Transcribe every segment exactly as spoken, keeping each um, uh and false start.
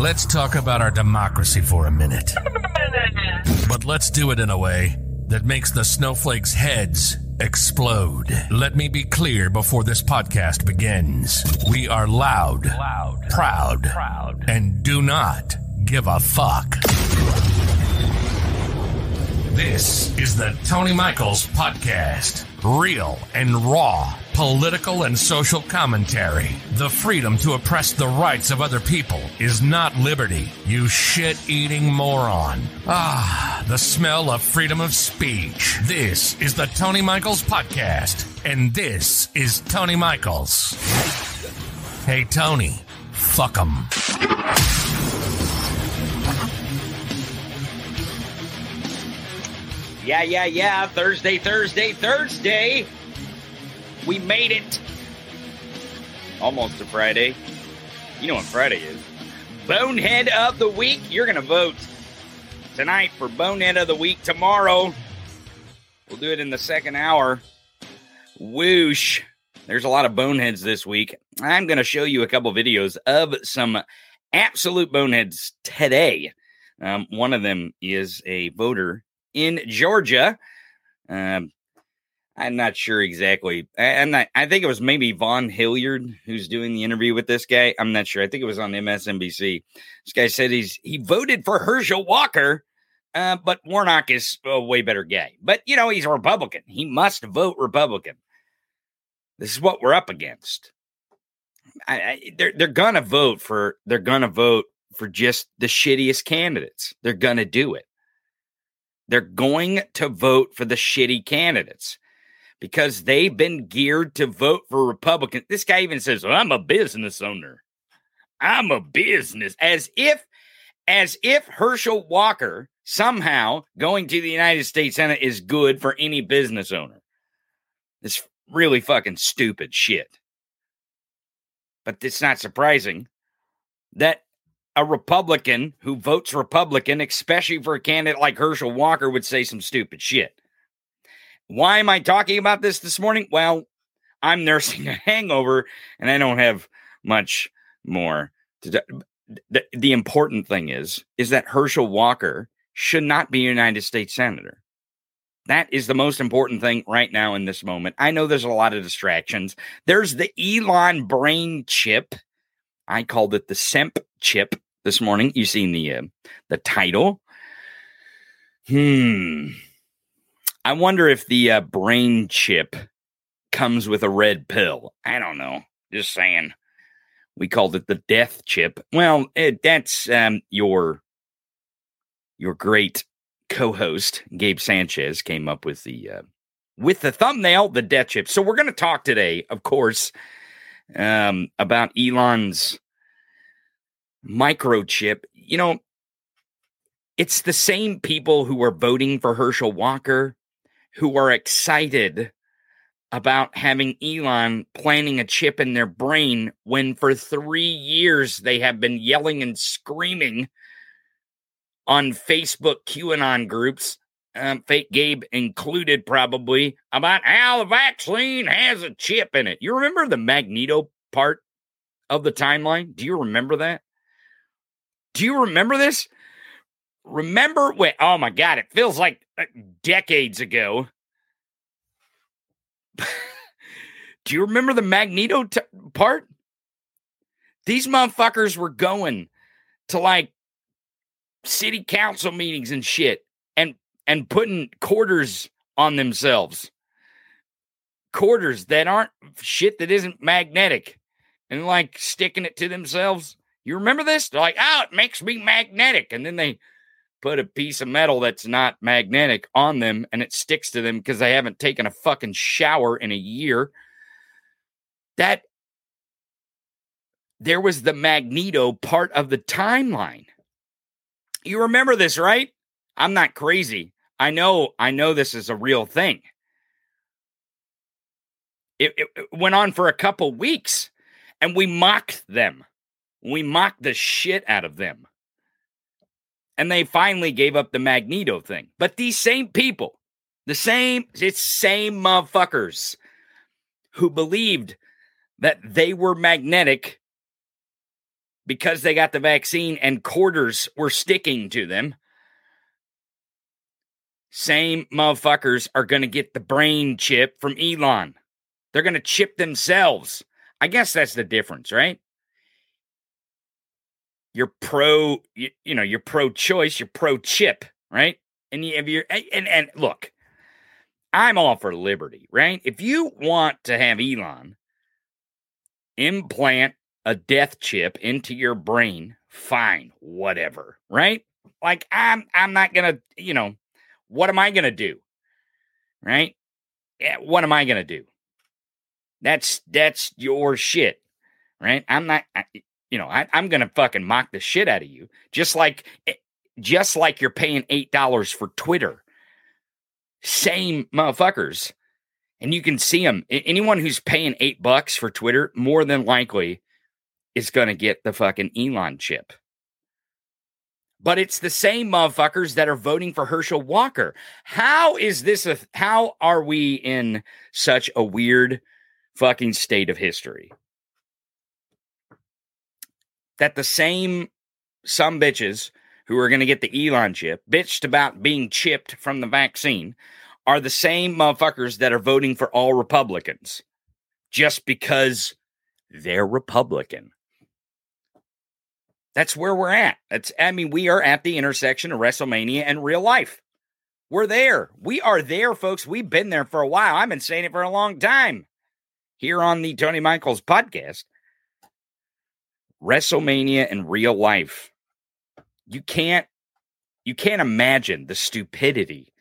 Let's talk about our democracy for a minute. But let's do it in a way that makes the snowflakes' heads explode. Let me be clear before this podcast begins. We are loud, loud, proud, proud, and do not give a fuck. This is the Tony Michaels Podcast. Real and raw political and social commentary. The freedom to oppress the rights of other people is not liberty, you shit-eating moron. Ah, the smell of freedom of speech. This is the Tony Michaels Podcast, and this is Tony Michaels. Hey, Tony, fuck 'em. Yeah, yeah, yeah. Thursday, Thursday, Thursday. We made it. Almost to Friday. You know what Friday is. Bonehead of the Week. You're going to vote tonight for Bonehead of the Week. Tomorrow, we'll do it in the second hour. Whoosh. There's a lot of boneheads this week. I'm going to show you a couple videos of some absolute boneheads today. Um, one of them is a voter in Georgia. Um, I'm not sure exactly. I, I'm not, I think it was maybe Vaughn Hilliard who's doing the interview with this guy. I'm not sure. I think it was on M S N B C. This guy said he's he voted for Herschel Walker, uh, but Warnock is a way better guy. But, you know, he's a Republican. He must vote Republican. This is what we're up against. I, I, they're they're gonna vote for they're gonna vote for just the shittiest candidates. They're gonna do it. They're going to vote for the shitty candidates because they've been geared to vote for Republicans. This guy even says, well, I'm a business owner. I'm a business. As if, as if Herschel Walker somehow going to the United States Senate is good for any business owner. It's really fucking stupid shit. But it's not surprising that a Republican who votes Republican, especially for a candidate like Herschel Walker, would say some stupid shit. Why am I talking about this this morning? Well, I'm nursing a hangover, and I don't have much more to do. The, the important thing is, is that Herschel Walker should not be a United States Senator. That is the most important thing right now in this moment. I know there's a lot of distractions. There's the Elon brain chip. I called it the Semp chip this morning. You seen the uh, the title? Hmm. I wonder if the uh, brain chip comes with a red pill. I don't know. Just saying. We called it the death chip. Well, it, that's um, your your great co-host Gabe Sanchez came up with the uh, with the thumbnail, the death chip. So we're going to talk today, of course, um, about Elon's microchip. You know, it's the same people who are voting for Herschel Walker who are excited about having Elon planting a chip in their brain when for three years they have been yelling and screaming on Facebook QAnon groups, um, Fake Gabe included probably, about how the vaccine has a chip in it. You remember the Magneto part of the timeline? Do you remember that? Do you remember this? Remember when, oh my God, it feels like decades ago. Do you remember the Magneto t- part? These motherfuckers were going to like city council meetings and shit and, and putting quarters on themselves. Quarters that aren't shit that isn't magnetic and like sticking it to themselves. You remember this? They're like, oh, it makes me magnetic. And then they put a piece of metal that's not magnetic on them and it sticks to them because they haven't taken a fucking shower in a year. That there was the Magneto part of the timeline. You remember this, right? I'm not crazy. I know, I know this is a real thing. It, it, it went on for a couple weeks and we mocked them. We mocked the shit out of them. And they finally gave up the Magneto thing. But these same people, the same, it's same motherfuckers who believed that they were magnetic because they got the vaccine and quarters were sticking to them, same motherfuckers are going to get the brain chip from Elon. They're going to chip themselves. I guess that's the difference, right? You're pro, you, you know, you're pro-choice, you're pro-chip, right? And you, if you're, and, and look, I'm all for liberty, right? If you want to have Elon implant a death chip into your brain, fine, whatever, right? Like, I'm, I'm not going to, you know, what am I going to do? Right? Yeah, what am I going to do? That's, that's your shit, right? I'm not, I, you know, I, I'm going to fucking mock the shit out of you. Just like, just like you're paying eight dollars for Twitter. Same motherfuckers. And you can see them. Anyone who's paying eight bucks for Twitter, more than likely is going to get the fucking Elon chip. But it's the same motherfuckers that are voting for Herschel Walker. How is this a, how are we in such a weird fucking state of history? That the same some bitches who are going to get the Elon chip, bitched about being chipped from the vaccine, are the same motherfuckers that are voting for all Republicans just because they're Republican. That's where we're at. That's, I mean, we are at the intersection of WrestleMania and real life. We're there. We are there, folks. We've been there for a while. I've been saying it for a long time here on the Tony Michaels podcast. WrestleMania and real life. You can't, you can't imagine the stupidity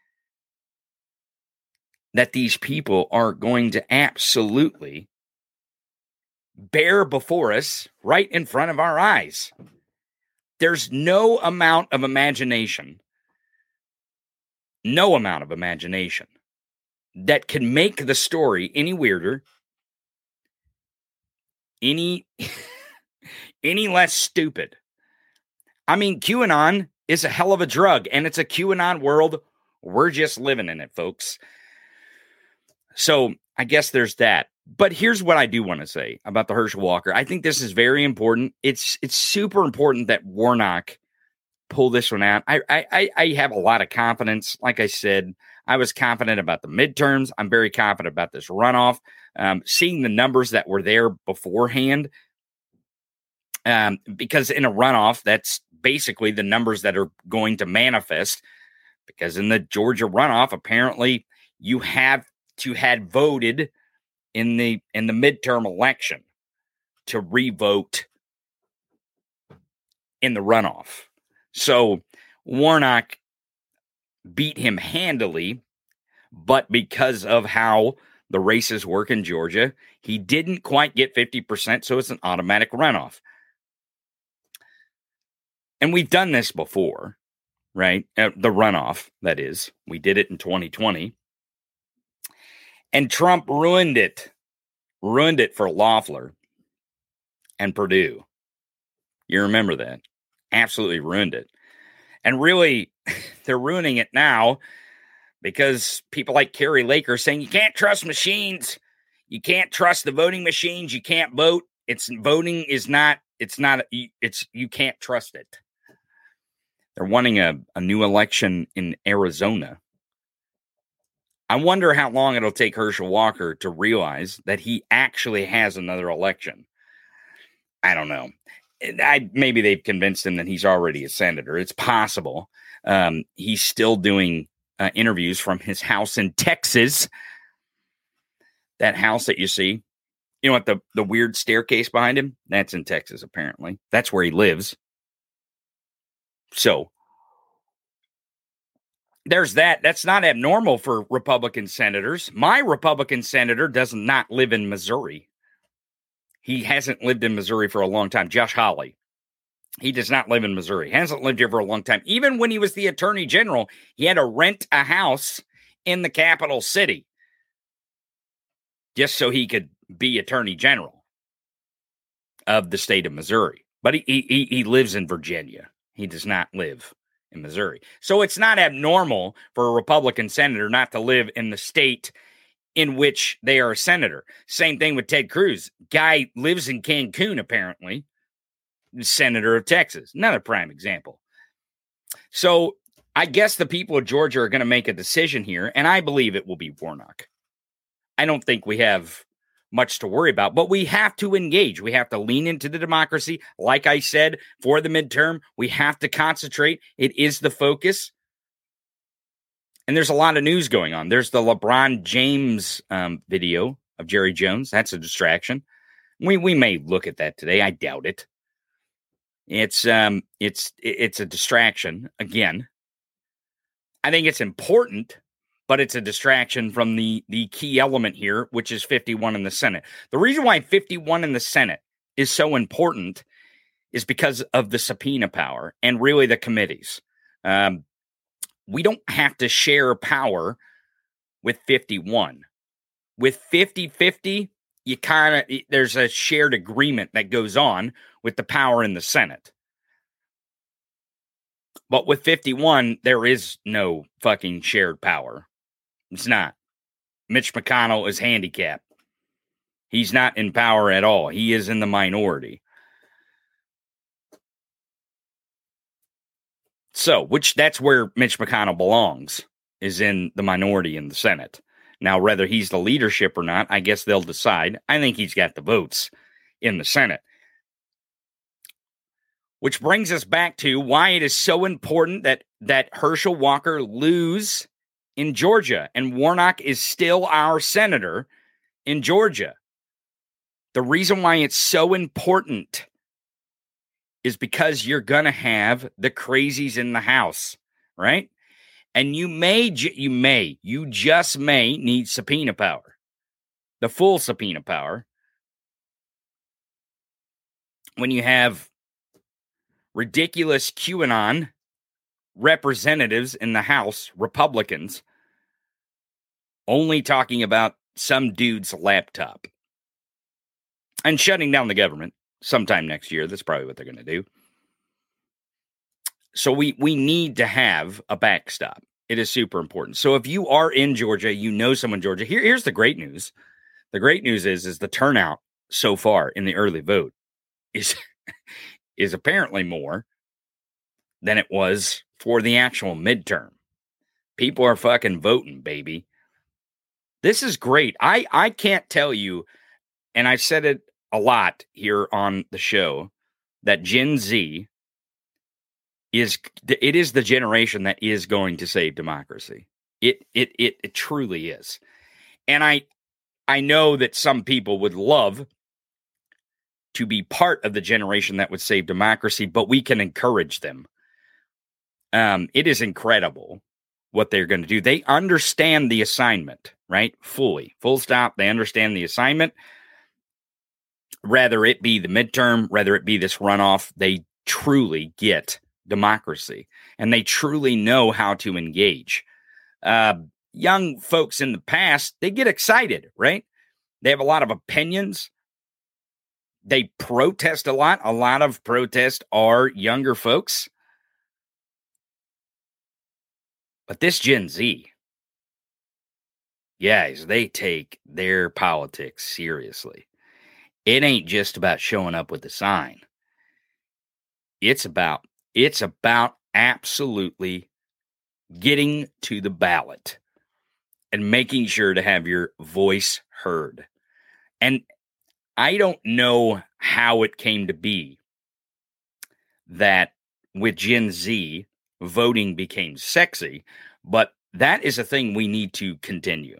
that these people are going to absolutely bear before us right in front of our eyes. There's no amount of imagination, no amount of imagination that can make the story any weirder, any, any less stupid. I mean, QAnon is a hell of a drug, and it's a QAnon world. We're just living in it, folks. So I guess there's that. But here's what I do want to say about the Herschel Walker. I think this is very important. It's it's super important that Warnock pull this one out. I I I have a lot of confidence. Like I said, I was confident about the midterms. I'm very confident about this runoff. Um, seeing the numbers that were there beforehand, um, because in a runoff, that's basically the numbers that are going to manifest. Because in the Georgia runoff, apparently you have to had voted in the in the midterm election to re-vote in the runoff. So Warnock beat him handily, but because of how the races work in Georgia, he didn't quite get fifty percent, so it's an automatic runoff. And we've done this before, right? Uh, the runoff, that is. We did it in twenty twenty. And Trump ruined it. Ruined it for Loeffler and Perdue. You remember that. Absolutely ruined it. And really, they're ruining it now because people like Carrie Lake are saying you can't trust machines. You can't trust the voting machines. You can't vote. It's voting is not, it's not, it's, you can't trust it. They're wanting a, a new election in Arizona. I wonder how long it'll take Herschel Walker to realize that he actually has another election. I don't know. I, maybe they've convinced him that he's already a senator. It's possible. Um, he's still doing uh, interviews from his house in Texas. That house that you see, you know what, the, the weird staircase behind him? That's in Texas, apparently. That's where he lives. So, there's that. That's not abnormal for Republican senators. My Republican senator does not live in Missouri. He hasn't lived in Missouri for a long time. Josh Hawley. He does not live in Missouri. He hasn't lived here for a long time. Even when he was the attorney general, he had to rent a house in the capital city just so he could be attorney general of the state of Missouri. But he he, he lives in Virginia. He does not live in Missouri. So it's not abnormal for a Republican senator not to live in the state in which they are a senator. Same thing with Ted Cruz. Guy lives in Cancun, apparently. senator of Texas. Another prime example. So I guess the people of Georgia are going to make a decision here, and I believe it will be Warnock. I don't think we have much to worry about, but we have to engage. We have to lean into the democracy. Like I said, for the midterm, we have to concentrate. It is the focus. And there's a lot of news going on. There's the LeBron James um, video of Jerry Jones. That's a distraction. We we may look at that today. I doubt it. It's um it's it's a distraction again. I think it's important, but it's a distraction from the, the key element here, which is fifty-one in the Senate. The reason why fifty-one in the Senate is so important is because of the subpoena power and really the committees. Um, we don't have to share power with fifty-one. With fifty-fifty, you kind of, there's a shared agreement that goes on with the power in the Senate. But with fifty-one, there is no fucking shared power. It's not. Mitch McConnell is handicapped. He's not in power at all. He is in the minority. So, which that's where Mitch McConnell belongs, is in the minority in the Senate. Now, whether he's the leadership or not, I guess they'll decide. I think he's got the votes in the Senate. Which brings us back to why it is so important that, that Herschel Walker lose in Georgia, and Warnock is still our senator in Georgia. The reason why it's so important is because you're going to have the crazies in the House, right? And you may, you may, you just may need subpoena power, the full subpoena power, when you have ridiculous QAnon representatives in the House, Republicans, only talking about some dude's laptop and shutting down the government sometime next year. That's probably what they're going to do. So we, we need to have a backstop. It is super important. So if you are in Georgia, you know someone in Georgia, here, here's the great news. The great news is, is the turnout so far in the early vote is, is apparently more than it was for the actual midterm. People are fucking voting, baby. This is great. I, I can't tell you, and I've said it a lot here on the show, that Gen Z is, it is the generation that is going to save democracy. It, it, it, it truly is. And I, I know that some people would love to be part of the generation that would save democracy, but we can encourage them. Um, it is incredible what they're going to do. They understand the assignment, right? Fully, full stop. They understand the assignment. Whether it be the midterm, whether it be this runoff, they truly get democracy, and they truly know how to engage. Uh, young folks in the past, they get excited, right? They have a lot of opinions. They protest a lot. A lot of protests are younger folks. But this Gen Z, guys, they take their politics seriously. It ain't just about showing up with a sign. It's about, it's about absolutely getting to the ballot and making sure to have your voice heard. And I don't know how it came to be that with Gen Z, voting became sexy, but that is a thing we need to continue.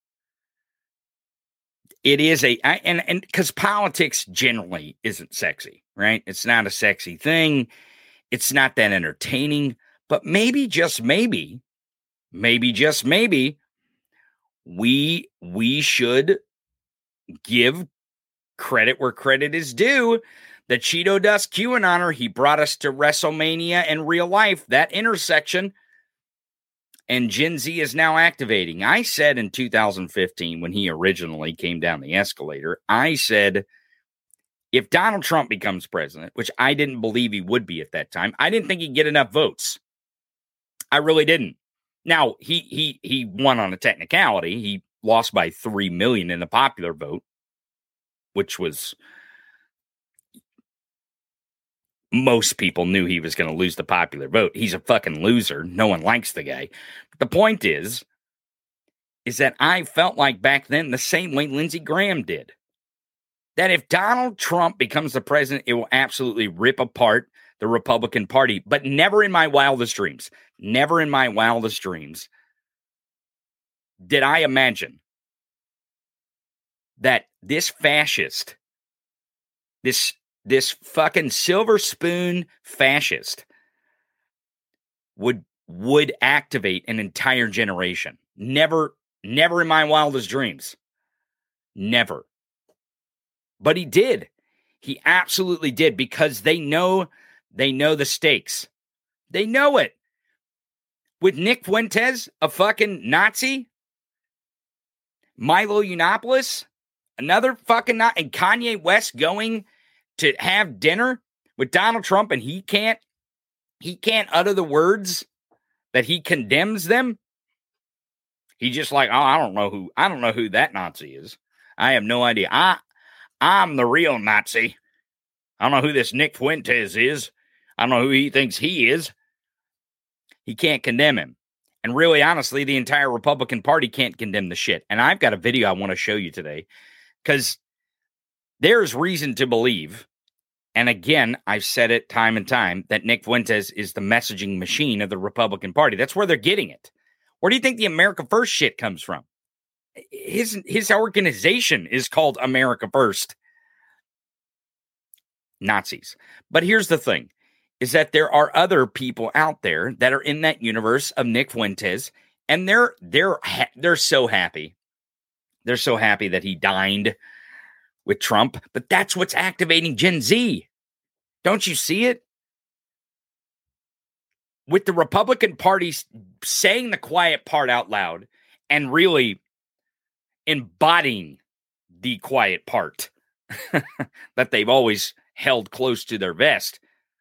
It is a, I, and, and because politics generally isn't sexy, right? It's not a sexy thing. It's not that entertaining, but maybe, just maybe, maybe, just maybe, we, we should give credit where credit is due. The Cheeto Dust QAnoner, he brought us to WrestleMania and real life, that intersection. And Gen Z is now activating. I said in two thousand fifteen, when he originally came down the escalator, I said, if Donald Trump becomes president, which I didn't believe he would be at that time, I didn't think he'd get enough votes. I really didn't. Now, he he he won on a technicality. He lost by three million in the popular vote, which was most people knew he was going to lose the popular vote. He's a fucking loser. No one likes the guy. But the point is, is that I felt like back then the same way Lindsey Graham did. That if Donald Trump becomes the president, it will absolutely rip apart the Republican Party. But never in my wildest dreams, never in my wildest dreams did I imagine that this fascist, this, this fucking silver spoon fascist would, would activate an entire generation. Never, never in my wildest dreams. Never. But he did. He absolutely did, because they know, they know the stakes. They know it. With Nick Fuentes, a fucking Nazi, Milo Yiannopoulos, another fucking Nazi, and Kanye West going to have dinner with Donald Trump, and he can't, he can't utter the words that he condemns them. He's just like, oh, I don't know who, I don't know who that Nazi is. I have no idea. I, I'm the real Nazi. I don't know who this Nick Fuentes is. I don't know who he thinks he is. He can't condemn him. And really, honestly, the entire Republican Party can't condemn the shit. And I've got a video I want to show you today, because there's reason to believe, and again, I've said it time and time, that Nick Fuentes is the messaging machine of the Republican Party. That's where they're getting it. Where do you think the America First shit comes from? His, his organization is called America First. Nazis. But here's the thing, is that there are other people out there that are in that universe of Nick Fuentes, and they're they're ha- they're so happy. They're so happy that he dined with Trump, but that's what's activating Gen Z. Don't you see it? With the Republican Party saying the quiet part out loud and really embodying the quiet part that they've always held close to their vest.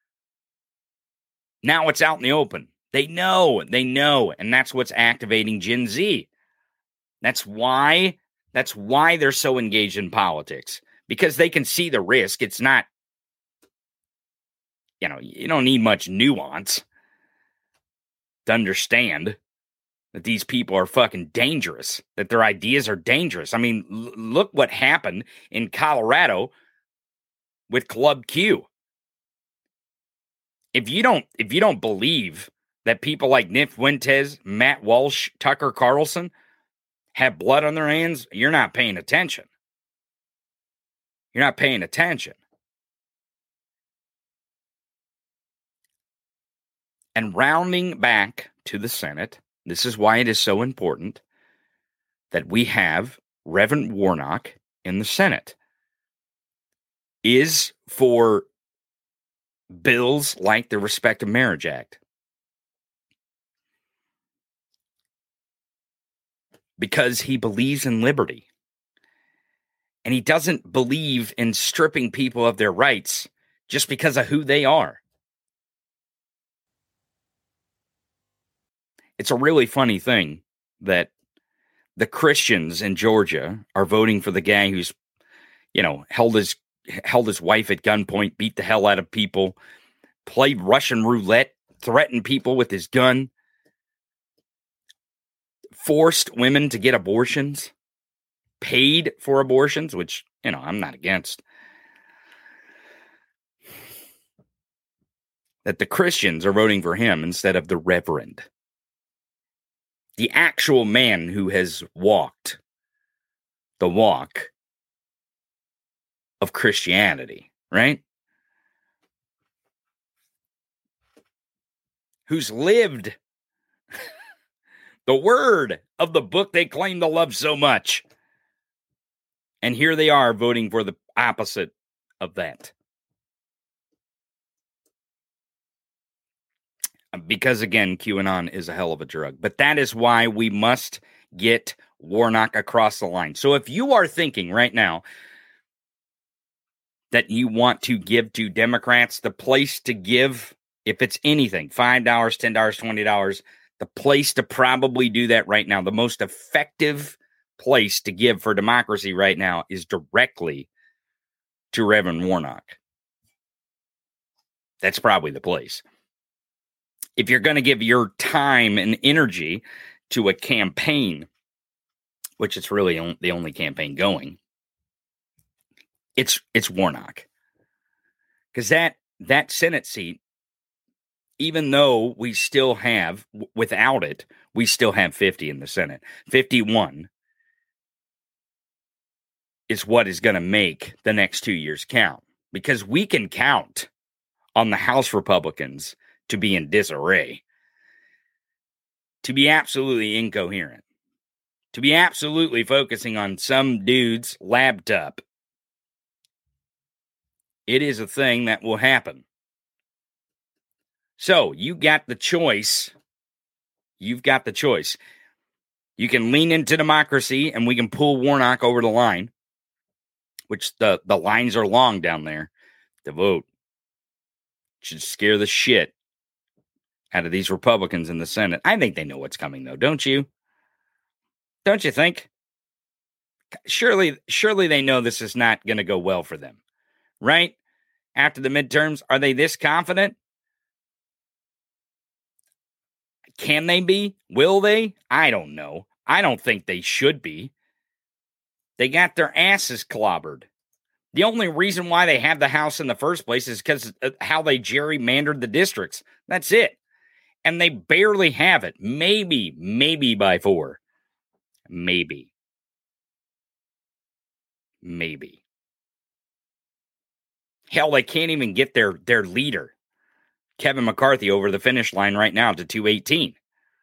Now it's out in the open. They know, they know, and that's what's activating Gen Z. That's why, that's why they're so engaged in politics, because they can see the risk. It's not, you know, you don't need much nuance to understand that these people are fucking dangerous, that their ideas are dangerous. I mean, l- look what happened in Colorado with Club Q. If you don't, if you don't believe that people like Nick Fuentes, Matt Walsh, Tucker Carlson have blood on their hands, you're not paying attention. You're not paying attention. And rounding back to the Senate, this is why it is so important that we have Reverend Warnock in the Senate, is for bills like the Respect of Marriage Act. Because he believes in liberty. And he doesn't believe in stripping people of their rights just because of who they are. It's a really funny thing that the Christians in Georgia are voting for the guy who's, you know, held his held his wife at gunpoint, beat the hell out of people, played Russian roulette, threatened people with his gun, forced women to get abortions, paid for abortions, which, you know, I'm not against. That the Christians are voting for him instead of the Reverend. The actual man who has walked the walk of Christianity, right? Who's lived the word of the book they claim to love so much. And here they are voting for the opposite of that. Because, again, QAnon is a hell of a drug. But that is why we must get Warnock across the line. So if you are thinking right now that you want to give to Democrats, the place to give, if it's anything, five dollars, ten dollars, twenty dollars, the place to probably do that right now, the most effective place to give for democracy right now is directly to Reverend Warnock. that's probably the place. If you're going to give your time and energy to a campaign, which is really on, the only campaign going, it's it's Warnock. Because that that Senate seat, even though we still have, without it, we still have fifty in the Senate. fifty-one is what is going to make the next two years count. Because we can count on the House Republicans to be in disarray, to be absolutely incoherent, to be absolutely focusing on some dude's laptop. It is a thing that will happen. So, you got the choice. You've got the choice. You can lean into democracy and we can pull Warnock over the line, which the, the lines are long down there to vote. Should scare the shit out of these Republicans in the Senate. I think they know what's coming, though, don't you? Don't you think? Surely, surely they know this is not going to go well for them, right? After the midterms, are they this confident? Can they be? Will they? I don't know. I don't think they should be. They got their asses clobbered. The only reason why they have the House in the first place is because of how they gerrymandered the districts. That's it. And they barely have it. Maybe, maybe by four. Maybe. Maybe. Hell, they can't even get their, their leader, Kevin McCarthy, over the finish line right now to two eighteen.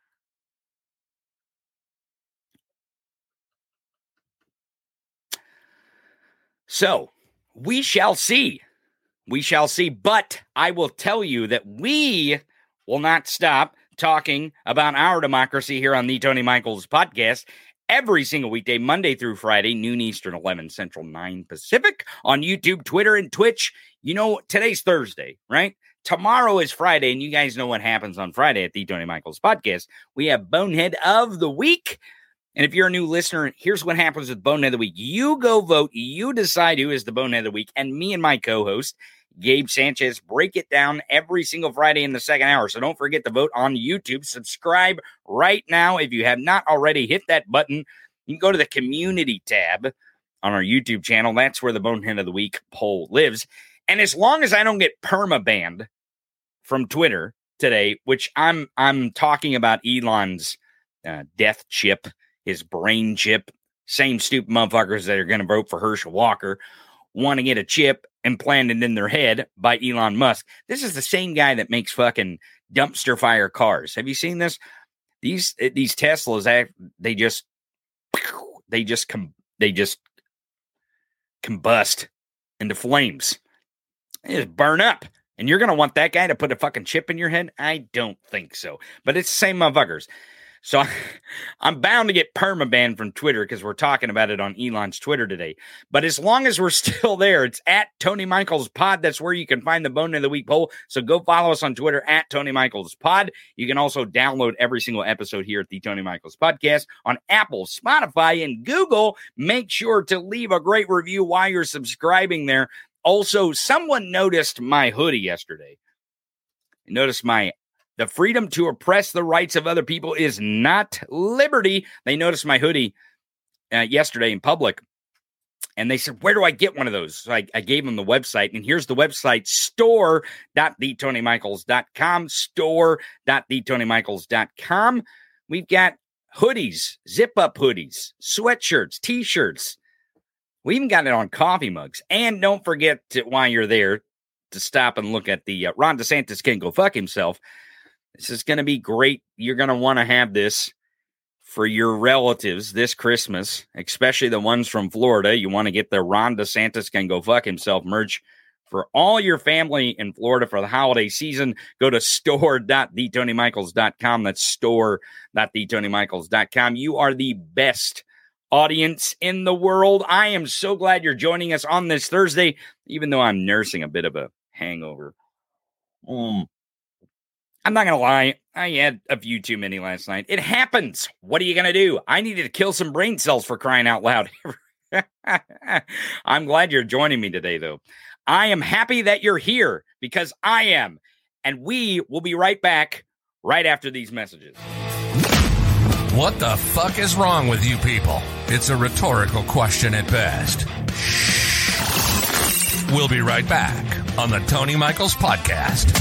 So, we shall see. We shall see. But I will tell you that we will not stop talking about our democracy here on the Tony Michaels podcast every single weekday, Monday through Friday, noon Eastern, eleven Central, nine Pacific, on YouTube, Twitter, and Twitch. You know, today's Thursday, right? Tomorrow is Friday, and you guys know what happens on Friday at the Tony Michaels podcast. We have Bonehead of the Week. And if you're a new listener, here's what happens with Bonehead of the Week. You go vote. You decide who is the Bonehead of the Week. And me and my co-host, Gabe Sanchez, break it down every single Friday in the second hour. So don't forget to vote on YouTube. Subscribe right now. If you have not already, hit that button. You can go to the community tab on our YouTube channel. That's where the Bonehead of the Week poll lives. And as long as I don't get perma-banned from Twitter today, which I'm I'm talking about Elon's uh, death chip, his brain chip, same stupid motherfuckers that are going to vote for Herschel Walker want to get a chip implanted in their head by Elon Musk. This is the same guy that makes fucking dumpster fire cars. Have you seen this? These these Teslas, they just they just com- they just combust into flames. They just burn up. And you're going to want that guy to put a fucking chip in your head? I don't think so. But it's the same motherfuckers. So I'm bound to get perma-banned from Twitter because we're talking about it on Elon's Twitter today. But as long as we're still there, it's at Tony Michaels Pod. That's where you can find the Bonehead of the Week poll. So go follow us on Twitter at Tony Michaels Pod. You can also download every single episode here at the Tony Michaels Podcast on Apple, Spotify, and Google. Make sure to leave a great review while you're subscribing there. Also, someone noticed my hoodie yesterday. Notice my The freedom to oppress the rights of other people is not liberty. They noticed my hoodie uh, yesterday in public, and they said, where do I get one of those? So I, I gave them the website, and here's the website, store dot the tony michaels dot com, store dot the tony michaels dot com. We've got hoodies, zip-up hoodies, sweatshirts, T-shirts. We even got it on coffee mugs. And don't forget, to, while you're there, to stop and look at the uh, Ron DeSantis can go fuck himself. This is going to be great. You're going to want to have this for your relatives this Christmas, especially the ones from Florida. You want to get the Ron DeSantis can go fuck himself merch for all your family in Florida for the holiday season. Go to store dot the tony michaels dot com. That's store dot the tony michaels dot com. You are the best audience in the world. I am so glad you're joining us on this Thursday, even though I'm nursing a bit of a hangover. Um, I'm not going to lie. I had a few too many last night. It happens. What are you going to do? I needed to kill some brain cells for crying out loud. I'm glad you're joining me today, though. I am happy that you're here because I am. And we will be right back right after these messages. What the fuck is wrong with you people? It's a rhetorical question at best. We'll be right back on the Tony Michaels Podcast.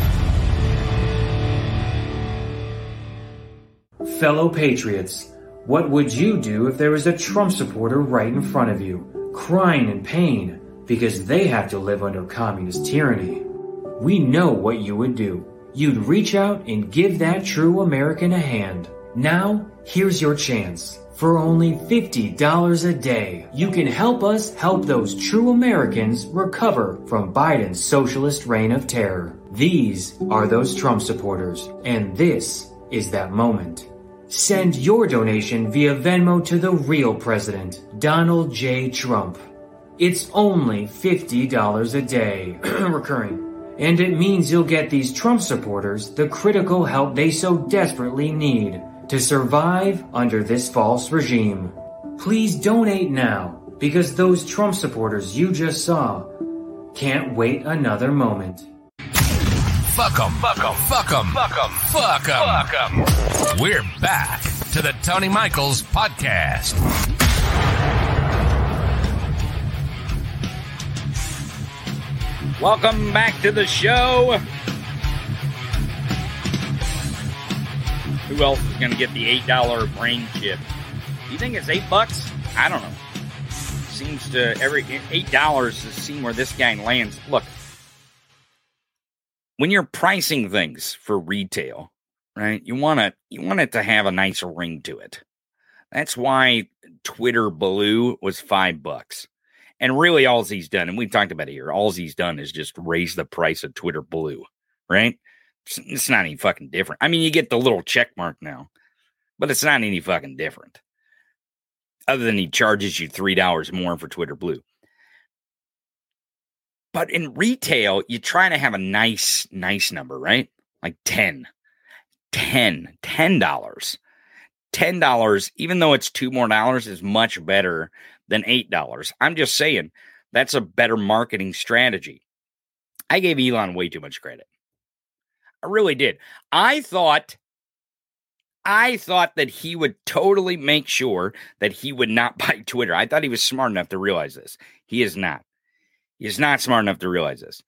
Fellow patriots, what would you do if there was a Trump supporter right in front of you, crying in pain because they have to live under communist tyranny? We know what you would do. You'd reach out and give that true American a hand. Now, here's your chance. For only fifty dollars a day, you can help us help those true Americans recover from Biden's socialist reign of terror. These are those Trump supporters, and this is that moment. Send your donation via Venmo to the real president, Donald J. Trump. It's only fifty dollars a day, recurring. And it means you'll get these Trump supporters the critical help they so desperately need to survive under this false regime. Please donate now, because those Trump supporters you just saw can't wait another moment. Fuck 'em, fuck 'em, fuck 'em, fuck 'em, fuck 'em, fuck 'em. We're back to the Tony Michaels Podcast. Welcome back to the show. Who else is going to get the eight dollar brain chip? You think it's eight bucks? I don't know. Seems to every eight dollars to see where this guy lands. Look, when you're pricing things for retail, right? You want to you want it to have a nice ring to it. That's why Twitter Blue was five bucks. And really, all he's done, and we've talked about it here, all he's done is just raise the price of Twitter Blue, right? It's, it's not any fucking different. I mean, you get the little check mark now, but it's not any fucking different. Other than he charges you three dollars more for Twitter Blue. But in retail, you try to have a nice, nice number, right? Like ten. ten. ten dollars. ten dollars, even though it's two more dollars, is much better than eight dollars. I'm just saying, that's a better marketing strategy. I gave Elon way too much credit. I really did. I thought, I thought that he would totally make sure that he would not buy Twitter. I thought he was smart enough to realize this. He is not. He is not smart enough to realize this.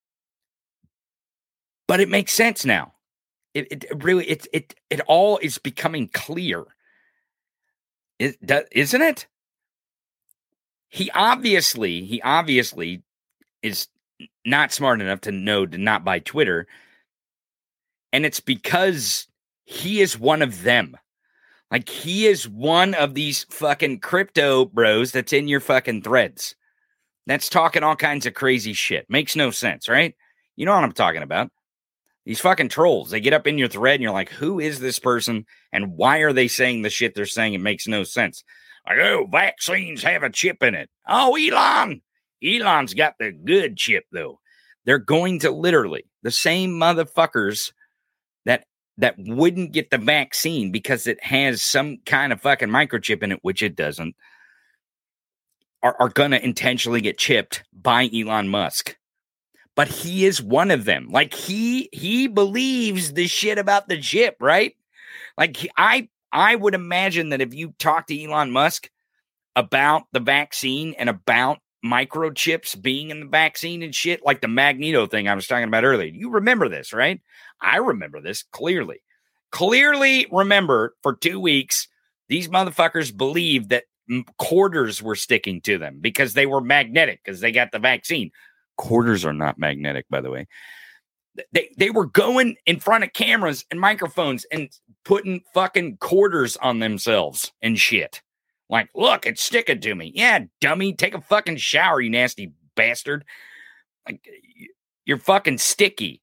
But it makes sense now. It, it really, it, it, it all is becoming clear. It, isn't it? He obviously, he obviously is not smart enough to know to not buy Twitter. And it's because he is one of them. Like, he is one of these fucking crypto bros that's in your fucking threads. That's talking all kinds of crazy shit. Makes no sense, right? You know what I'm talking about. These fucking trolls, they get up in your thread and you're like, who is this person? And why are they saying the shit they're saying? It makes no sense. Like, oh, vaccines have a chip in it. Oh, Elon. Elon's got the good chip, though. They're going to literally, the same motherfuckers that that wouldn't get the vaccine because it has some kind of fucking microchip in it, which it doesn't, are, are going to intentionally get chipped by Elon Musk. But he is one of them. Like, he he believes the shit about the chip, right? Like, he, I I would imagine that if you talk to Elon Musk about the vaccine and about microchips being in the vaccine and shit, like the Magneto thing I was talking about earlier, you remember this, right? I remember this clearly. Clearly remember, for two weeks, these motherfuckers believed that quarters were sticking to them because they were magnetic because they got the vaccine. Quarters are not magnetic, by the way. They they were going in front of cameras and microphones and putting fucking quarters on themselves and shit. Like, look, it's sticking to me. Yeah, dummy, take a fucking shower, you nasty bastard. Like, you're fucking sticky.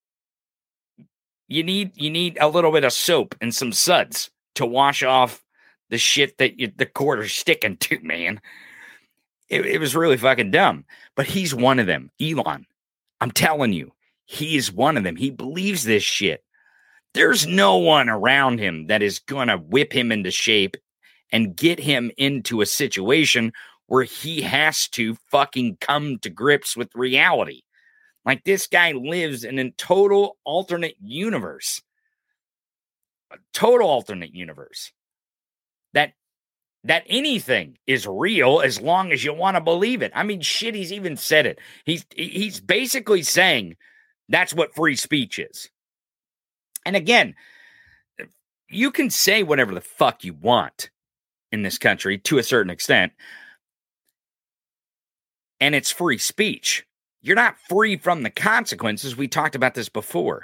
You need you need a little bit of soap and some suds to wash off the shit that you, the quarter's sticking to, man. It, it was really fucking dumb. But he's one of them. Elon, I'm telling you, he is one of them. He believes this shit. There's no one around him that is going to whip him into shape and get him into a situation where he has to fucking come to grips with reality. Like, this guy lives in a total alternate universe. A total alternate universe. That that anything is real as long as you want to believe it. I mean, shit, he's even said it. He's he's basically saying that's what free speech is. And again, you can say whatever the fuck you want in this country to a certain extent, and it's free speech. You're not free from the consequences. We talked about this before.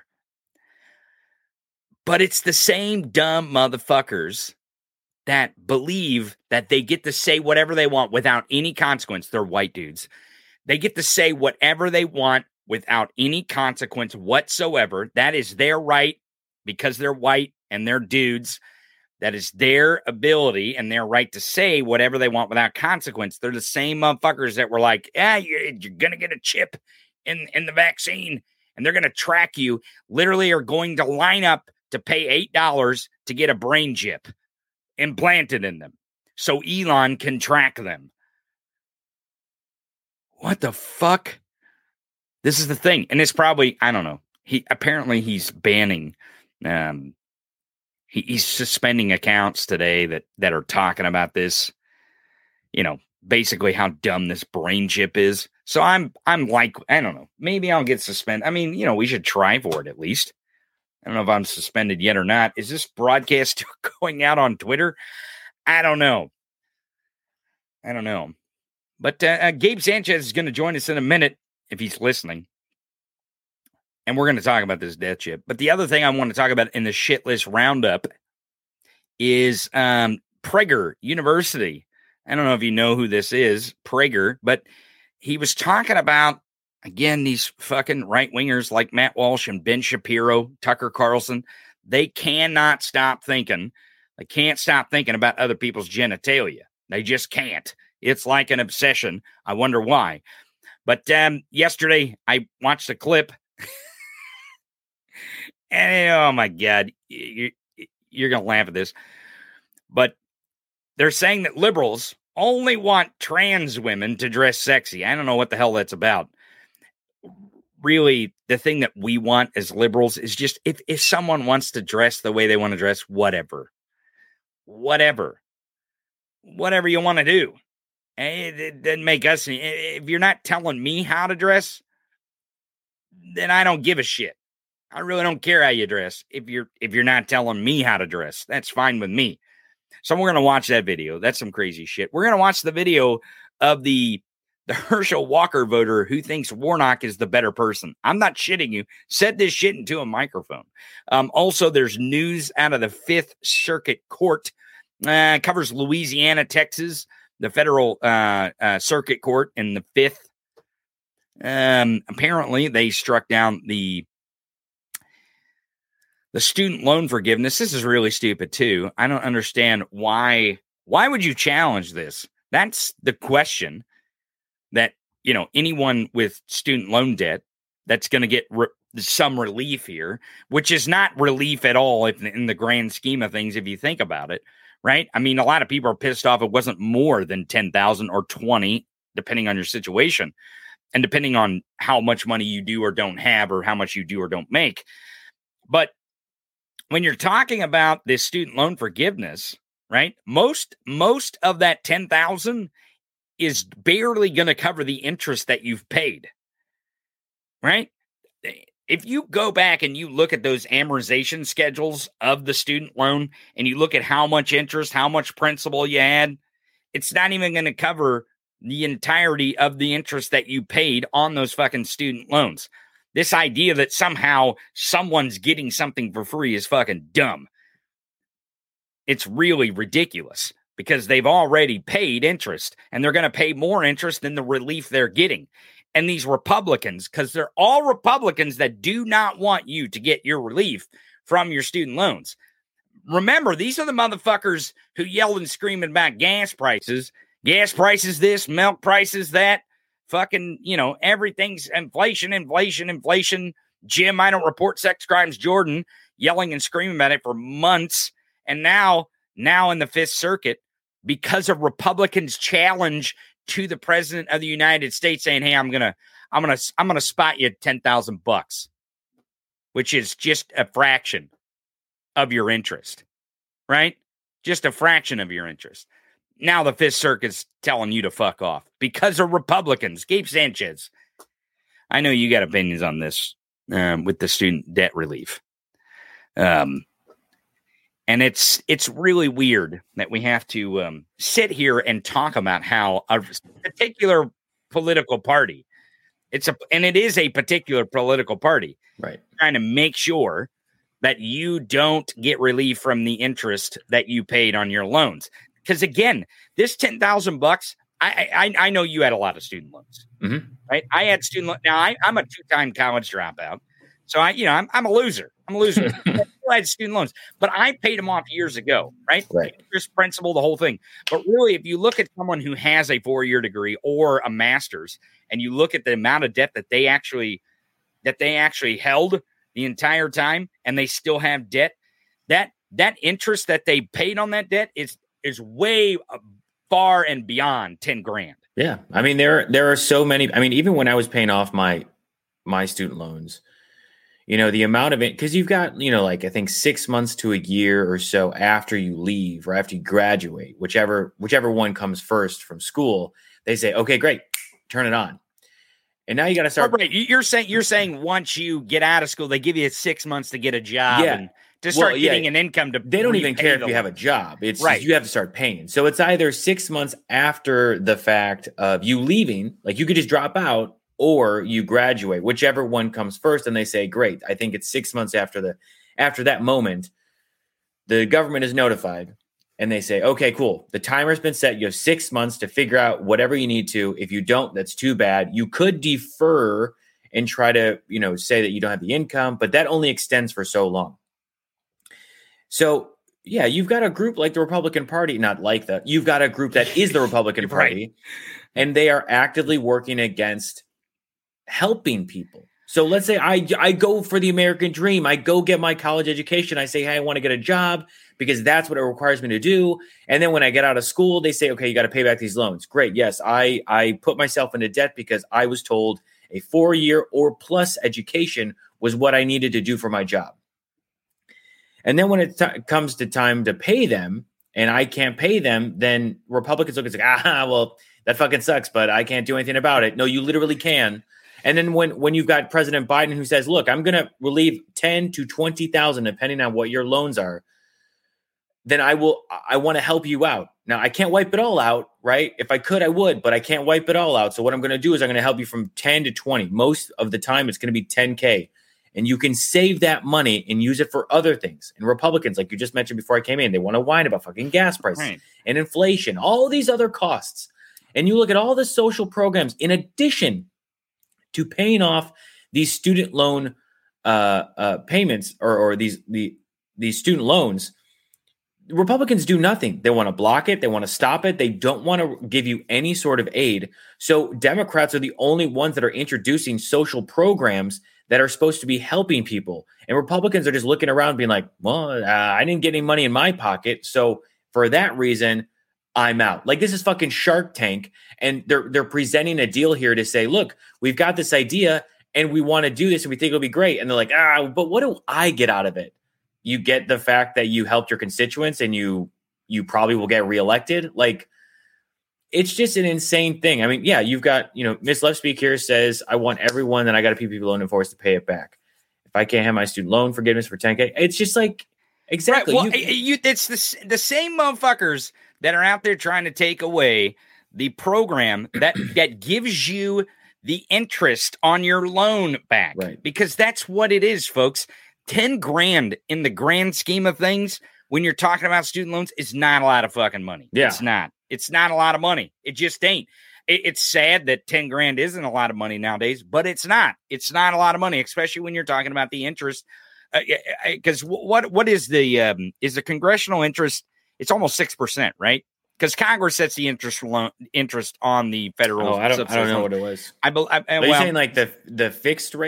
But it's the same dumb motherfuckers that believe that they get to say whatever they want without any consequence. They're white dudes. They get to say whatever they want without any consequence whatsoever. That is their right because they're white and they're dudes. That is their ability and their right to say whatever they want without consequence. They're the same motherfuckers that were like, yeah, you're, you're going to get a chip in, in the vaccine and they're going to track you. Literally are going to line up to pay eight dollars to get a brain chip implanted in them so Elon can track them. What the fuck? This is the thing. And it's probably, I don't know. He apparently he's banning um He, he's suspending accounts today that, that are talking about this, you know, basically how dumb this brain chip is. So I'm, I'm like, I don't know, maybe I'll get suspended. I mean, you know, we should try for it at least. I don't know if I'm suspended yet or not. Is this broadcast going out on Twitter? I don't know. I don't know. But uh, uh, Gabe Sanchez is going to join us in a minute if he's listening. And we're going to talk about this death chip. But the other thing I want to talk about in the shit list roundup is um, Prager University. I don't know if you know who this is, Prager, but he was talking about, again, these fucking right-wingers like Matt Walsh and Ben Shapiro, Tucker Carlson. They cannot stop thinking. They can't stop thinking about other people's genitalia. They just can't. It's like an obsession. I wonder why. But um, yesterday, I watched a clip. And oh my God, you're, you're going to laugh at this. But they're saying that liberals only want trans women to dress sexy. I don't know what the hell that's about. Really, the thing that we want as liberals is just if, if someone wants to dress the way they want to dress, whatever. Whatever. Whatever you want to do. It, it doesn't make us. If you're not telling me how to dress, then I don't give a shit. I really don't care how you dress. If you're if you're not telling me how to dress, that's fine with me. So we're going to watch that video. That's some crazy shit. We're going to watch the video of the, the Herschel Walker voter who thinks Warnock is the better person. I'm not shitting you. Said this shit into a microphone. Um, also, there's news out of the Fifth Circuit Court. Uh, covers Louisiana, Texas, the federal uh, uh, circuit court in the Fifth. Um, apparently, they struck down the The student loan forgiveness. This is really stupid too. I don't understand why. Why would you challenge this? That's the question that, you know, anyone with student loan debt that's going to get re- some relief here, which is not relief at all if, in the grand scheme of things, if you think about it, right? I mean, a lot of people are pissed off it wasn't more than ten thousand or twenty, depending on your situation and depending on how much money you do or don't have or how much you do or don't make. But when you're talking about this student loan forgiveness, right? Most most of that ten thousand is barely going to cover the interest that you've paid. Right? If you go back and you look at those amortization schedules of the student loan and you look at how much interest, how much principal you had, it's not even going to cover the entirety of the interest that you paid on those fucking student loans. This idea that somehow someone's getting something for free is fucking dumb. It's really ridiculous because they've already paid interest and they're going to pay more interest than the relief they're getting. And these Republicans, because they're all Republicans that do not want you to get your relief from your student loans. Remember, these are the motherfuckers who yelled and screamed about gas prices. Gas prices this, milk prices that. Fucking, you know, everything's inflation, inflation, inflation. Jim, I don't report sex crimes. Jordan yelling and screaming about it for months. And now, now in the Fifth Circuit, because of Republicans' challenge to the president of the United States saying, hey, I'm going to, I'm going to, I'm going to spot you ten thousand bucks, which is just a fraction of your interest, right? Just a fraction of your interest. Now the Fifth Circuit's telling you to fuck off because of Republicans. Gabe Sanchez, I know you got opinions on this um, with the student debt relief. Um, and it's it's really weird that we have to um, sit here and talk about how a particular political party, it's a and it is a particular political party, right, trying to make sure that you don't get relief from the interest that you paid on your loans. Because again, this ten thousand bucks, I, I I know you had a lot of student loans, mm-hmm. right? I had student loans. Now I, I'm a two-time college dropout, so I you know I'm I'm a loser. I'm a loser. I still had student loans, but I paid them off years ago, right? Right. Interest, principal, the whole thing. But really, if you look at someone who has a four-year degree or a master's, and you look at the amount of debt that they actually that they actually held the entire time, and they still have debt, that that interest that they paid on that debt is is way far and beyond ten grand. Yeah. I mean, there, there are so many, I mean, even when I was paying off my, my student loans, you know, the amount of it, cause you've got, you know, like I think six months to a year or so after you leave or after you graduate, whichever, whichever one comes first from school, they say, okay, great. Turn it on. And now you got to start. Oh, right. You're saying, you're saying once you get out of school, they give you six months to get a job. Yeah. And to start well, yeah. getting an income to they don't even care if you have a job. It's right. just, you have to start paying. So it's either six months after the fact of you leaving, like you could just drop out, or you graduate, whichever one comes first. And they say, great. I think it's six months after the, after that moment, the government is notified and they say, okay, cool. The timer's been set. You have six months to figure out whatever you need to. If you don't, that's too bad. You could defer and try to, you know, say that you don't have the income, but that only extends for so long. So, yeah, you've got a group like the Republican Party, not like that. You've got a group that is the Republican Party, right. and they are actively working against helping people. So let's say I, I go for the American dream. I go get my college education. I say, hey, I want to get a job because that's what it requires me to do. And then when I get out of school, they say, okay, you got to pay back these loans. Great. Yes, I, I put myself into debt because I was told a four-year or plus education was what I needed to do for my job. And then when it t- comes to time to pay them and I can't pay them, then Republicans look and say, ah, well, that fucking sucks, but I can't do anything about it. No, you literally can. And then when, when you've got President Biden who says, look, I'm going to relieve ten to twenty thousand, depending on what your loans are, then I will, I want to help you out. Now I can't wipe it all out, right? If I could, I would, but I can't wipe it all out. So what I'm going to do is I'm going to help you from ten to twenty. Most of the time it's going to be ten K. And you can save that money and use it for other things. And Republicans, like you just mentioned before I came in, they want to whine about fucking gas prices right. and inflation, all these other costs. And you look at all the social programs in addition to paying off these student loan uh, uh, payments or, or these the these student loans. Republicans do nothing. They want to block it. They want to stop it. They don't want to give you any sort of aid. So Democrats are the only ones that are introducing social programs that are supposed to be helping people. And Republicans are just looking around being like, well, uh, I didn't get any money in my pocket. So for that reason, I'm out. Like this is fucking Shark Tank. And they're, they're presenting a deal here to say, look, we've got this idea and we want to do this and we think it'll be great. And they're like, ah, but what do I get out of it? You get the fact that you helped your constituents and you, you probably will get reelected. Like, it's just an insane thing. I mean, yeah, you've got, you know, Miss Left Speak here says, I want everyone that I got a P P P loan and forced to pay it back. If I can't have my student loan forgiveness for ten K, it's just like, exactly. Right. Well, you, you, it's the, the same motherfuckers that are out there trying to take away the program that, that gives you the interest on your loan back. Right. Because that's what it is, folks. ten grand in the grand scheme of things, when you're talking about student loans, is not a lot of fucking money. Yeah. It's not. It's not a lot of money. It just ain't. It, it's sad that ten grand isn't a lot of money nowadays, but it's not. It's not a lot of money, especially when you're talking about the interest. Because uh, what what is the um, is the congressional interest? It's almost six percent, right? Because Congress sets the interest loan interest on the federal. Oh, I don't. I don't know what it was. I, I, I Are well, you saying like the the fixed rate?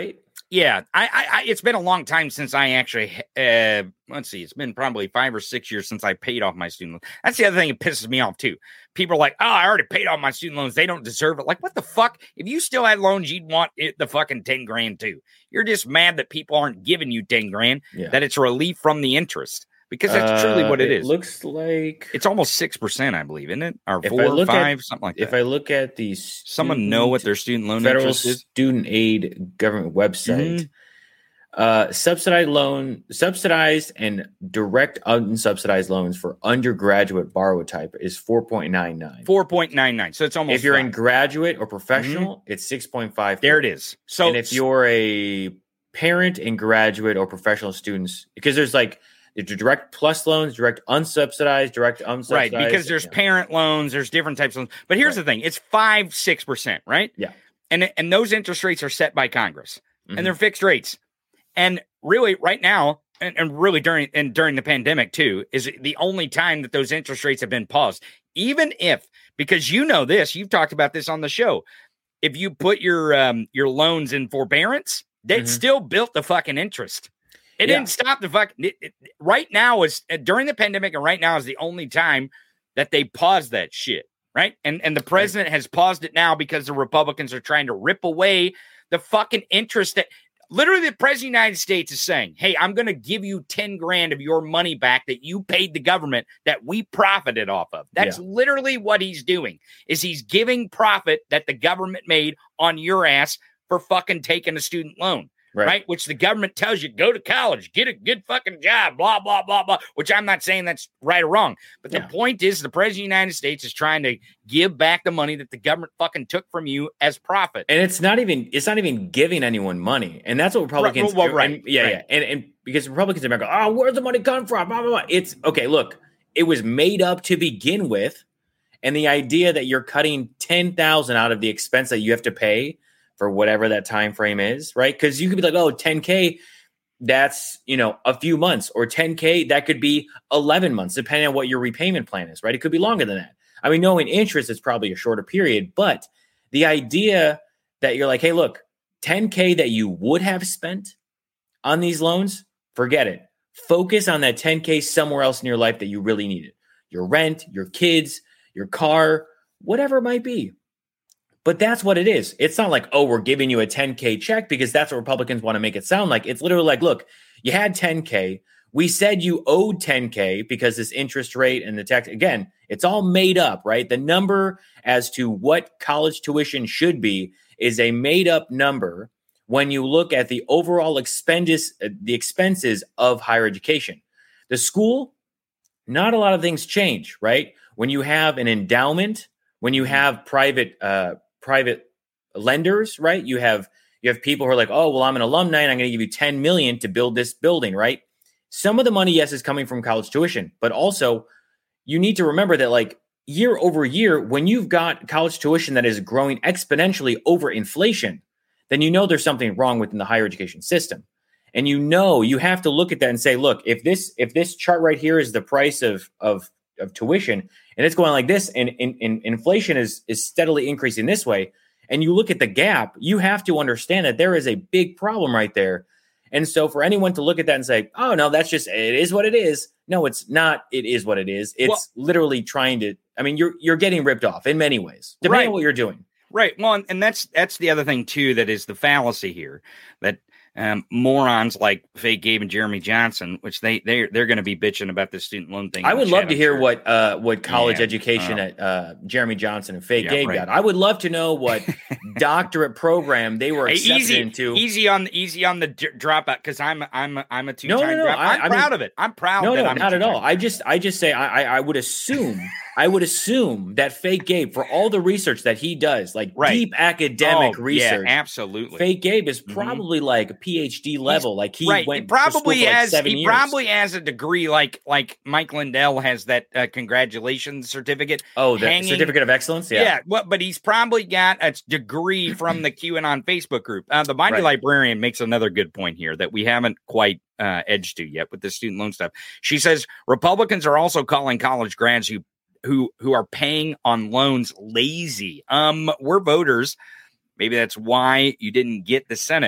Yeah, I, I, I, it's been a long time since I actually, uh, let's see, it's been probably five or six years since I paid off my student loan. That's the other thing that pisses me off too. People are like, oh, I already paid off my student loans. They don't deserve it. Like, what the fuck? If you still had loans, you'd want it, the fucking ten grand too. You're just mad that people aren't giving you ten grand, yeah. that it's relief from the interest. Because that's truly what it, uh, it is. Looks like it's almost six percent, I believe, isn't it? Or if four or five, at, something like that. If I look at the student, someone know what their student loan federal interest is? student aid government website, mm-hmm. uh, subsidized loan, subsidized and direct unsubsidized loans for undergraduate borrower type is four point nine nine. four point nine nine. So it's almost. If you're five. in graduate or professional, mm-hmm. it's six point five. There it is. So, and if you're a parent and graduate or professional students, because there's like. It's direct plus loans, direct unsubsidized, direct unsubsidized. Right, because there's yeah. parent loans, there's different types of loans. But here's right. the thing, it's five, six percent, right? Yeah. And, and those interest rates are set by Congress. Mm-hmm. And they're fixed rates. And really right now, and, and really during and during the pandemic too, is the only time that those interest rates have been paused. Even if, because you know this, you've talked about this on the show, if you put your um, your loans in forbearance, they mm-hmm. still built the fucking interest. It yeah. didn't stop the fuck. It, it, right now is uh, during the pandemic, and right now is the only time that they paused that shit. Right, and and the president right. has paused it now because the Republicans are trying to rip away the fucking interest that literally the president of the United States is saying, "Hey, I'm going to give you ten grand of your money back that you paid the government that we profited off of." That's yeah. literally what he's doing. Is he's giving profit that the government made on your ass for fucking taking a student loan. Right. right, which the government tells you, go to college, get a good fucking job, blah, blah, blah, blah, which I'm not saying that's right or wrong. But yeah. the point is the president of the United States is trying to give back the money that the government fucking took from you as profit. And it's not even it's not even giving anyone money. And that's what Republicans right, well, do. Right, and, yeah, right. yeah. And, and because Republicans in America, oh, where's the money come from? Blah, blah, blah. It's okay, look, it was made up to begin with. And the idea that you're cutting ten thousand out of the expense that you have to pay for whatever that time frame is, right? Because you could be like, oh, ten K, that's, you know, a few months, or ten K, that could be eleven months, depending on what your repayment plan is, right? It could be longer than that. I mean, knowing interest is probably a shorter period, but the idea that you're like, hey, look, ten K that you would have spent on these loans, forget it. Focus on that ten K somewhere else in your life that you really need it. Your rent, your kids, your car, whatever it might be. But that's what it is. It's not like, oh, we're giving you a ten K check, because that's what Republicans want to make it sound like. It's literally like, look, you had ten K. We said you owed ten K because this interest rate and the tax, again, it's all made up, right? The number as to what college tuition should be is a made up number when you look at the overall expenses, the expenses of higher education. The school, not a lot of things change, right? When you have an endowment, when you have private uh, private lenders, right? You have you have people who are like, oh, well, I'm an alumni and I'm going to give you ten million dollars to build this building, right? Some of the money, yes, is coming from college tuition, but also you need to remember that, like, year over year, when you've got college tuition that is growing exponentially over inflation, then you know there's something wrong within the higher education system. And you know you have to look at that and say, look, if this if this chart right here is the price of of of tuition, and it's going like this, and, and, and inflation is is steadily increasing this way, and you look at the gap, you have to understand that there is a big problem right there. And so for anyone to look at that and say, oh, no, that's just, it is what it is. No, it's not. It is what it is. It's well, literally trying to, I mean, you're you're getting ripped off in many ways, depending right. on what you're doing. Right. Well, and that's that's the other thing, too, that is the fallacy here, that Um, morons like Fake Gabe and Jeremy Johnson, which they they they're going to be bitching about the student loan thing. I would love to hear sure. what uh what college yeah, education uh, at uh, Jeremy Johnson and Fake yeah, Gabe right. got. I would love to know what doctorate program they were accepted hey, easy, into. Easy on easy on the d- dropout, because I'm I'm I'm a two time no, no, no, dropout. I'm I, I proud mean, of it. I'm proud. No, that no, I'm not at all. dropout. I just I just say I I, I would assume. I would assume that Fake Gabe, for all the research that he does, like right. deep academic oh, research, yeah, absolutely. Fake Gabe is probably mm-hmm. like a P H D level. He's, like he right. went he probably for like has seven he years. probably has a degree like like Mike Lindell has that uh, congratulations certificate. Oh, the hanging. certificate of excellence. Yeah, yeah. Well, but he's probably got a degree from the QAnon Facebook group. Uh, the Mighty right. Librarian makes another good point here that we haven't quite uh, edged to yet with the student loan stuff. She says Republicans are also calling college grads who. who who are paying on loans lazy. Um, we're voters. Maybe that's why you didn't get the Senate.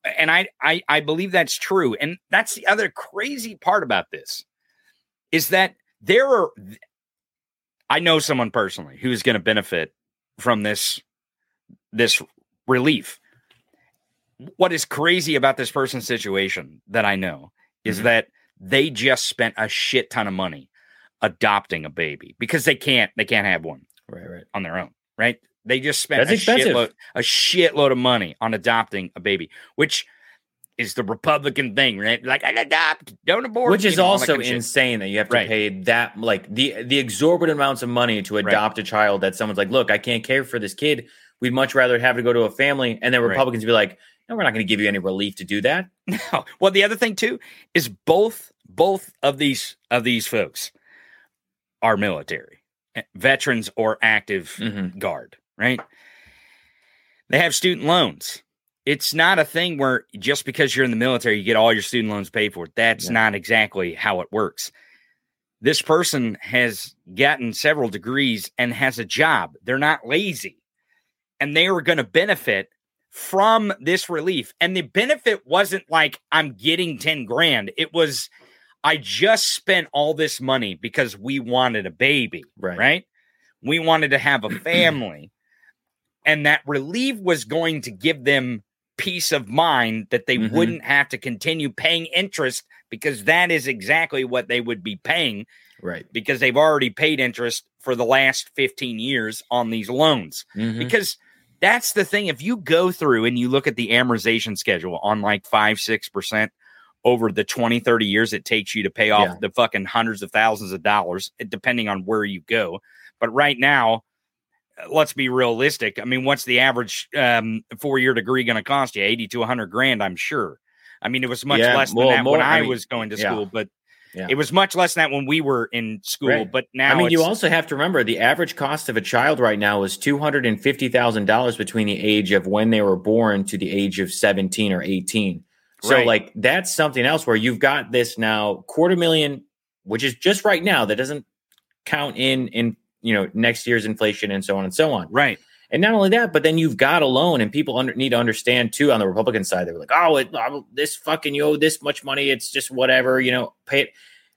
and I, I I believe that's true. And that's the other crazy part about this is that there are. I know someone personally who's going to benefit from this this relief. What is crazy about this person's situation that I know is mm-hmm. that they just spent a shit ton of money adopting a baby because they can't they can't have one right, right. on their own, right? They just spent That's a expensive. shitload, a shitload of money on adopting a baby, which is the Republican thing, right? Like, I adopt, don't abort. Which is you know, also kind of insane that you have to right. pay that, like, the the exorbitant amounts of money to adopt right. a child that someone's like, look, I can't care for this kid. We'd much rather have to go to a family. And then Republicans right. be like, no, we're not going to give you any relief to do that. No. Well, the other thing, too, is both both of these of these folks are military, veterans or active mm-hmm. guard, right? They have student loans. It's not a thing where just because you're in the military, you get all your student loans paid for. That's yeah. not exactly how it works. This person has gotten several degrees and has a job. They're not lazy. And they are going to benefit from this relief. And the benefit wasn't like, I'm getting ten grand. It was, I just spent all this money because we wanted a baby, right? right? We wanted to have a family. And that relief was going to give them peace of mind that they mm-hmm. wouldn't have to continue paying interest, because that is exactly what they would be paying. Right. Because they've already paid interest for the last fifteen years on these loans. Mm-hmm. Because that's the thing. If you go through and you look at the amortization schedule on like five, six percent over the twenty, thirty years it takes you to pay off yeah. the fucking hundreds of thousands of dollars, depending on where you go. But right now, let's be realistic. I mean, what's the average um, four-year degree going to cost you? eighty to one hundred grand, I'm sure. I mean, it was much yeah, less than well, that more, when I, I mean, was going to yeah. school, but yeah. it was much less than that when we were in school. Right. But now, I mean, it's, you also have to remember the average cost of a child right now is two hundred fifty thousand dollars between the age of when they were born to the age of seventeen or eighteen. So, right. like, that's something else where you've got this now quarter million, which is just right now. That doesn't count in, in you know, next year's inflation and so on and so on. Right. And not only that, but then you've got a loan, and people under, need to understand too on the Republican side. They were like, oh, it, oh, this fucking, you owe this much money. It's just whatever, you know, pay it.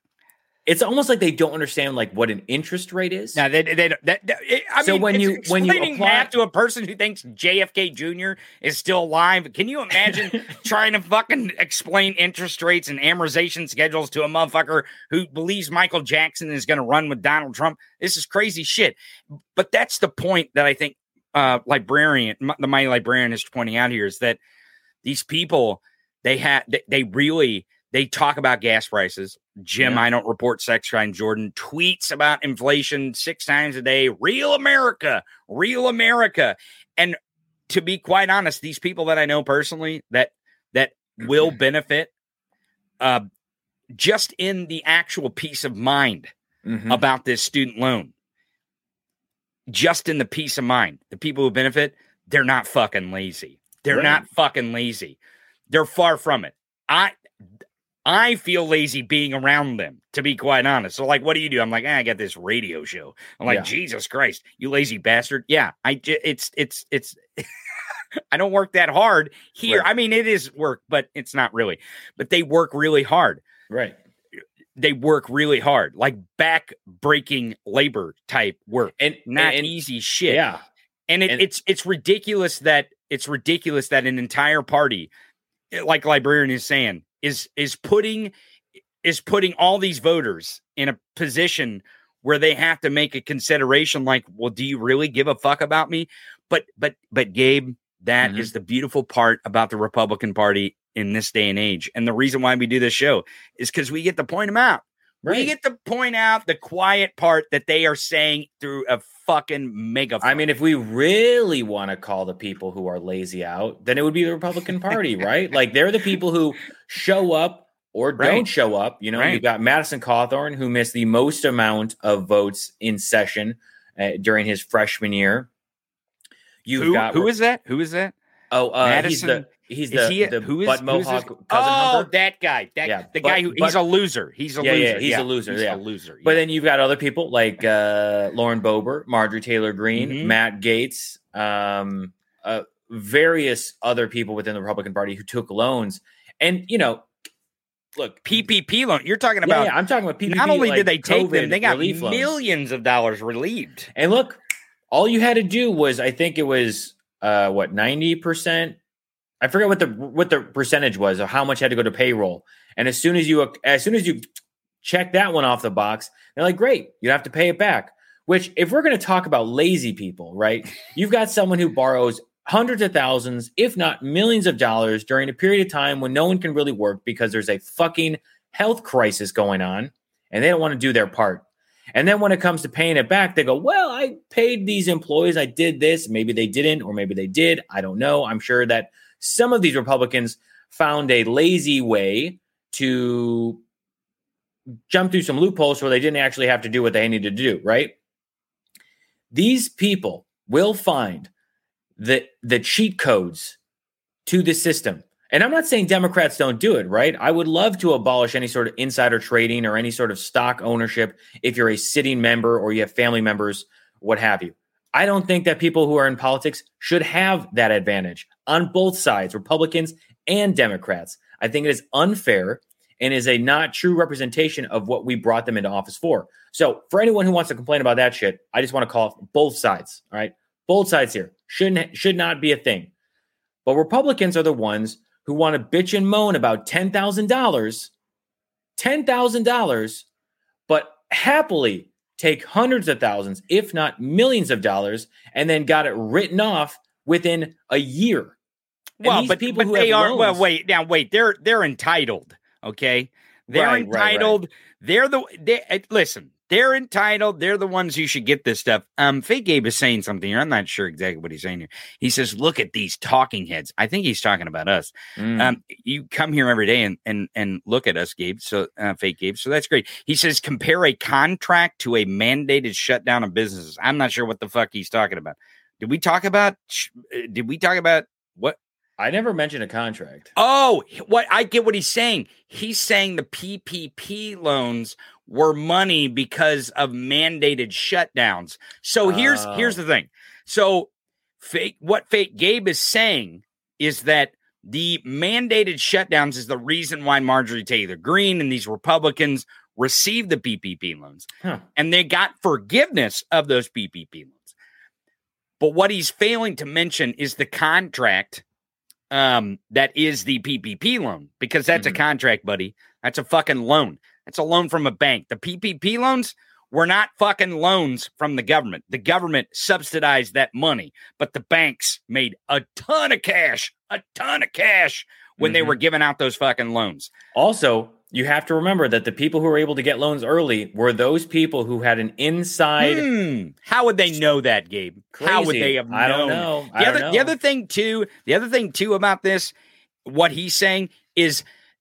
It's almost like they don't understand like what an interest rate is. Now they, they, that, that, it, I so mean, when you when you apply math to a person who thinks J F K Junior is still alive, can you imagine trying to fucking explain interest rates and amortization schedules to a motherfucker who believes Michael Jackson is going to run with Donald Trump? This is crazy shit. But that's the point that I think uh, librarian, the mighty librarian, is pointing out here is that these people they have they, they really. They talk about gas prices. Jim, yeah. I don't report sex crime. Jordan tweets about inflation six times a day. Real America, real America. And to be quite honest, these people that I know personally that that will benefit uh, just in the actual peace of mind mm-hmm. about this student loan, just in the peace of mind, the people who benefit, they're not fucking lazy. They're right. not fucking lazy. They're far from it. I I feel lazy being around them, to be quite honest. So, like, what do you do? I'm like, eh, I got this radio show. I'm like, yeah. Jesus Christ, you lazy bastard. Yeah, I, it's, it's, it's, I don't work that hard here. Right. I mean, it is work, but it's not really. But they work really hard. Right. They work really hard, like back-breaking labor type work, and not and, easy shit. Yeah. And, it, and it's it's ridiculous that it's ridiculous that an entire party, like Librarian is saying, is is putting is putting all these voters in a position where they have to make a consideration like, well, do you really give a fuck about me? But but but Gabe, that mm-hmm. is the beautiful part about the Republican Party in this day and age. And the reason why we do this show is because we get to point them out. Right. We get to point out the quiet part that they are saying through a fucking megaphone. I mean, if we really want to call the people who are lazy out, then it would be the Republican Party, right? Like, they're the people who show up or don't right. show up. You know, right. you've got Madison Cawthorn, who missed the most amount of votes in session uh, during his freshman year. You've who, got who is that? Who is that? Oh, uh, Madison. He's the he's is the, he a, the who is, Bud Mohawk cousin oh, Hunter? that guy. That yeah, the but, guy who but, he's a loser. He's a yeah, loser. Yeah, he's yeah. a loser. He's yeah. a loser. Yeah. But then you've got other people like uh, Lauren Boebert, Marjorie Taylor Greene, mm-hmm. Matt Gaetz. Um, uh, various other people within the Republican Party who took loans. And, you know, look, P P P loan. You're talking yeah, about. yeah, I'm talking about P P P. Not only like did they take COVID them, they got relief loans. millions of dollars relieved. And look, all you had to do was, I think it was, uh, what, ninety percent? I forget what the what the percentage was of how much had to go to payroll. And as soon as you as soon as you check that one off the box, they're like, great, you have to pay it back. Which, if we're going to talk about lazy people, right? You've got someone who borrows hundreds of thousands, if not millions of dollars during a period of time when no one can really work because there's a fucking health crisis going on and they don't want to do their part. And then when it comes to paying it back, they go, well, I paid these employees. I did this. Maybe they didn't, or maybe they did. I don't know. I'm sure that some of these Republicans found a lazy way to jump through some loopholes where they didn't actually have to do what they needed to do, right? These people will find the, the cheat codes to the system. And I'm not saying Democrats don't do it, right? I would love to abolish any sort of insider trading or any sort of stock ownership if you're a sitting member or you have family members, what have you. I don't think that people who are in politics should have that advantage on both sides, Republicans and Democrats. I think it is unfair and is a not true representation of what we brought them into office for. So for anyone who wants to complain about that shit, I just want to call both sides, all right? Both sides here. Shouldn't, should not be a thing. But Republicans are the ones who want to bitch and moan about ten thousand dollars, ten thousand dollars, but happily take hundreds of thousands, if not millions of dollars, and then got it written off within a year. Well, but people but who they are, loans, well, wait, now wait, they're, they're entitled. Okay. They're right, entitled. Right, right. They're the, they, listen, they're entitled. They're the ones who should get this stuff. Um, Fake Gabe is saying something here. I'm not sure exactly what he's saying here. He says, look at these talking heads. I think he's talking about us. Mm. Um, you come here every day and, and, and look at us, Gabe. So, uh, Fake Gabe. So that's great. He says, compare a contract to a mandated shutdown of businesses. I'm not sure what the fuck he's talking about. Did we talk about, did we talk about what? I never mentioned a contract. Oh, what I get what he's saying. He's saying the P P P loans were money because of mandated shutdowns. So here's oh. here's the thing. So fake what Fake Gabe is saying is that the mandated shutdowns is the reason why Marjorie Taylor Greene and these Republicans received the P P P loans. Huh. And they got forgiveness of those P P P loans. But what he's failing to mention is the contract Um, that is the P P P loan, because that's mm-hmm. a contract, buddy. That's a fucking loan. That's a loan from a bank. The P P P loans were not fucking loans from the government. The government subsidized that money, but the banks made a ton of cash, a ton of cash when mm-hmm. they were giving out those fucking loans. Also, you have to remember that the people who were able to get loans early were those people who had an inside. Hmm. How would they know that, Gabe? Crazy. How would they have known? I don't know. I the don't other, know. The other thing too, the other thing too about this, what he's saying is,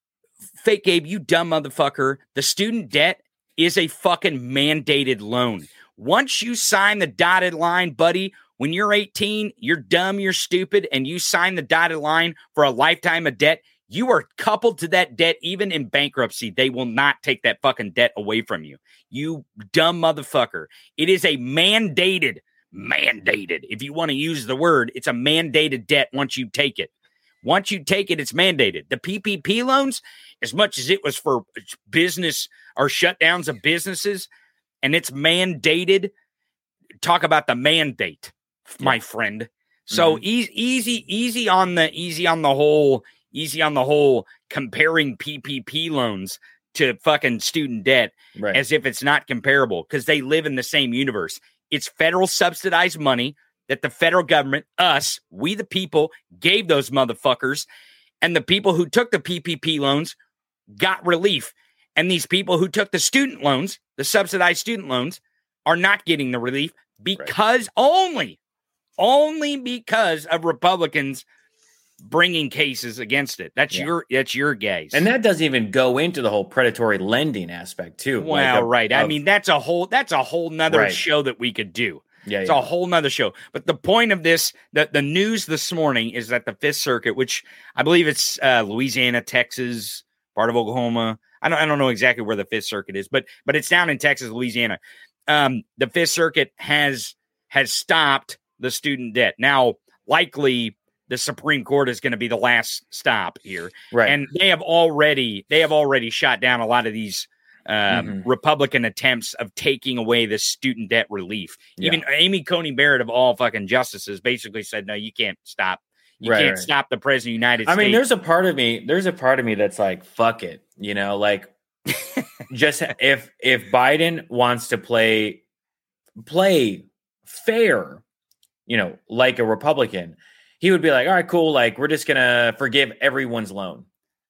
Fake Gabe, you dumb motherfucker. The student debt is a fucking mandated loan. Once you sign the dotted line, buddy, when you're eighteen, you're dumb, you're stupid, and you sign the dotted line for a lifetime of debt, you are coupled to that debt even in bankruptcy. They will not take that fucking debt away from you. You dumb motherfucker. It is a mandated, mandated, if you want to use the word, it's a mandated debt once you take it. Once you take it, it's mandated. The P P P loans, as much as it was for business or shutdowns of businesses, and it's mandated, talk about the mandate, my friend. So mm-hmm. easy, easy, easy on the, easy on the whole, easy on the whole comparing P P P loans to fucking student debt right. as if it's not comparable, because they live in the same universe. It's federal subsidized money that the federal government, us, we the people, gave those motherfuckers, and the people who took the P P P loans got relief. And these people who took the student loans, the subsidized student loans, are not getting the relief because right. only, only because of Republicans bringing cases against it. That's yeah. your that's your guys. And that doesn't even go into the whole predatory lending aspect too. Well, like a, right. Of, I mean, that's a whole that's a whole nother right. show that we could do. Yeah, it's yeah. a whole nother show. But the point of this, the, the news this morning is that the Fifth Circuit, which I believe it's uh, Louisiana, Texas, part of Oklahoma. I don't I don't know exactly where the Fifth Circuit is, but but it's down in Texas, Louisiana. Um, the Fifth Circuit has has stopped the student debt. Now, likely the Supreme Court is going to be the last stop here. Right. And they have already they have already shot down a lot of these um, mm-hmm. Republican attempts of taking away the student debt relief. Yeah. Even Amy Coney Barrett of all fucking justices basically said, no, you can't stop. You right, can't right. stop the president of the United I States. I mean, there's a part of me, there's a part of me that's like, fuck it. You know, like just if if Biden wants to play play fair, you know, like a Republican, he would be like, all right, cool. Like, we're just going to forgive everyone's loan.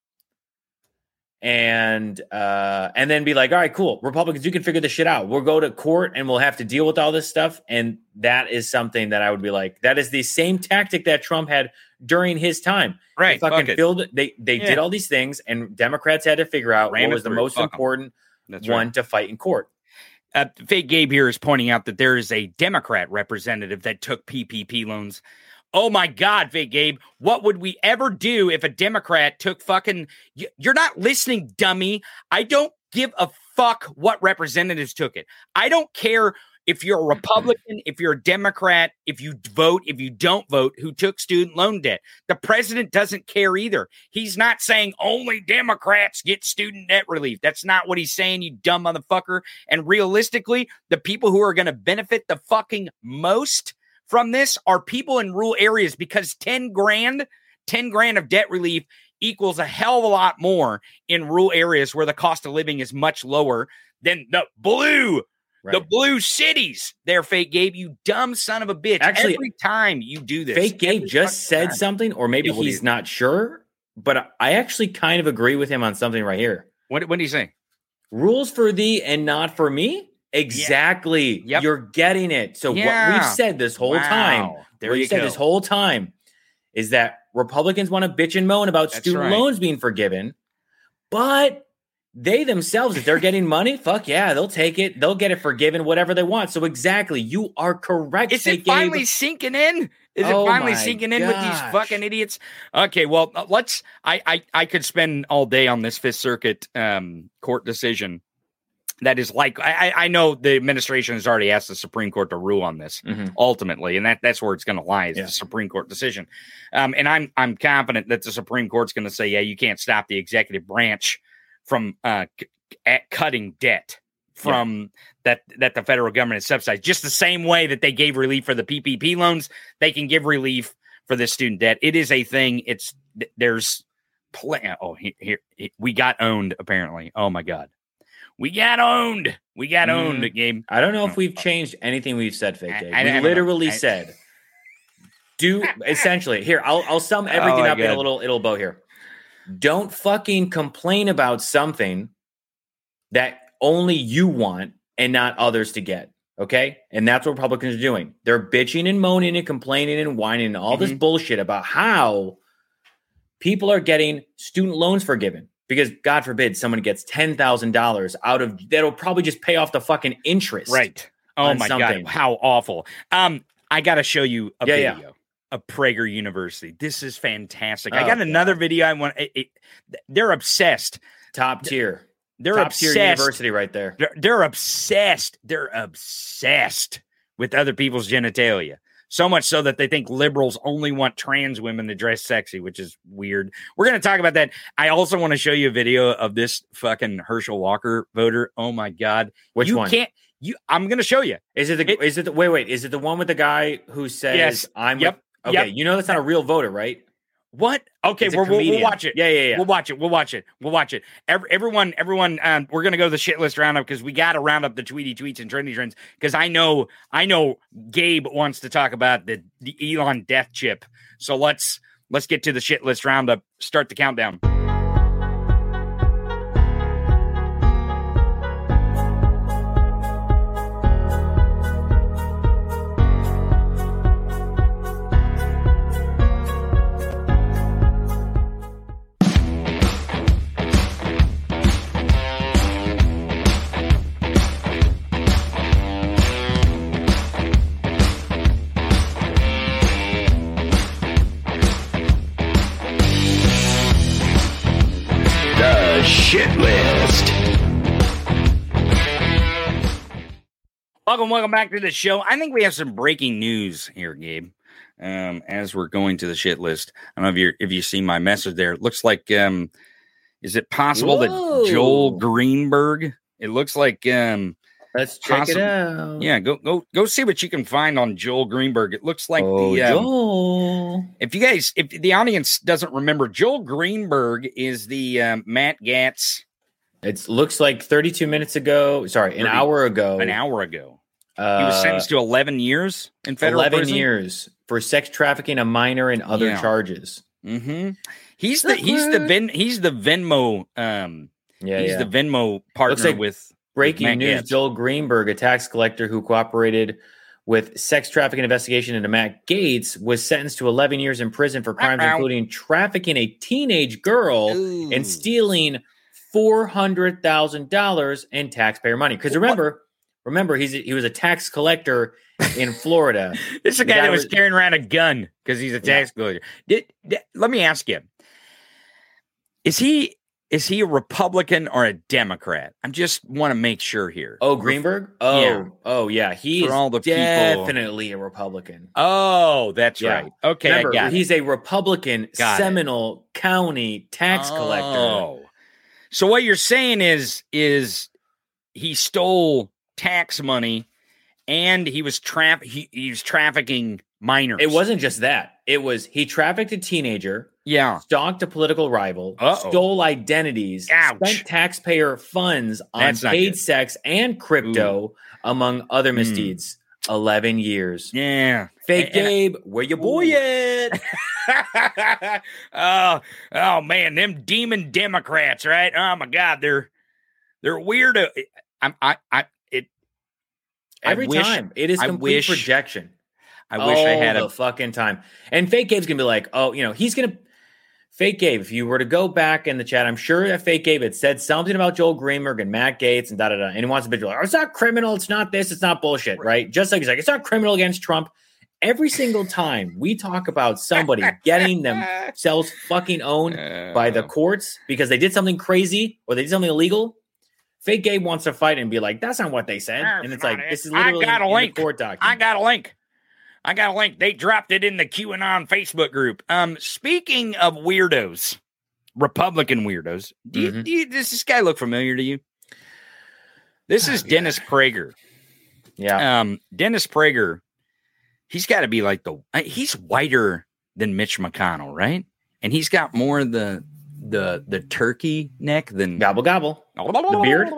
And, uh, and then be like, all right, cool. Republicans, you can figure this shit out. We'll go to court and we'll have to deal with all this stuff. And that is something that I would be like, that is the same tactic that Trump had during his time. Right. They fucking filled, they, they yeah. did all these things, and Democrats had to figure out Ram what was the most Fuck important That's one right. to fight in court. Uh, Fake Gabe here is pointing out that there is a Democrat representative that took P P P loans. Oh my God, Fake Gabe, what would we ever do if a Democrat took fucking, you're not listening, dummy. I don't give a fuck what representatives took it. I don't care if you're a Republican, if you're a Democrat, if you vote, if you don't vote, who took student loan debt. The president doesn't care either. He's not saying only Democrats get student debt relief. That's not what he's saying, you dumb motherfucker. And realistically, the people who are going to benefit the fucking most from this are people in rural areas, because ten grand, ten grand of debt relief equals a hell of a lot more in rural areas where the cost of living is much lower than the blue, right. the blue cities. There, Fake Gabe, you dumb son of a bitch. Actually, every time you do this, Fake Gabe just said time. something, or maybe yeah, he's not sure, but I actually kind of agree with him on something right here. What, what did he say? Rules for thee and not for me? Exactly. Yeah. Yep. You're getting it. So yeah. what we've said this whole wow. time, there what you we've said go. this whole time is that Republicans want to bitch and moan about That's student right. loans being forgiven, but they themselves, if they're getting money, fuck yeah, they'll take it. They'll get it forgiven, whatever they want. So exactly, you are correct. Is it finally Gabe. sinking in? Is oh it finally sinking in gosh. with these fucking idiots? Okay, well, let's. I I I could spend all day on this Fifth Circuit um, court decision. That is like, I, I know the administration has already asked the Supreme Court to rule on this mm-hmm. ultimately, and that, that's where it's going to lie is yeah. the Supreme Court decision. Um, and I'm I'm confident that the Supreme Court's going to say, yeah, you can't stop the executive branch from uh, c- at cutting debt from yeah. that that the federal government is subsidized. Just the same way that they gave relief for the P P P loans, they can give relief for the student debt. It is a thing. It's there's plenty. Oh, here, here we got owned apparently. Oh my God. We got owned. We got mm. owned, Gabe. I don't know if we've changed anything we've said, Fake Gabe. I, I, we literally I, said, do essentially here. I'll I'll sum everything oh up God. in a little little bow here. Don't fucking complain about something that only you want and not others to get. Okay, and that's what Republicans are doing. They're bitching and moaning and complaining and whining and all mm-hmm. this bullshit about how people are getting student loans forgiven. Because God forbid someone gets ten thousand dollars out of that'll probably just pay off the fucking interest. Right. Oh my something. God. How awful. Um, I got to show you a yeah, video yeah. of Prager University. This is fantastic. Oh, I got another God. video I want. It, it, they're obsessed. Top tier. They're Top obsessed. tier university right there. They're, they're obsessed. They're obsessed with other people's genitalia. So much so that they think liberals only want trans women to dress sexy, which is weird. We're going to talk about that. I also want to show you a video of this fucking Herschel Walker voter. Oh my God. Which you one? Can't, you, I'm going to show you. Is it the, it, is it the, wait, wait, is it the one with the guy who says, yes. I'm, yep. with, okay, yep. you know, that's not a real voter, right? What? Okay, we're, we'll, we'll watch it. Yeah, yeah, yeah. We'll watch it. We'll watch it. We'll watch it. Every, everyone, everyone. Um, we're gonna go to the shit list roundup because we got to round up the tweety tweets and trendy trends. Because I know, I know, Gabe wants to talk about the the Elon death chip. So let's let's get to the shit list roundup. Start the countdown. Shit list. Welcome, welcome back to the show. I think we have some breaking news here, Gabe. um, as we're going to the shit list. I don't know if you if you see my message there. It looks like, um, is it possible Whoa. that Joel Greenberg? It looks like, um, let's check possible, it out. Yeah, go go go see what you can find on Joel Greenberg. It looks like oh, the um, Joel. If you guys, if the audience doesn't remember, Joel Greenberg is the um, Matt Gaetz. It looks like thirty-two minutes ago. Sorry, an thirty hour ago. An hour ago. Uh, he was sentenced to eleven years in federal eleven prison. years for sex trafficking a minor and other Yeah. charges. Mm-hmm. He's the he's the Ven, he's the Venmo um Yeah, he's yeah. the Venmo partner like with breaking with Matt news. Gaetz. Joel Greenberg, a tax collector who cooperated with sex trafficking investigation into Matt Gaetz, was sentenced to eleven years in prison for crimes Ow. including trafficking a teenage girl Ooh. and stealing four hundred thousand dollars in taxpayer money. Because remember, remember, he's he was a tax collector in Florida. This is a The guy guy that was was- carrying around a gun because he's a tax collector. Did, did let me ask you: Is he is he a Republican or a Democrat? I just want to make sure here. Oh, Greenberg? Oh, Yeah. oh yeah. He For is all the people- definitely a Republican. Oh, that's Yeah. right. Okay, Remember, I got it. he's a Republican Got it. Seminole County tax collector. Oh. So what you're saying is is he stole tax money and he was trap he, he was trafficking minors. It wasn't just that. It was he trafficked a teenager, Yeah. stalked a political rival, Uh-oh. stole identities, Ouch. spent taxpayer funds on That's not paid good. sex and crypto, among other Mm. misdeeds. Eleven years. Yeah. Fake And- Gabe, where your boy at? oh, oh man, them demon Democrats, right? Oh my God, they're they're weird. I'm I I it I Every wish- time. It is I complete wish- projection. I wish I All had the a fucking time. And Fake Gabe's gonna be like, oh, you know, he's gonna Fake Gabe. If you were to go back in the chat, I'm sure that Fake Gabe had said something about Joel Greenberg and Matt Gaetz and da da da. And he wants to be like, oh, it's not criminal. It's not this. It's not bullshit, right? Just like he's like, it's not criminal against Trump. Every single time we talk about somebody getting themselves fucking owned by the courts because they did something crazy or they did something illegal, Fake Gabe wants to fight and be like, that's not what they said. And it's like, this is I literally got a in, in link. the court document. I got a link. I got a link. They dropped it in the QAnon Facebook group. Um, speaking of weirdos, Republican weirdos, do you, Mhm. do you, does this guy look familiar to you? This is Dennis Prager. Yeah. Um, Dennis Prager, he's got to be like the uh, he's whiter than Mitch McConnell, right? And he's got more of the the the turkey neck than Gobble gobble. The beard?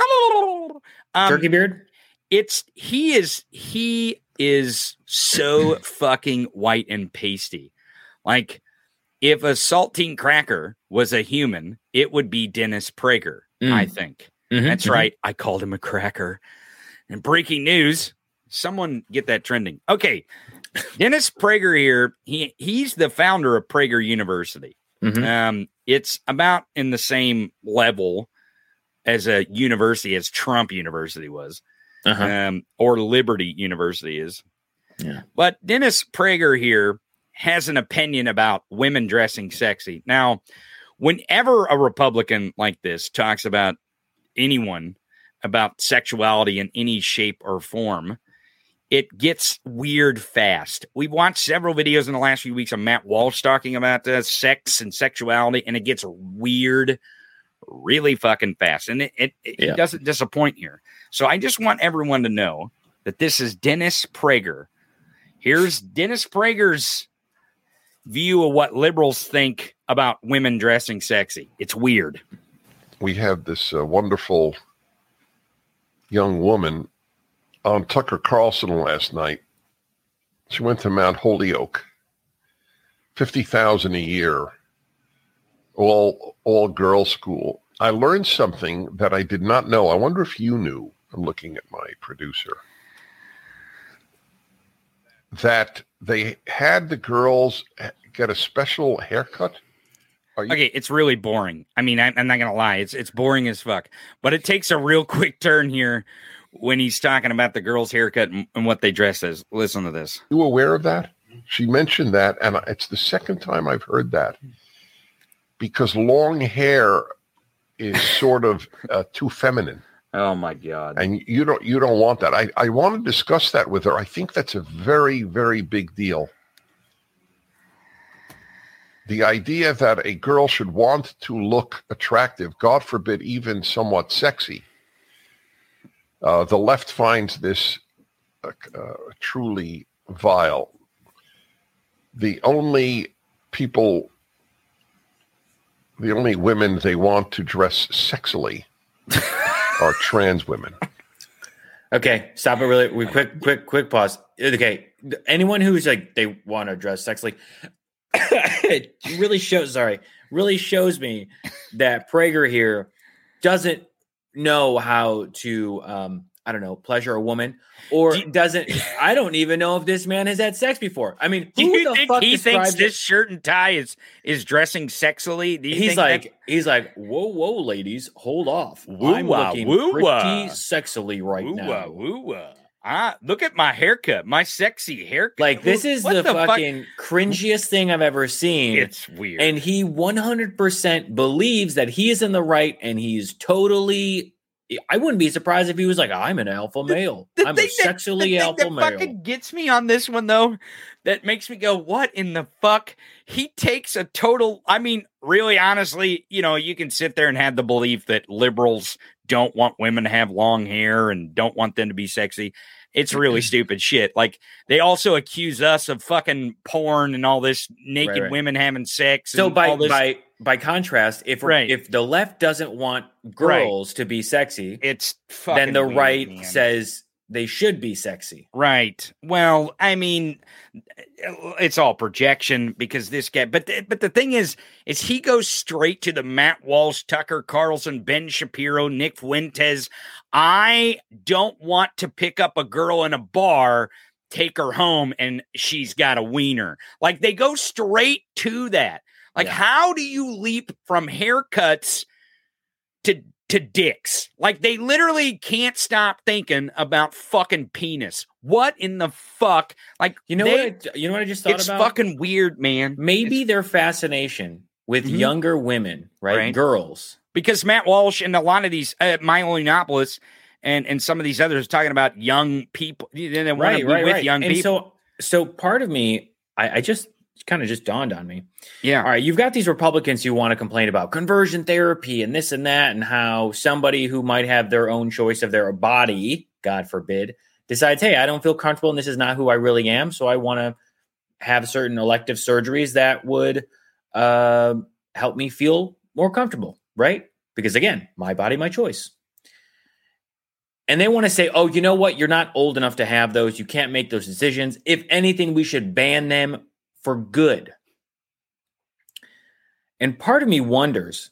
Um, Turkey beard? It's he is he is so fucking white and pasty. Like if a saltine cracker was a human, it would be Dennis Prager, Mm. I think. Mhm, That's mhm. right. I called him a cracker. And breaking news, someone get that trending. Okay. Dennis Prager here, he he's the founder of Prager University. Mhm. Um, it's about in the same level as a university as Trump University was, Uh-huh. um, or Liberty University is. Yeah. But Dennis Prager here has an opinion about women dressing sexy. Now, whenever a Republican like this talks about anyone about sexuality in any shape or form, it gets weird fast. We've watched several videos in the last few weeks of Matt Walsh talking about uh, sex and sexuality, and it gets weird really fucking fast. And it, it, it Yeah. doesn't disappoint here. So I just want everyone to know that this is Dennis Prager. Here's Dennis Prager's view of what liberals think about women dressing sexy. It's weird. We have this uh, wonderful young woman on Tucker Carlson last night. She went to Mount Holyoke, fifty thousand dollars a year, all all girls school. I learned something that I did not know. I wonder if you knew. I'm looking at my producer. That they had the girls get a special haircut. Are you- Okay, it's really boring. I mean, I, I'm not gonna lie, it's it's boring as fuck. But it takes a real quick turn here when he's talking about the girl's haircut and, and what they dress as. Listen to this. you aware of that? She mentioned that, and it's the second time I've heard that. Because long hair is sort of uh, too feminine, Oh my god! and you don't you don't want that. I, I want to discuss that with her. I think that's a very, very big deal. the idea that a girl should want to look attractive, God forbid, even somewhat sexy, uh, the left finds this uh, uh, truly vile. The only people, the only women they want to dress sexily are trans women. Okay, stop it really. We quick, quick, quick pause. Okay, anyone who's like they want to dress sexily, it really shows. Sorry, really shows me that Prager here doesn't know how to. Um, I don't know, pleasure a woman, or you, doesn't. I don't even know if this man has had sex before. I mean, who do you the think fuck he thinks it? this shirt and tie is is dressing sexily? Do you he's think like, that... he's like, whoa, whoa, ladies, hold off. Woo-wah, I'm looking woo-wah. pretty sexily right woo-wah, now. Woo-wah. Ah, look at my haircut, my sexy haircut. Like, this is what the, the fucking fuck? cringiest thing I've ever seen. It's weird. And he one hundred percent believes that he is in the right, and he's totally. I wouldn't be surprised if he was like, I'm an alpha male. The, the I'm a that, sexually the alpha thing that male. fucking gets me on this one, though, that makes me go, what in the fuck? He takes a total, I mean, really, honestly, you know, you can sit there and have the belief that liberals don't want women to have long hair and don't want them to be sexy. It's really stupid shit. Like, they also accuse us of fucking porn and all this naked Right, right. women having sex. So and by all this. by by contrast, if Right. if the left doesn't want girls to be sexy, It's fucking then the weird, right man. says they should be sexy. Right. Well, I mean, it's all projection because this guy. But the, but the thing is, is he goes straight to the Matt Walsh, Tucker Carlson, Ben Shapiro, Nick Fuentes. I don't want to pick up a girl in a bar, take her home, and she's got a wiener. Like, they go straight to that. Like, Yeah. how do you leap from haircuts to to dicks? Like, they literally can't stop thinking about fucking penis. What in the fuck? Like, You know they, what? I, you know what I just thought it's about? fucking weird, man. Maybe It's- their fascination with Mhm. younger women, right? Right. Girls. because Matt Walsh and a lot of these uh, Milo Yiannopoulos and and some of these others talking about young people. They want to Right, be right, with right. young And people. so, so part of me, I, I just kind of just dawned on me. yeah. All right, you've got these Republicans who want to complain about conversion therapy and this and that, and how somebody who might have their own choice of their body, God forbid, decides, hey, I don't feel comfortable and this is not who I really am, so I want to have certain elective surgeries that would uh, help me feel more comfortable, right? Because again, my body, my choice. And they want to say, oh, you know what? You're not old enough to have those. You can't make those decisions. If anything, we should ban them for good. And part of me wonders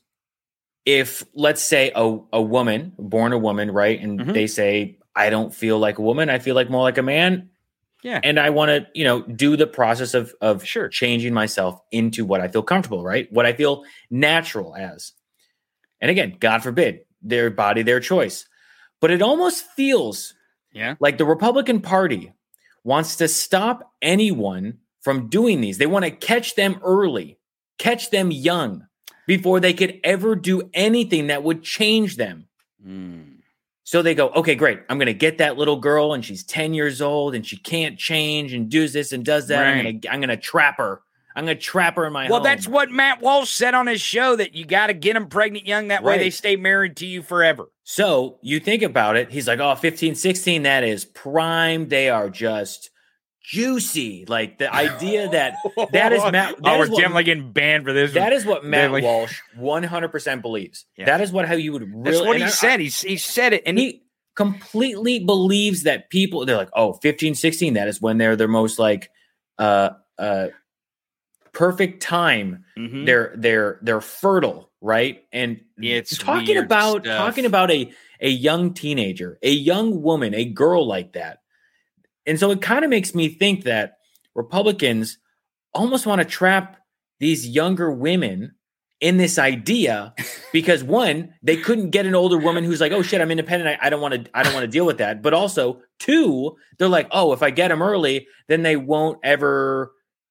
if, let's say, a, a woman, born a woman, right? And Mhm. they say, I don't feel like a woman. I feel like more like a man. Yeah. And I want to, you know, do the process of, of Sure. changing myself into what I feel comfortable, right? What I feel natural as. And again, God forbid, their body, their choice. But it almost feels Yeah. like the Republican Party wants to stop anyone from doing these. They want to catch them early, catch them young, before they could ever do anything that would change them. Mm. So they go, okay, great. I'm going to get that little girl and she's ten years old and she can't change and does this and does that. I'm Right. going to I'm going to trap her. I'm going to trap her in my Well, home. that's what Matt Walsh said on his show, that you got to get them pregnant young. That way Right. they stay married to you forever. So you think about it. He's like, oh, fifteen, sixteen, that is prime. They are just juicy. Like the idea that that is Matt. Oh, That we're is what, definitely getting banned for this. that is what Matt Definitely. Walsh one hundred percent believes. Yeah. That is what how you would really. That's what and he I- said. He, he said it. And And he completely believes that people, they're like, oh, fifteen, sixteen, that is when they're their most like uh uh perfect time. Mhm. They're they're they're fertile, right? And It's talking weird about stuff. talking about a a young teenager, a young woman, a girl like that. And so it kind of makes me think that Republicans almost want to trap these younger women in this idea because one, they couldn't get an older woman who's like, oh shit, I'm independent. I, I don't want to, I don't want to deal with that. But also two, they're like, oh, if I get them early, then they won't ever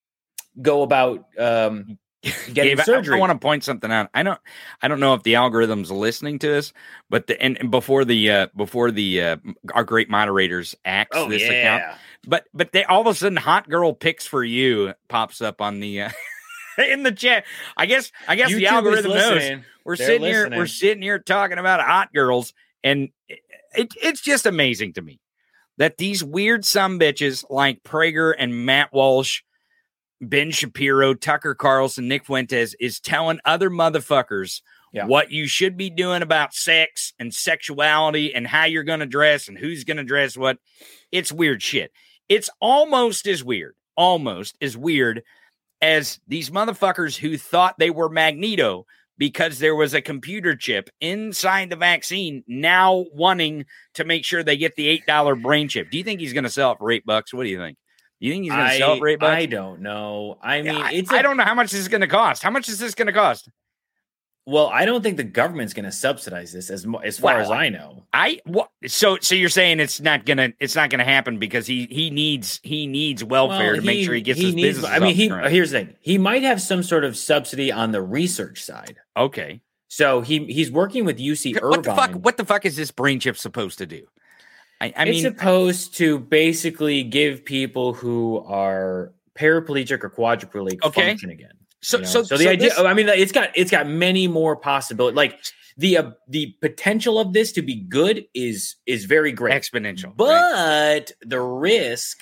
go about um, getting Gabe, I- surgery. I, want to point something out. I don't, I don't know if the algorithm's listening to this, but the, and, and before the, uh, before the, uh, our great moderators axe oh this yeah. account, but, but they all of a sudden, hot girl picks for you pops up on the, uh, in the chat. I guess I guess YouTube the algorithm is knows listening. we're They're sitting listening. here we're sitting here talking about hot girls, and it, it, it's just amazing to me that these weird sumbitches like Prager and Matt Walsh, Ben Shapiro, Tucker Carlson, Nick Fuentes is telling other motherfuckers Yeah. what you should be doing about sex and sexuality and how you're going to dress and who's going to dress what. It's weird shit. It's almost as weird, almost as weird as these motherfuckers who thought they were Magneto because there was a computer chip inside the vaccine now wanting to make sure they get the eight dollar brain chip. Do you think he's going to sell it for eight bucks? What do you think? You think he's going to sell it for eight bucks? I don't know. I mean, I, it's I a- don't know how much this is going to cost. How much is this going to cost? Well, I don't think the government's going to subsidize this as mo- as far Well, as I know. I what so so you're saying it's not gonna it's not gonna happen because he he needs he needs welfare Well, to make sure he gets he his needs, business. I mean, he up. here's the thing. He might have some sort of subsidy on the research side. Okay. So he he's working with U C Irvine. What the fuck? What the fuck is this brain chip supposed to do? I, I it's mean, supposed to basically give people who are paraplegic or quadriplegic Okay. function again. so You know? so so the so idea, this- I mean, it's got it's got many more possibilities. Like the uh, the potential of this to be good is is very great, exponential, but right? the risk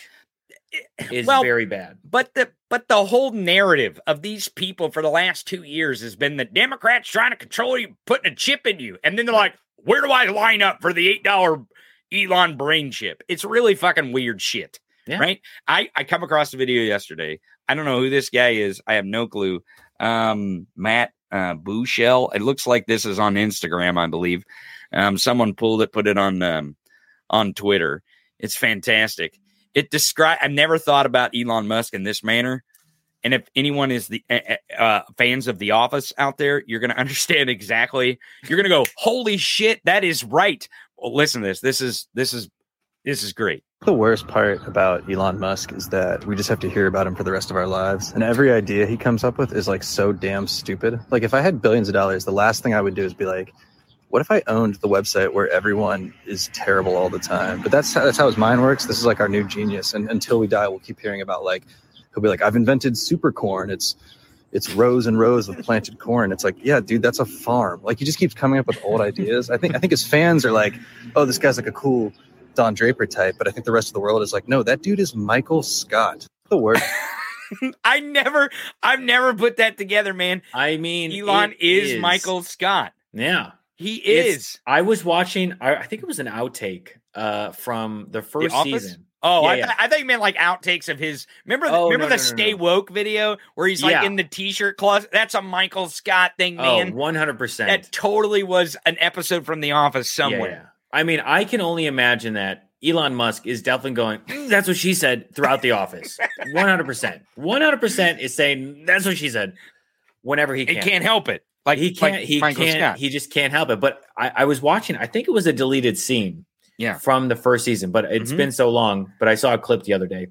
is Well, very bad. But the but the whole narrative of these people for the last two years has been the Democrats trying to control you, putting a chip in you, and then they're like, "Where do I line up for the eight dollar Elon brain chip?" It's really fucking weird shit, Yeah. right? I I come across a video yesterday. I don't know who this guy is. I have no clue. Um, Matt uh, Bouchel. It looks like this is on Instagram, I believe. Um, someone pulled it, put it on um, on Twitter. It's fantastic. It describe. I've never thought about Elon Musk in this manner. And if anyone is the uh, uh, fans of The Office out there, you're going to understand exactly. You're going to go, "Holy shit, that is right." Well, listen to this. This is this is this is great. The worst part about Elon Musk is that we just have to hear about him for the rest of our lives. And every idea he comes up with is like so damn stupid. Like if I had billions of dollars, the last thing I would do is be like, what if I owned the website where everyone is terrible all the time? But that's how, that's how his mind works. This is like our new genius. And until we die, we'll keep hearing about like, he'll be like, I've invented super corn. It's it's rows and rows of planted corn. It's like, yeah, dude, that's a farm. Like he just keeps coming up with old ideas. I think I think his fans are like, oh, this guy's like a cool Don Draper type. But I think the rest of the world is like, no, that dude is Michael Scott. The word. I never, I've never put that together, man. I mean, Elon it is, Michael Scott. Yeah, He It's- is. I was watching. I, I think it was an outtake uh, from the first The Office? season. Oh, Yeah, I, yeah. th- I thought you meant like outtakes of his. Remember, the, Oh, remember no, the no, no, Stay no. Woke video where he's like Yeah. in the t-shirt closet? That's a Michael Scott thing, Oh, man. one hundred percent. That totally was an episode from The Office somewhere. I mean, I can only imagine that Elon Musk is definitely going, "Mm, that's what she said throughout the office. one hundred percent. one hundred percent is saying that's what she said whenever he He can. can't help it. Like he can't, like he Michael can't, Scott. he just can't help it. But I, I was watching, I think it was a deleted scene Yeah. from the first season, but it's Mhm. been so long, but I saw a clip the other day.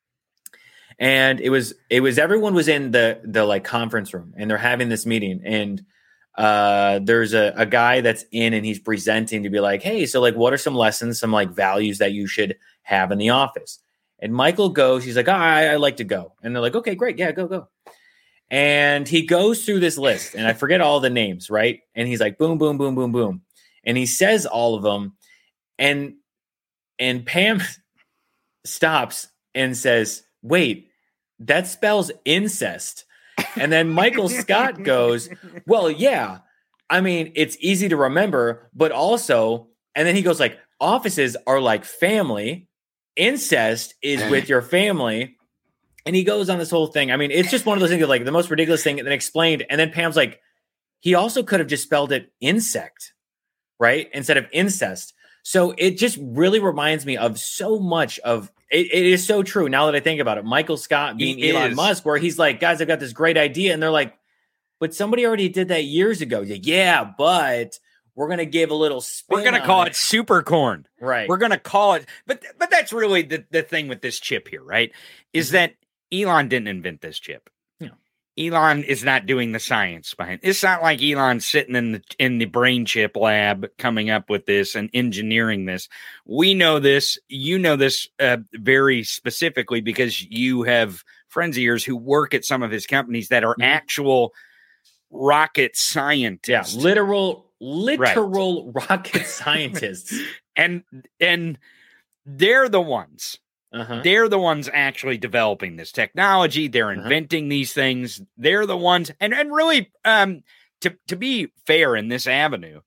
And it was, it was, everyone was in the, the like conference room and they're having this meeting and uh, there's a, a guy that's in and he's presenting to be like, hey, so like, what are some lessons, some like values that you should have in the office? And Michael goes, he's like, oh, I, I like to go. And they're like, okay, great. Yeah, go, go. And he goes through this list and I forget all the names, right? And he's like, boom, boom, boom, boom, boom. And he says all of them. And, and Pam stops and says, wait, that spells incest. And then Michael Scott goes, well, yeah, I mean, it's easy to remember, but also, and then he goes like, offices are like family. Incest is with your family. And he goes on this whole thing. I mean, it's just one of those things, like the most ridiculous thing, and then explained. And then Pam's like, he also could have just spelled it insect, right? Instead of incest. So it just really reminds me of so much of it. It is so true now that I think about it. Michael Scott being He Elon is. Musk, where he's like, guys, I've got this great idea. And they're like, but somebody already did that years ago. He's like, yeah, but we're going to give a little spin. We're gonna on call it super corn. Right. We're gonna call it, but but that's really the, the thing with this chip here, right? Is that Elon didn't invent this chip. No. Elon is not doing the science behind it. It's not like Elon's sitting in the in the brain chip lab coming up with this and engineering this. We know this. You know this uh, very specifically because you have friends of yours who work at some of his companies that are Mhm. actual rocket Yeah, scientists. literal, literal rocket scientists. and and they're the ones. Uh-huh. They're the ones actually developing this technology. They're Uh-huh. inventing these things. They're the ones, and and really, um, to to be fair in this avenue,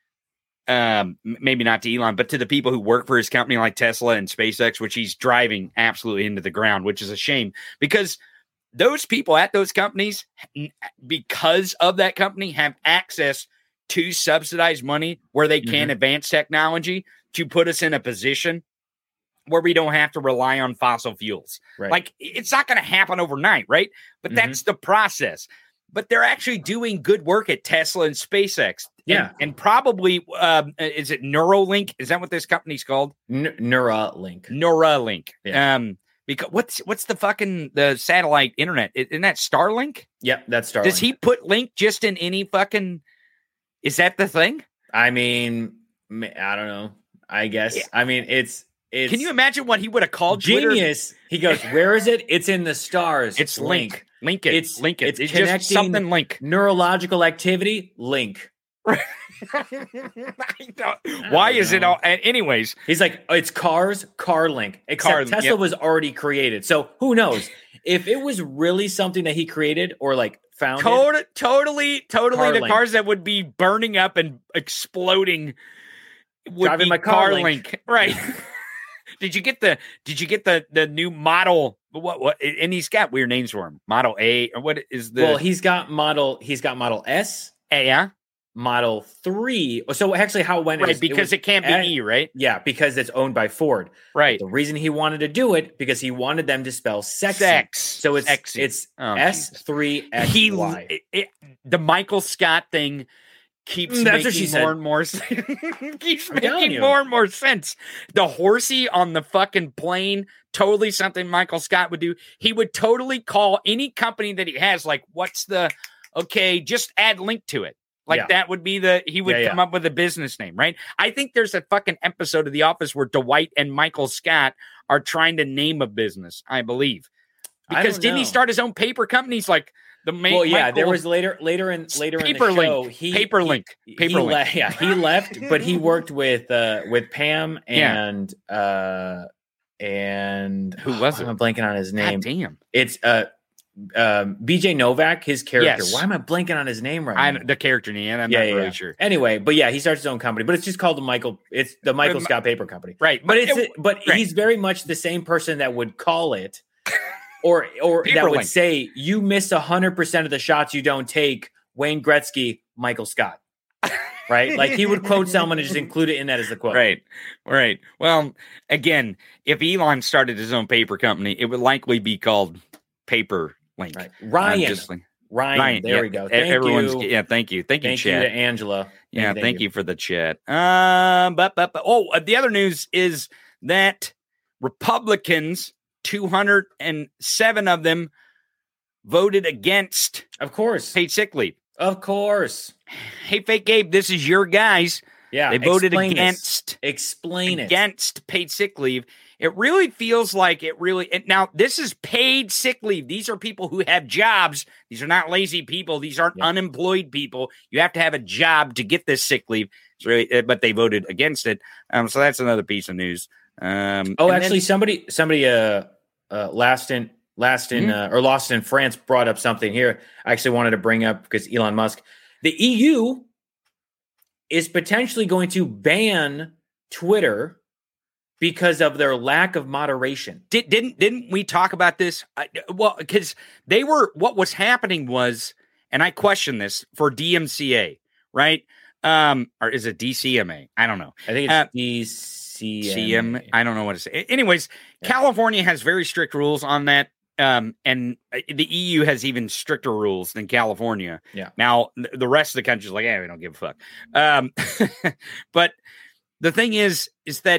um, m- maybe not to Elon, but to the people who work for his company like Tesla and SpaceX, which he's driving absolutely into the ground, which is a shame because those people at those companies, n- because of that company, have access to subsidized money where they can Mhm. advance technology to put us in a position where we don't have to rely on fossil fuels. Right. Like, it's not going to happen overnight, right? But Mhm. that's the process. But they're actually doing good work at Tesla and SpaceX. And, Yeah. and probably, um, is it Neuralink? Is that what this company's called? N- Neuralink. Neuralink. Yeah. Um, because what's what's the fucking the satellite internet? Isn't that Starlink? Yep, that's Starlink. Does he put link just in any fucking? Is that the thing? I mean, ma- I don't know. I guess. Yeah. I mean, it's it's Can you imagine what he would have called Twitter? genius. He goes, "Where is it? It's in the stars. It's link. Link it. It's- link it. it's It's, just connecting- something link. Neurological activity. Link." I don't- Why is it know. all? And anyways, He's like, oh, "It's cars. Car link." Except Car- Tesla yep. was already created, so who knows if it was really something that he created or like founded. tot- totally, totally, the Carlink. cars that would be burning up and exploding would Driving be my Carlink. Carlink, right? Did you get the? Did you get the the new model? What what? And he's got weird names for him. Model A or what is the? Well, he's got model. He's got Model S, A, yeah, Model Three. So actually, how it went right, is because it, it, can't was- be E, right? yeah, because it's owned by Ford. Right, The reason he wanted to do it because he wanted them to spell sexy. sex. So it's Sexy. it's Oh, S Jesus. three X he Y. it, it- the Michael Scott thing keeps Mm, that's what making she more said. and more sense. keeps I'm telling making you. more and more sense. The horsey on the fucking plane, totally something Michael Scott would do. He would totally call any company that he has, like, what's the okay, just add link to it. Like Yeah. that would be the he would Yeah, yeah. come up with a business name, right? I think there's a fucking episode of The Office where Dwight and Michael Scott are trying to name a business, I believe. I Because don't didn't he know. start his own paper company? He's like the main. Well, yeah, Michael- there was later, later in later in the Paperlink. show. He Paperlink. he, Paperlink. he le- yeah, he left, but he worked with uh with Pam Yeah. and uh and Who was I'm it? blanking on his name. God damn. It's uh um B J Novak, his character. Yes. Why am I blanking on his name right I now? the character name. I'm yeah, not yeah, really yeah. sure. Anyway, but yeah, he starts his own company, but it's just called the Michael. It's the Michael Um, Scott Paper Company. Right, But it's it- but right. he's very much the same person that would call it, or or that would Paperlink. say you miss a hundred percent of the shots you don't take. Wayne Gretzky, Michael Scott, right? Like he would quote someone and just include it in that as the quote. right, right. Well, again, if Elon started his own paper company, it would likely be called Paper Link. Right. I'm Ryan, just like- Ryan, Ryan, there yeah, we go. e- Thank everyone's you. yeah. Thank you, thank you, Thank you Chad. to Angela. Yeah, thank, you for the chat. Um, but, but, but oh, uh, the other news is that Republicans, two hundred seven of them, voted against Of course. paid sick leave. Of course. Hey, Fake Gabe, this is your guys. Yeah. They voted explain this. against Explain it. against paid sick leave. It really feels like it really. And now this is paid sick leave. These are people who have jobs. These are not lazy people. These aren't Yeah. unemployed people. You have to have a job to get this sick leave. It's really, uh, but they voted against it. Um, so that's another piece of news. Um, Oh, and then- actually, somebody, somebody, uh, uh, last in, last in, Mhm. uh, or lost in France brought up something here. I actually wanted to bring up because Elon Musk, the E U is potentially going to ban Twitter because of their lack of moderation. Did, didn't didn't we talk about this? I, well, because they were what was happening was, and I question this for D M C A, right? Um, or is it D C M A? I don't know. I think it's Uh, D C C M. M. I don't know what to say. Anyways, Yeah. California has very strict rules on that. Um, and uh, the E U has even stricter rules than California. Yeah. Now th- the rest of the country is like, yeah, we don't give a fuck. Um, but the thing is, is that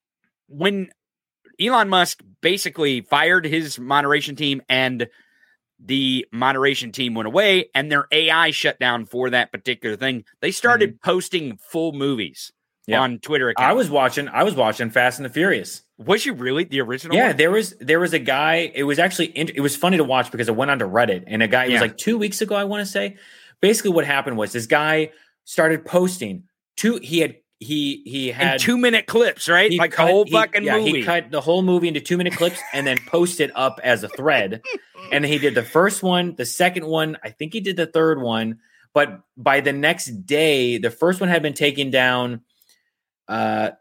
when Elon Musk basically fired his moderation team and the moderation team went away and their A I shut down for that particular thing, they started posting full movies Yeah. on Twitter account. I was watching. I was watching Fast and the Furious. Was you really the original? Yeah, one? there was there was a guy. It was actually it was funny to watch because I went onto Reddit and a guy. It Yeah. was like two weeks ago. I want to say. Basically, what happened was this guy started posting two. He had he he had in two minute clips, right? he Like cut- the whole he- fucking yeah, movie. He cut the whole movie into two minute clips and then posted up as a thread. And he did the first one, the second one. I think he did the third one. But by the next day, the first one had been taken down. Uh,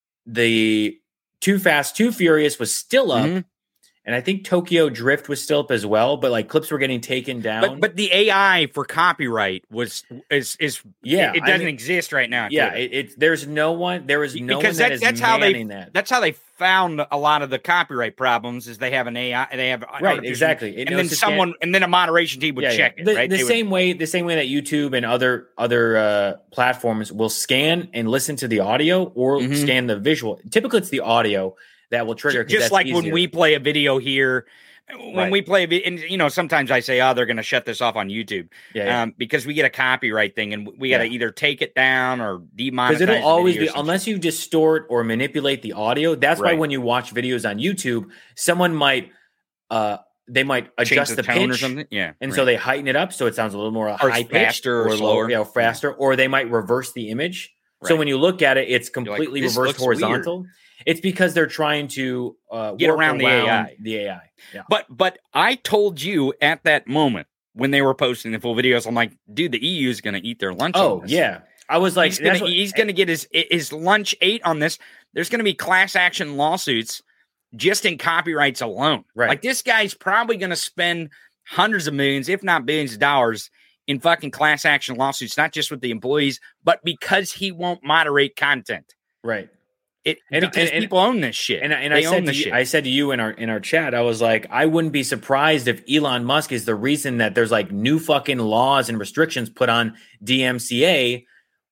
the Too Fast, Too Furious was still up. Mhm. And I think Tokyo Drift was still up as well, but like clips were getting taken down. But but the A I for copyright was is is yeah, it, it I doesn't mean, exist right now. yeah, Twitter. it, it there's no one. There is no Because one that that- is that's how they- manning that. That's how they found a lot of the copyright problems. Is they have an A I, they have Right, artificial- exactly. It and knows then to scan- someone and then a moderation team would Yeah, check yeah. it. The, right, the They would- same way, the same way that YouTube and other other uh, platforms will scan and listen to the audio or Mhm. scan the visual. Typically, it's the audio that will trigger. 'cause just that's like when easier. we play a video here. When Right. we play, a vi- and you know, sometimes I say, "Oh, they're going to shut this off on YouTube," yeah, yeah. um, because we get a copyright thing, and we got to Yeah. either take it down or demonetize. because it'll the always video be or some unless you distort or manipulate the audio. That's why Right. when you watch videos on YouTube, someone might uh they might shit. Change adjust the, tone pitch or something. Yeah, and right. so they heighten it up so it sounds a little more Or high pitched faster or or slower. lower, you know, faster, or they might reverse the image. So Right. when you look at it, it's like, completely "This reversed looks weird." horizontal. It's because they're trying to uh, Get work around the A I. The A I. Yeah. But but I told you at that moment when they were posting the full videos, I'm like, dude, the E U is going to eat their lunch. Oh on this. yeah. I was like, he's gonna that's what- he's gonna get his his lunch ate on this. There's gonna be class action lawsuits just in copyrights alone. Right. Like this guy's probably gonna spend hundreds of millions, if not billions of dollars, in fucking class action lawsuits, not just with the employees, but because he won't moderate content. right. It And- because and- and- people own this shit. And, and they I own said to this you, shit. I said to you in our in our chat, I was like, I wouldn't be surprised if Elon Musk is the reason that there's like new fucking laws and restrictions put on D M C A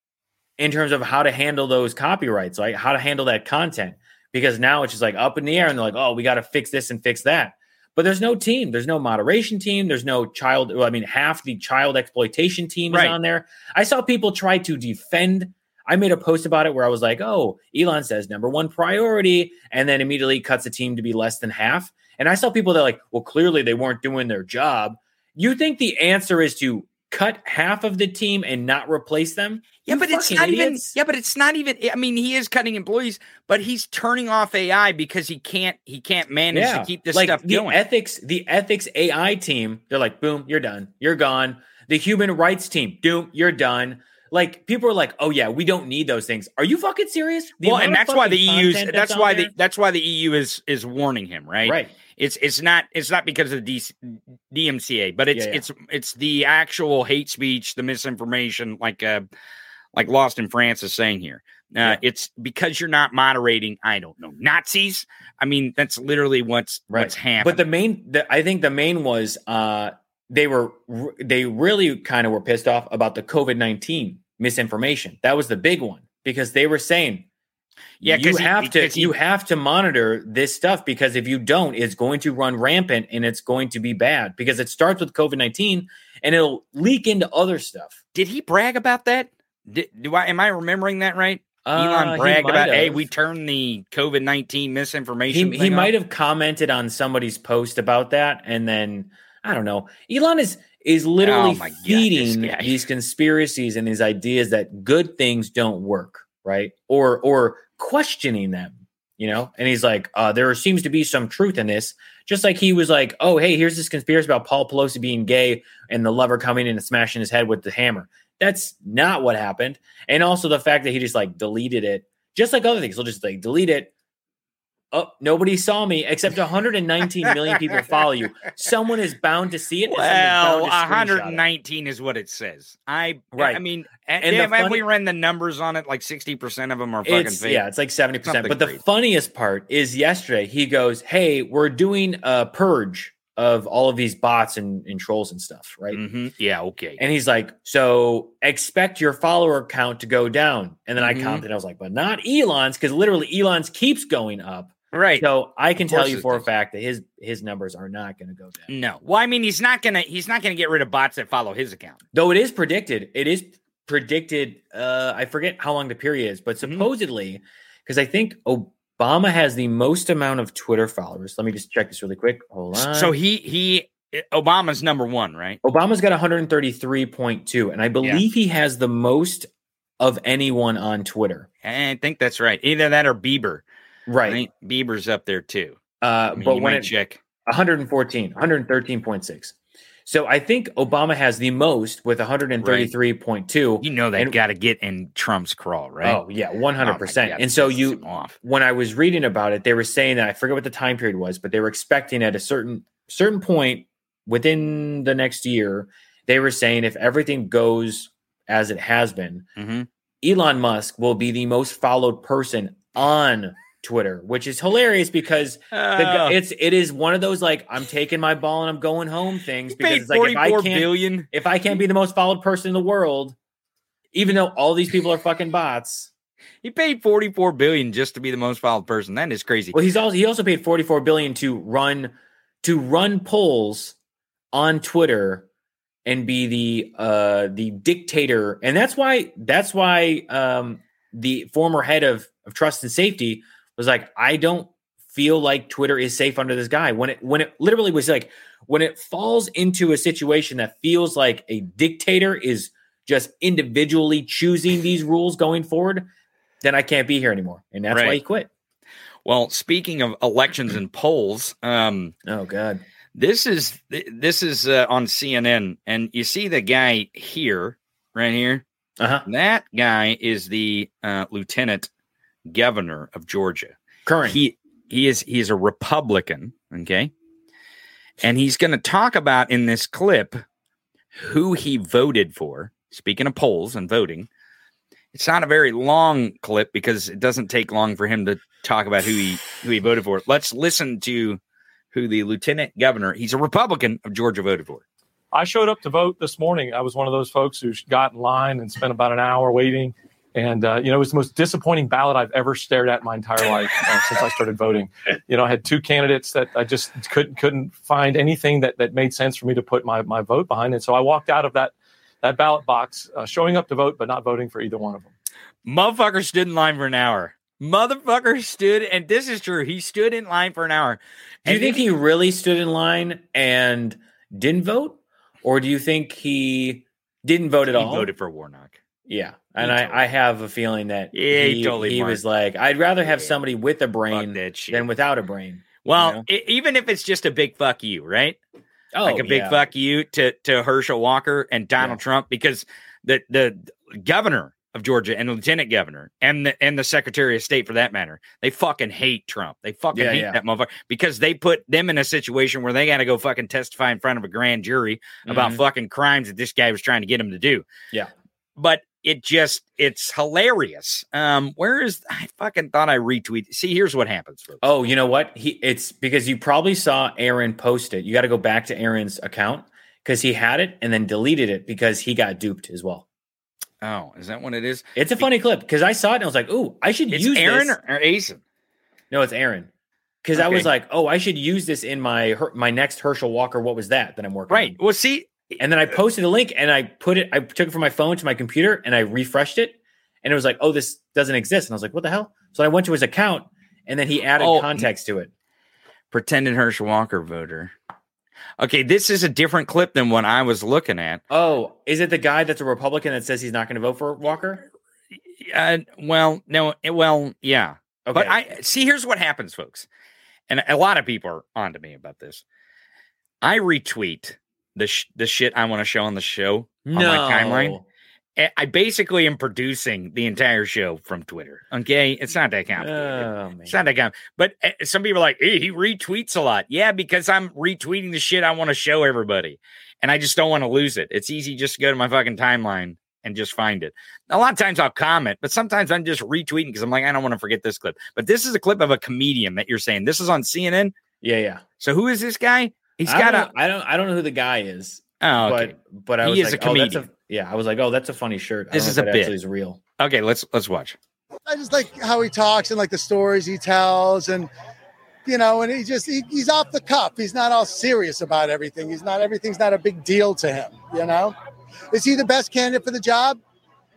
in terms of how to handle those copyrights, like how to handle that content. Because now it's just like up in the air, and they're like, oh, we got to fix this and fix that. But there's no team. There's no moderation team. There's no child. Well, I mean, half the child exploitation team is Right. on there. I saw people try to defend. I made a post about it where I was like, oh, Elon says number one priority, and then immediately cuts the team to be less than half. And I saw people that are like, well, clearly they weren't doing their job. You think the answer is to cut half of the team and not replace them? Yeah, You but it's fucking not idiots. even. Yeah, but it's not even. I mean, he is cutting employees, but he's turning off A I because he can't. He can't manage to keep this like stuff the going. ethics, the ethics A I team, they're like, boom, you're done. You're gone. The human rights team, boom, you're done. Like people are like, oh yeah, we don't need those things. Are you fucking serious? The well, amount and of that's why the fucking E U's. content That's on why there- the. That's why the E U is is warning him. Right. right. It's it's not it's not because of the D M C A, but it's Yeah, yeah. it's it's the actual hate speech, the misinformation, like uh like Lost in France is saying here. Uh, Yeah. It's because you're not moderating. I don't know, Nazis. I mean, that's literally what's Right. what's happening. But the main, the, I think the main was uh, they were r- they really kind of were pissed off about the COVID nineteen misinformation. That was the big one because they were saying, Yeah, you 'cause he- have to because he- you have to monitor this stuff because if you don't, it's going to run rampant and it's going to be bad because it starts with COVID nineteen and it'll leak into other stuff. did he brag about that? Did, do I am I remembering that right? Uh, Elon he bragged might about, hey, have. we turned the COVID nineteen misinformation. He, he might have commented on somebody's post about that, and then I don't know. Elon is is literally Oh my God, this feeding guy. these conspiracies and these ideas that good things don't work, right? Or or questioning them, you know. And he's like, uh, there seems to be some truth in this. Just like he was like, oh, hey, here's this conspiracy about Paul Pelosi being gay and the lover coming in and smashing his head with the hammer. That's not what happened. And also the fact that he just like deleted it, just like other things. He'll just like delete it. Oh, nobody saw me except one hundred nineteen million people follow you. Someone is bound to see it. and someone's Well, bound to screenshot it. one hundred nineteen is what it says. I Right. I mean, And and the have, have funny- we ran the numbers on it? Like sixty percent of them are fucking It's, fake. yeah, it's like seventy percent. Something But the crazy. funniest part is yesterday he goes, hey, we're doing a purge of all of these bots and, and trolls and stuff, right? Mhm. Yeah. Okay. And he's like, so expect your follower count to go down. And then Mhm. I commented, I was like, but not Elon's, because literally Elon's keeps going up. right. So I can Of tell course you it for a does. fact that his his numbers are not going to go down. No. Well, I mean, he's not gonna he's not gonna get rid of bots that follow his account. Though it is predicted, it is predicted, uh, I forget how long the period is, but supposedly, because I think Obama has the most amount of Twitter followers. Let me just check this really quick. Hold on. So he he Obama's number one, right? Obama's got one thirty-three point two, and I believe yeah. he has the most of anyone on Twitter. I think that's right. Either that or Bieber. Right. I think Bieber's up there too. Uh, I mean, but when it check one fourteen, one thirteen point six. So I think Obama has the most with one thirty-three point two. Right. You know they've got to get in Trump's crawl, right? Oh, yeah, one hundred percent. Oh God, and so you, when I was reading about it, they were saying that, I forget what the time period was, but they were expecting at a certain certain point within the next year, they were saying if everything goes as it has been, mm-hmm. Elon Musk will be the most followed person on Twitter, which is hilarious because uh, the, it's it is one of those like I'm taking my ball and I'm going home things because it's like if I can't billion. if I can't be the most followed person in the world, even though all these people are fucking bots. He paid forty-four billion just to be the most followed person. That is crazy. Well, he's also he also paid forty-four billion to run to run polls on Twitter and be the uh the dictator, and that's why that's why um the former head of of trust and safety was like, I don't feel like Twitter is safe under this guy. When it when it literally was like, when it falls into a situation that feels like a dictator is just individually choosing these rules going forward, then I can't be here anymore. And that's right. why he quit. Well, speaking of elections and polls, um, oh God, this is this is uh, on C N N, and you see the guy here, right here. Uh-huh. That guy is the uh, lieutenant governor of Georgia. Current. He he is he's a Republican, okay? And he's going to talk about in this clip who he voted for. Speaking of polls and voting, it's not a very long clip because it doesn't take long for him to talk about who he who he voted for. Let's listen to who the lieutenant governor, he's a Republican of Georgia, voted for. I showed up to vote this morning. I was one of those folks who got in line and spent about an hour waiting. And, uh, you know, it was the most disappointing ballot I've ever stared at in my entire life uh, since I started voting. You know, I had two candidates that I just couldn't couldn't find anything that, that made sense for me to put my, my vote behind. And so I walked out of that that ballot box uh, showing up to vote, but not voting for either one of them. Motherfucker stood in line for an hour. Motherfucker stood, and this is true, he stood in line for an hour. Do you think he really stood in line and didn't vote? Or do you think he didn't vote at he all? He voted for Warnock. Yeah, and I, I have a feeling that yeah, he, he, totally he was like, I'd rather have yeah. somebody with a brain than without a brain. Well, you know? it, even if it's just a big fuck you, right? Oh, like a big yeah. fuck you to, to Herschel Walker and Donald yeah. Trump, because the, the governor of Georgia and the lieutenant governor and the, and the secretary of state, for that matter, they fucking hate Trump. They fucking yeah, hate yeah. that motherfucker because they put them in a situation where they got to go fucking testify in front of a grand jury mm-hmm. about fucking crimes that this guy was trying to get him to do. Yeah. But it just, it's hilarious. Um, where is, I fucking thought I retweeted. See, here's what happens, folks. Oh, you know what? He, it's because you probably saw Aaron post it. You got to go back to Aaron's account because he had it and then deleted it because he got duped as well. Oh, is that what it is? It's a funny clip because I saw it and I was like, "Ooh, I should it's use Aaron this." Or, or Asen? No, it's Aaron. Because okay. I was like, "Oh, I should use this in my my next Herschel Walker. What was that that I'm working right. on?" Well, see, and then I posted a link and I put it. I took it from my phone to my computer and I refreshed it, and it was like, "Oh, this doesn't exist." And I was like, "What the hell?" So I went to his account and then he added oh, context to it. Pretended Herschel Walker voter. Okay, this is a different clip than what I was looking at. Oh, is it the guy that's a Republican that says he's not going to vote for Walker? Uh, well, no, well, yeah. Okay. But I see, here's what happens, folks. And a lot of people are on to me about this. I retweet the, sh- the shit I want to show on the show no. on my timeline. I basically am producing the entire show from Twitter. Okay, it's not that complicated. Oh, it's not that complicated. But uh, some people are like, hey, he retweets a lot. Yeah, because I'm retweeting the shit I want to show everybody. And I just don't want to lose it. It's easy just to go to my fucking timeline and just find it. A lot of times I'll comment, but sometimes I'm just retweeting because I'm like, I don't want to forget this clip. But this is a clip of a comedian that you're saying. This is on C N N? Yeah, yeah. So who is this guy? He's I got don't, a... I don't I don't know who the guy is. Oh, okay. But, but I he was is like, a comedian. Oh, that's a, yeah, I was like, oh, that's a funny shirt. I This don't is know a if bit. Actually is real. Okay, let's let's watch. I just like how he talks and like the stories he tells, and you know, and he just he, he's off the cuff. He's not all serious about everything. He's not everything's not a big deal to him. You know, is he the best candidate for the job?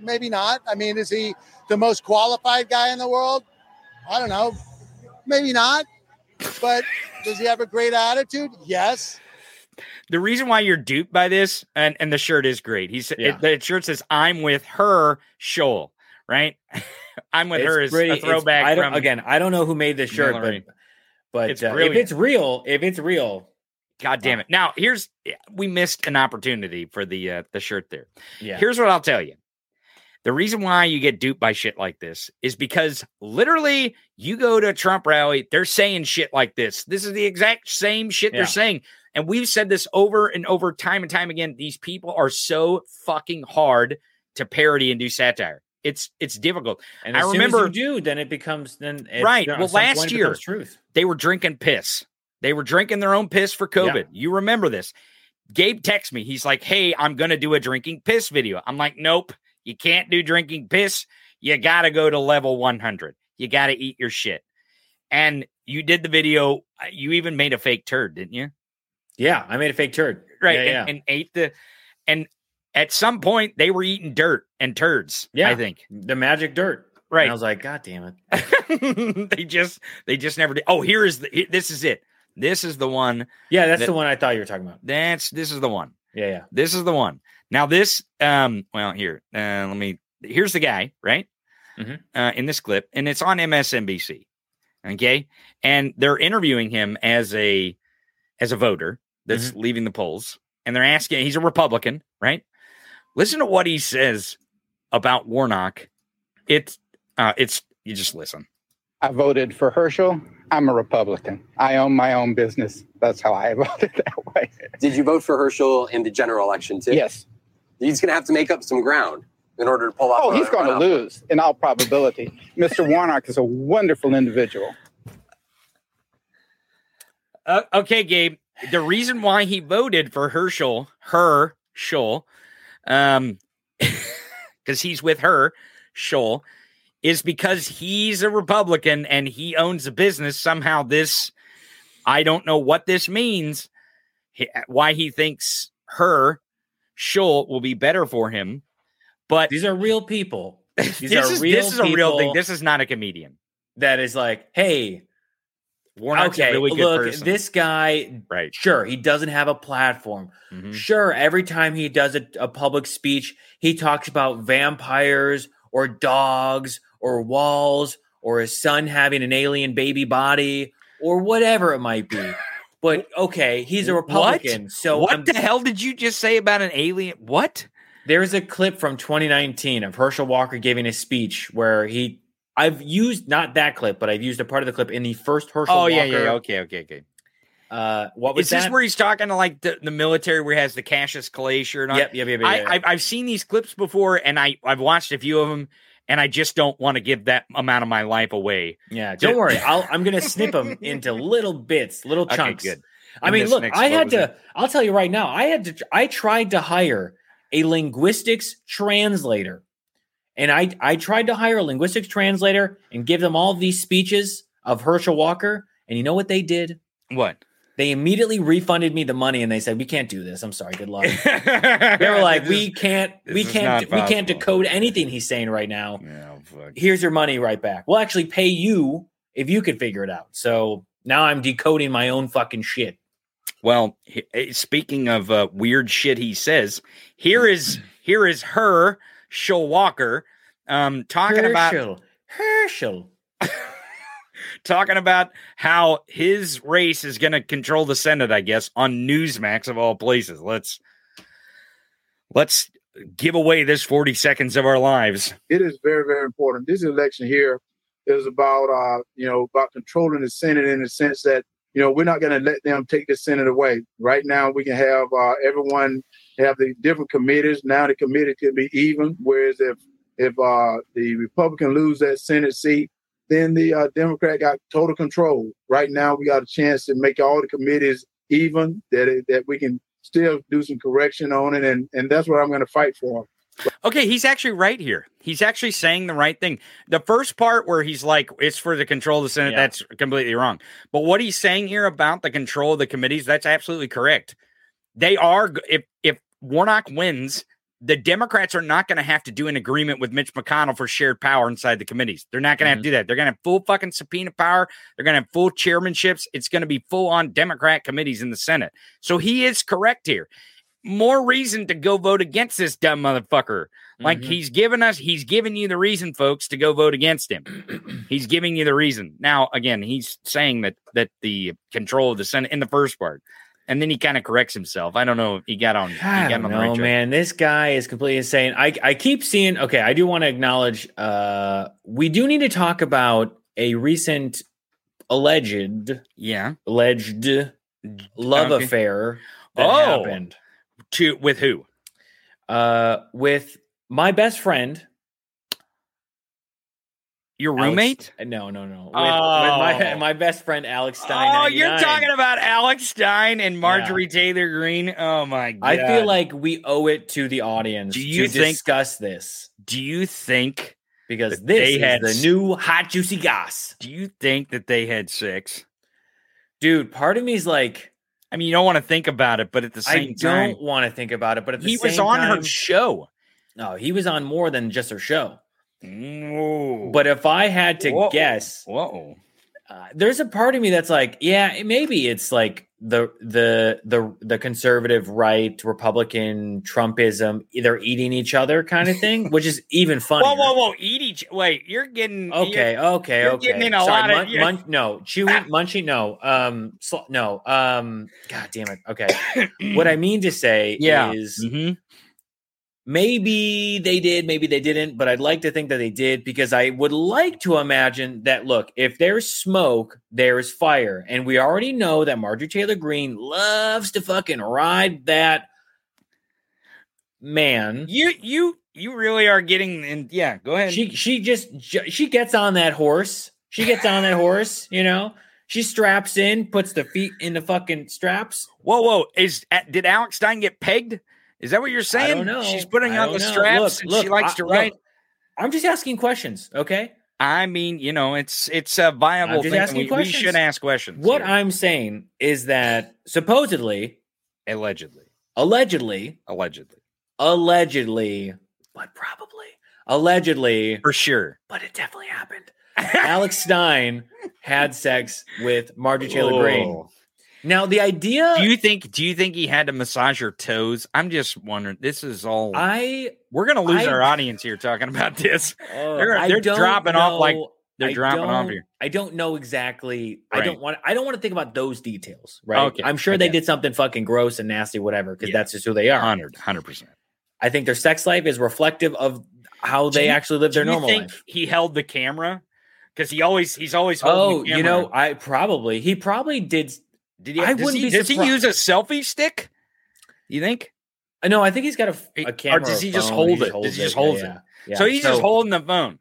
Maybe not. I mean, is he the most qualified guy in the world? I don't know. Maybe not. But does he have a great attitude? Yes. The reason why you're duped by this, and, and the shirt is great. He's Yeah. it, the shirt says, "I'm with her, Shoal," right? I'm with It's her is pretty- a it's- throwback I don't, from again, I don't know who made this shirt, but, Hillary. but It's uh, if brilliant. it's real, if it's real, God damn it. Now, here's we missed an opportunity for the uh, the shirt there. yeah. Here's what I'll tell you. The reason why you get duped by shit like this is because literally you go to a Trump rally, they're saying shit like this. This is the exact same shit Yeah. they're saying. And we've said this over and over, time and time again. These people are so fucking hard to parody and do satire. It's it's difficult. And I as soon remember- as you do, then it becomes then it, Right. at Well, some last point it year- becomes truth. They were drinking piss. They were drinking their own piss for COVID. Yeah. You remember this. Gabe texts me. He's like, "Hey, I'm going to do a drinking piss video." I'm like, "Nope, you can't do drinking piss. You got to go to level one hundred. You got to eat your shit." And you did the video. You even made a fake turd, didn't you? Yeah, I made a fake turd. Right. Yeah, and, yeah. and ate the, and at some point they were eating dirt and turds. Yeah. I think. The magic dirt. Right. And I was like, God damn it. they just, they just never did. Oh, here is the, here- this is it. This is the one. Yeah, that's That- the one I thought you were talking about. That's, this is the one. Yeah, yeah. This is the one. Now this, um, well, here, uh, let me, here's the guy, right? Mhm. Uh, in this clip, and it's on M S N B C. Okay. And they're interviewing him as a, as a voter that's Mm-hmm. leaving the polls. And they're asking, he's a Republican, right? Listen to what he says about Warnock. It's, uh, it's, you just listen. I voted for Herschel. I'm a Republican. I own my own business. That's how I voted that way. Did you vote for Herschel in the general election too? Yes. He's going to have to make up some ground in order to pull off. Oh, a he's going to runoff. lose in all probability. Mister Warnock is a wonderful individual. Uh, okay, Gabe. The reason why he voted for Herschel, her, Scholl, um, because he's with her, Scholl, is because he's a Republican and he owns a business. Somehow this, I don't know what this means, he- why he thinks her, Scholl, will be better for him. But These are real people. These this, are is, real this is a real thing. people This is not a comedian. that is like, hey, Warnock's okay, a really good look, person. this guy, Right. sure, he doesn't have a platform. Mhm. Sure, every time he does a, a public speech, he talks about vampires or dogs or walls or his son having an alien baby body or whatever it might be. But okay, he's a Republican. So what I'm- the hell did you just say about an alien? What? There's a clip from twenty nineteen of Herschel Walker giving a speech where he, I've used not that clip, but I've used a part of the clip in the first Herschel Oh, Walker. yeah, yeah, yeah. Okay, okay, okay. Uh, what was Is this that? where he's talking to like the, the military where he has the Cassius Clay shirt on? Yep, yep, yep, yep, I, yep. I've, I've seen these clips before and I, I've watched a few of them and I just don't want to give that amount of my life away. Yeah, don't worry. I'll, I'm going to snip them into little bits, little Okay, chunks. good. I And mean, this look, next I what had was to, it? I'll tell you right now, I had to, I tried to hire a linguistics translator. And I, I tried to hire a linguistics translator and give them all these speeches of Herschel Walker. And you know what they did? What? They immediately refunded me the money and they said, we can't do this. I'm sorry. Good luck. They were like, we can't, we is can't, not we can't possible. decode anything he's saying right now. Yeah, fuck. Here's your money right back. We'll actually pay you if you could figure it out. So now I'm decoding my own fucking shit. Well, he- eh, speaking of uh, weird shit he says, here is here is her, Shoal Walker, um, talking about Herschel. Herschel. talking about how his race is going to control the Senate, I guess, on Newsmax of all places. Let's let's give away this forty seconds of our lives. It is very, very important. This election here is about, uh, you know, about controlling the Senate in the sense that, you know, we're not going to let them take the Senate away. Right now, we can have uh, everyone have the different committees. Now the committee can be even, whereas if if uh, the Republican lose that Senate seat, then the uh, Democrat got total control. Right now, we got a chance to make all the committees even, that it, that we can still do some correction on it, and, and that's what I'm going to fight for. Okay, he's actually right here. He's actually saying the right thing. The first part where he's like, it's for the control of the Senate, Yeah. that's completely wrong. But what he's saying here about the control of the committees, that's absolutely correct. They are, if if Warnock wins, the Democrats are not going to have to do an agreement with Mitch McConnell for shared power inside the committees. They're not going to mm-hmm. have to do that. They're going to have full fucking subpoena power. They're going to have full chairmanships. It's going to be full on Democrat committees in the Senate. So he is correct here. More reason to go vote against this dumb motherfucker. Like mm-hmm. he's given us, he's giving you the reason, folks, to go vote against him. He's giving you the reason. Now, again, he's saying that that the control of the Senate in the first part. And then he kind of corrects himself. I don't know if he got on. He I got don't on know, the right man. This guy is completely insane. I, I keep seeing. Okay, I do want to acknowledge. Uh, we do need to talk about a recent alleged, yeah, alleged love okay. affair that oh, happened. To with who? Uh, with my best friend. Your roommate? Alex, no, no, no. With, oh. with my my best friend Alex Stein. Oh, ninety-nine. You're talking about Alex Stein and Marjorie yeah. Taylor Greene. Oh my god! I feel like we owe it to the audience do you to think, discuss this. Do you think because this is had, the new hot juicy goss? Do you think that they had sex, dude? Part of me is like, I mean, you don't want to think about it, but at the same I time, don't want to think about it. But at the he same was on time, her show. No, he was on more than just her show. Whoa. But if I had to Whoa. guess, whoa, uh, there's a part of me that's like, yeah, maybe it's like the the the the conservative right, Republican Trumpism, they're eating each other kind of thing, which is even funnier. Whoa, whoa, whoa! Eat each. Wait, you're getting okay, you're, okay, you're okay. Getting in a Sorry, lot mun- of mun- no chewing, munching, no, um, sl- no, um. God damn it. Okay, what I mean to say yeah. is. Mm-hmm. Maybe they did, maybe they didn't, but I'd like to think that they did because I would like to imagine that, look, if there's smoke, there's fire. And we already know that Marjorie Taylor Greene loves to fucking ride that man. You, you, you really are getting in. Yeah, go ahead. She, she just, she gets on that horse. She gets on that horse, you know, she straps in, puts the feet in the fucking straps. Whoa, whoa. Is, did Alex Stein get pegged? Is that what you're saying? I don't know. She's putting on the know. straps look, and look, she likes I, to ride. Look, I'm just asking questions, okay? I mean, you know, it's it's a viable I'm just thing. asking We, we questions. should ask questions. What here. I'm saying is that supposedly, allegedly, allegedly, allegedly, allegedly, but probably, allegedly, for sure, but it definitely happened. Alex Stein had sex with Marjorie Taylor Greene. Now, the idea. Do you think? Do you think he had to massage her toes? I'm just wondering. This is all. I. We're gonna lose I, our audience here talking about this. Uh, they're they're dropping know, off like they're I dropping off here. I don't know exactly. Right. I don't want. I don't want to think about those details. Right. Okay. I'm sure okay. they did something fucking gross and nasty, whatever, because yeah. that's just who they are. one hundred percent. I think their sex life is reflective of how they you, actually live their normal think life. He held the camera because he always he's always Oh, holding the camera. you know, I probably he probably did. Did he? I does wouldn't he, be does he surprised. use a selfie stick? You think? No, I think he's got a, a camera. Or does he or just phone. hold He it? just holds Does he just it. hold Yeah, it? yeah, yeah. So he's So- just holding the phone.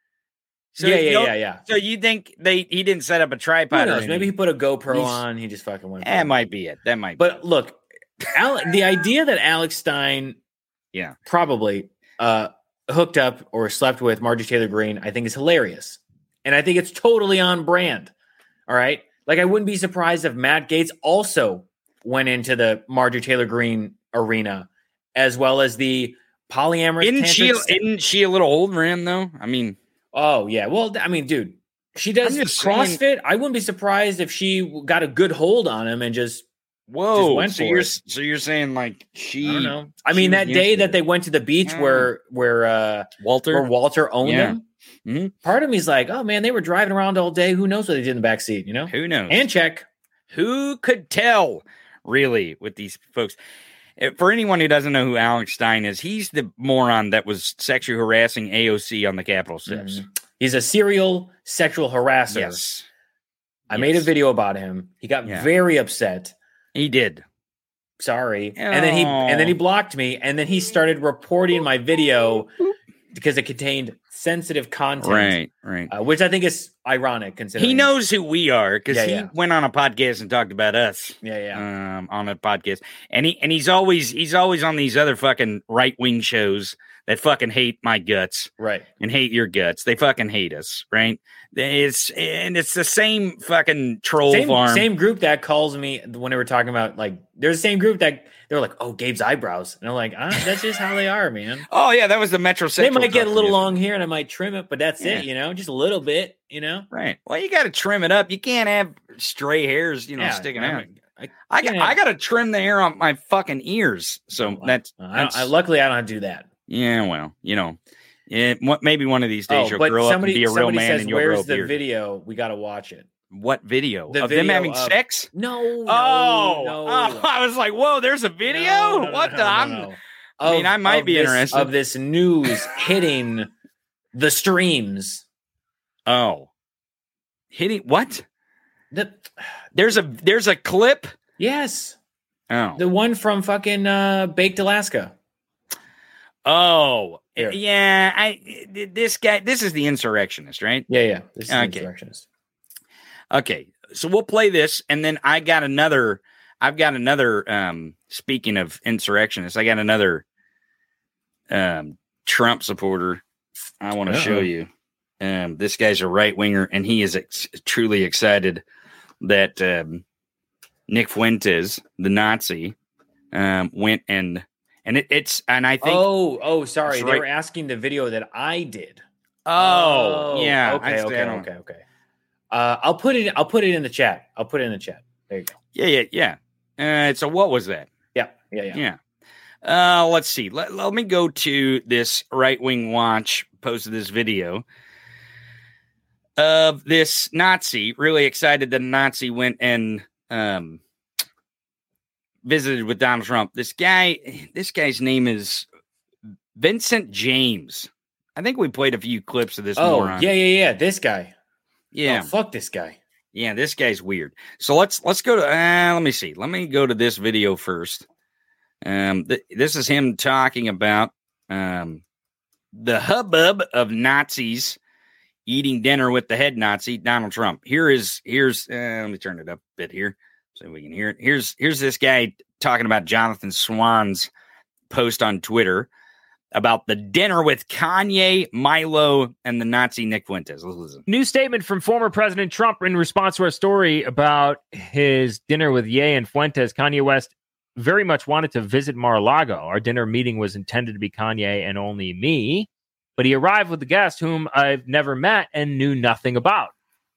So yeah, you yeah, don't- yeah, yeah. So you think they he didn't set up a Who tripod? or knows? anything? Maybe he put a GoPro He's- on. He just fucking went. That might be it. That might. But look, Al- the idea that Alex Stein, yeah, probably uh, hooked up or slept with Marjorie Taylor Greene, I think is hilarious, and I think it's totally on brand. All right, like I wouldn't be surprised if Matt Gaetz also went into the Marjorie Taylor Greene arena, as well as the polyamorous. Isn't she? tantric st- Isn't she a little older than him though? I mean, oh yeah. Well, I mean, dude, she does I'm just CrossFit. saying- I wouldn't be surprised if she got a good hold on him and just. whoa. Just went so for you're it. so you're saying like she? I don't know. I she mean, was that day into that it. they went to the beach Mm. where where uh, Walter. where Walter owned Yeah. him. Mhm. Part of me's like, oh man, they were driving around all day. Who knows what they did in the back seat? You know, Who knows? and check. Who could tell, really, with these folks? Uh, For anyone who doesn't know who Alex Stein is, he's the moron that was sexually harassing A O C on the Capitol steps. Mhm. He's a serial sexual harasser. Yes. I Yes. made a video about him. He got Yeah. very upset. He did. Sorry, and then he and then he Oh. blocked me, and then he started reporting my video because it contained sensitive content, Right, right. uh, which I think is ironic considering He knows who we are because Yeah, he yeah. went on a podcast and talked about us. Yeah, yeah. Um, on a podcast, and he and he's always he's always on these other fucking right wing shows that fucking hate my guts, right, and hate your guts. They fucking hate us, right? It's and it's the same fucking troll same, farm. Same group that calls me when they were talking about like. There's the same group that they're like, "Oh, Gabe's eyebrows," and I'm like, ah, "That's just how they are, man." Oh yeah, that was the Metro Central. They might get a little yesterday. long here, and I might trim it, but that's Yeah. it, you know, just a little bit, you know. Right. Well, you got to trim it up. You can't have stray hairs, you know, Yeah, sticking I out. mean, I, I got, can't I have- got to trim the hair on my fucking ears. So Well, that's, I, that's I, luckily I don't have to do that. yeah. Well, you know, it, what, maybe one of these days Oh, you'll but grow somebody, up and be a real somebody man says, and you'll grow a "Where's the beard." video? We got to watch it." What video The of them video having of- sex? No, no, Oh, no. oh, I was like, whoa, there's a video. No, no, no, what no, the? no, I'm, no. I mean, Of- I might of be this, interested. of this news hitting the streams. Oh, hitting what? The, There's a there's a clip. yes, Oh, the one from fucking uh, Baked Alaska. oh, Here. yeah. I this guy. This is the insurrectionist, right? Yeah, yeah. This is the Okay. insurrectionist. Okay, so we'll play this, and then I got another. I've got another. Um, speaking of insurrectionists, I got another um, Trump supporter. I want to Uh-oh. show you. Um, this guy's a right winger, and he is ex- truly excited that um, Nick Fuentes, the Nazi, um, went and and it, it's and I think. Oh, oh, sorry. That's They right. were asking the video that I did. Oh, yeah. Okay, I- okay, I don't- okay, okay. Uh, I'll put it. I'll put it in the chat. I'll put it in the chat. There you go. Yeah, yeah, yeah. Uh, so what was that? Yeah, yeah, yeah. Yeah. Uh, let's see. Let, let me go to this Right Wing Watch posted this video of this Nazi, really excited that a Nazi went and um, visited with Donald Trump. This guy, this guy's name is Vincent James. I think we played a few clips of this. Oh, moron. yeah, yeah, yeah. This guy. Yeah. Oh, fuck this guy. Yeah, this guy's weird. So let's let's go to uh, let me see. Let me go to this video first. Um, th- this is him talking about um the hubbub of Nazis eating dinner with the head Nazi, Donald Trump. Here is here's uh, let me turn it up a bit here so we can hear it. Here's here's this guy talking about Jonathan Swan's post on Twitter about the dinner with Kanye, Milo, and the Nazi Nick Fuentes. Let's listen. New statement from former President Trump in response to our story about his dinner with Ye and Fuentes. Kanye West very much wanted to visit Mar-a-Lago. Our dinner meeting was intended to be Kanye and only me, but he arrived with a guest whom I've never met and knew nothing about.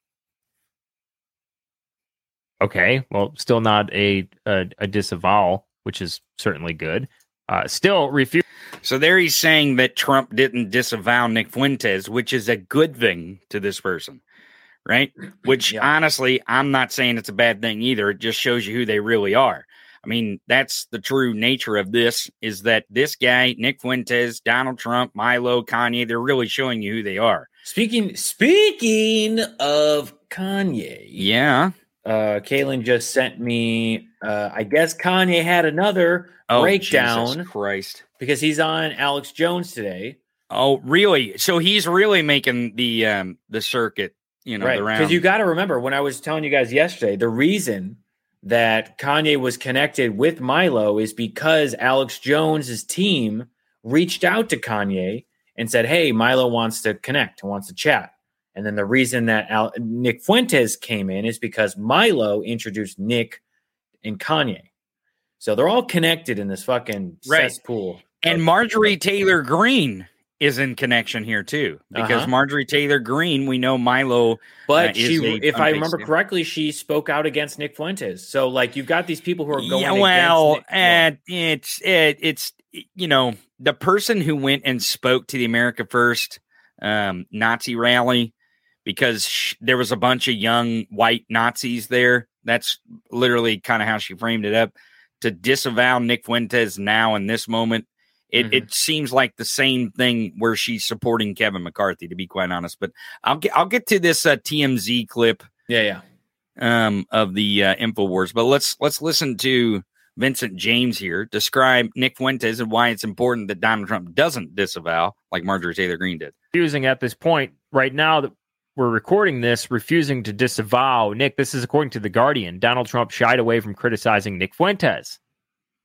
Okay, well, still not a a, a disavowal, which is certainly good. Uh, still refuse. So there he's saying that Trump didn't disavow Nick Fuentes, which is a good thing to this person, right? Which Yeah. honestly, I'm not saying it's a bad thing either. It just shows you who they really are. I mean, that's the true nature of this, is that this guy, Nick Fuentes, Donald Trump, Milo, Kanye, they're really showing you who they are. Speaking speaking of Kanye, Yeah. uh, Kaylin just sent me. Uh, I guess Kanye had another Oh, breakdown Jesus Christ. because he's on Alex Jones today, Oh, really? So he's really making the um the circuit, you know, right? the round. Because you got to remember when I was telling you guys yesterday, the reason that Kanye was connected with Milo is because Alex Jones's team reached out to Kanye and said, "Hey, Milo wants to connect, wants to chat." And then the reason that Al- Nick Fuentes came in is because Milo introduced Nick and Kanye. So they're all connected in this fucking Right. cesspool. And Marjorie Taylor Greene is in connection here too, because Uh-huh. Marjorie Taylor Greene, we know Milo, But uh, she, is a if I unpaid remember state. correctly, she spoke out against Nick Fuentes. So like you've got these people who are going yeah, well, against Nick. uh, it's it, it's you know, the person who went and spoke to the America First um, Nazi rally because sh- there was a bunch of young white Nazis there. That's literally kind of how she framed it up. To disavow Nick Fuentes now in this moment, it, Mhm. it seems like the same thing where she's supporting Kevin McCarthy, to be quite honest. But I'll get I'll get to this uh, T M Z clip, Yeah, yeah. um, of the uh, InfoWars. But let's let's listen to Vincent James here describe Nick Fuentes and why it's important that Donald Trump doesn't disavow like Marjorie Taylor Greene did. Refusing at this point right now that we're recording this, refusing to disavow Nick. This is according to The Guardian. Donald Trump shied away from criticizing Nick Fuentes.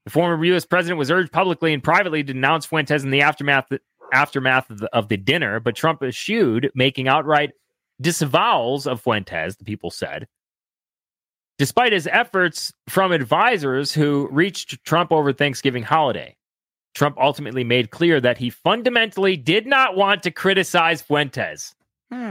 The former U S president was urged publicly and privately to denounce Fuentes in the aftermath aftermath of the, of the dinner, but Trump eschewed, making outright disavowals of Fuentes, the people said. Despite his efforts from advisors who reached Trump over Thanksgiving holiday, Trump ultimately made clear that he fundamentally did not want to criticize Fuentes. Hmm.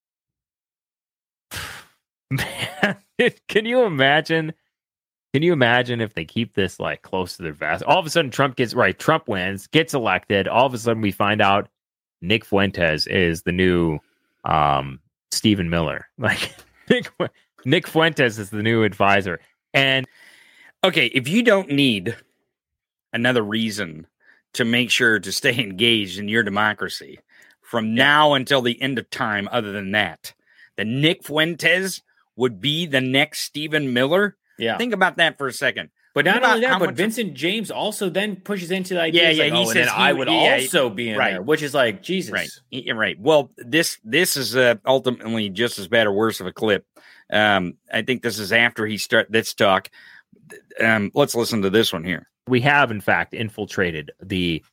Man, can you imagine? Can you imagine if they keep this like close to their vest? All of a sudden, Trump gets right. Trump wins, gets elected. All of a sudden, we find out Nick Fuentes is the new um, Stephen Miller. Like Nick, Nick Fuentes is the new advisor. And okay, if you don't need another reason to make sure to stay engaged in your democracy from now until the end of time, other than that, then Nick Fuentes would be the next Stephen Miller. Yeah. Think about that for a second. But not Think only about that, how but much- Vincent James also then pushes into the idea. Yeah, He's yeah, like, he oh, and says then he- I would yeah, also be in right. there, which is like, Jesus. Right. Y- Right. Well, this this is uh, ultimately just as bad or worse of a clip. Um, I think this is after he start this talk. Um, let's listen to this one here. we have, in fact, infiltrated the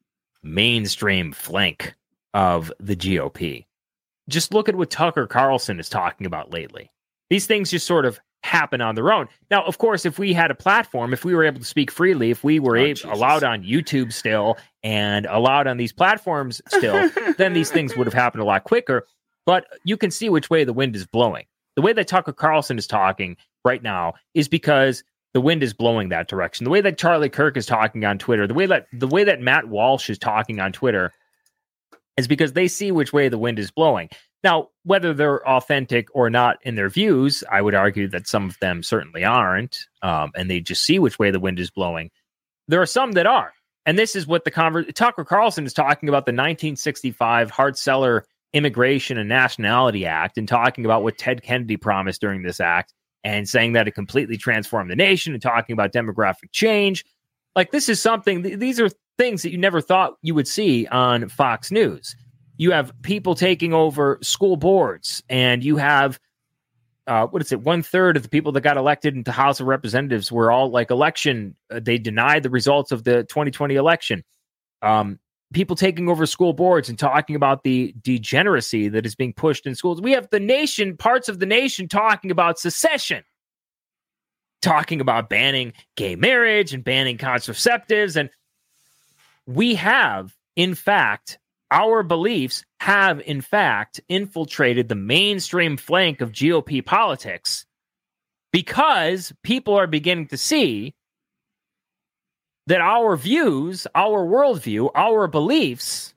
mainstream flank of the G O P. Just look at what Tucker Carlson is talking about lately. These things just sort of happen on their own. Now, of course, if we had a platform, if we were able to speak freely, if we were Oh, able, Jesus. allowed on YouTube still and allowed on these platforms still, then these things would have happened a lot quicker. But you can see which way the wind is blowing. The way that Tucker Carlson is talking right now is because the wind is blowing that direction. The way that Charlie Kirk is talking on Twitter, the way that the way that Matt Walsh is talking on Twitter is because they see which way the wind is blowing. Now, whether they're authentic or not in their views, I would argue that some of them certainly aren't, um, and they just see which way the wind is blowing. There are some that are. And this is what the conver- Tucker Carlson is talking about the nineteen sixty-five Hart-Celler Immigration and Nationality Act and talking about what Ted Kennedy promised during this act and saying that it completely transformed the nation and talking about demographic change. Like, this is something, th- these are things that you never thought you would see on Fox News. You have people taking over school boards, and you have, uh, what is it, one third of the people that got elected into House of Representatives were all like election. Uh, they denied the results of the twenty twenty election. Um, people taking over school boards and talking about the degeneracy that is being pushed in schools. We have the nation, parts of the nation talking about secession, talking about banning gay marriage and banning contraceptives. And we have, in fact, our beliefs have, in fact, infiltrated the mainstream flank of G O P politics because people are beginning to see that our views, our worldview, our beliefs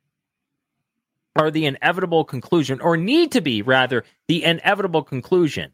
are the inevitable conclusion, or need to be, rather, the inevitable conclusion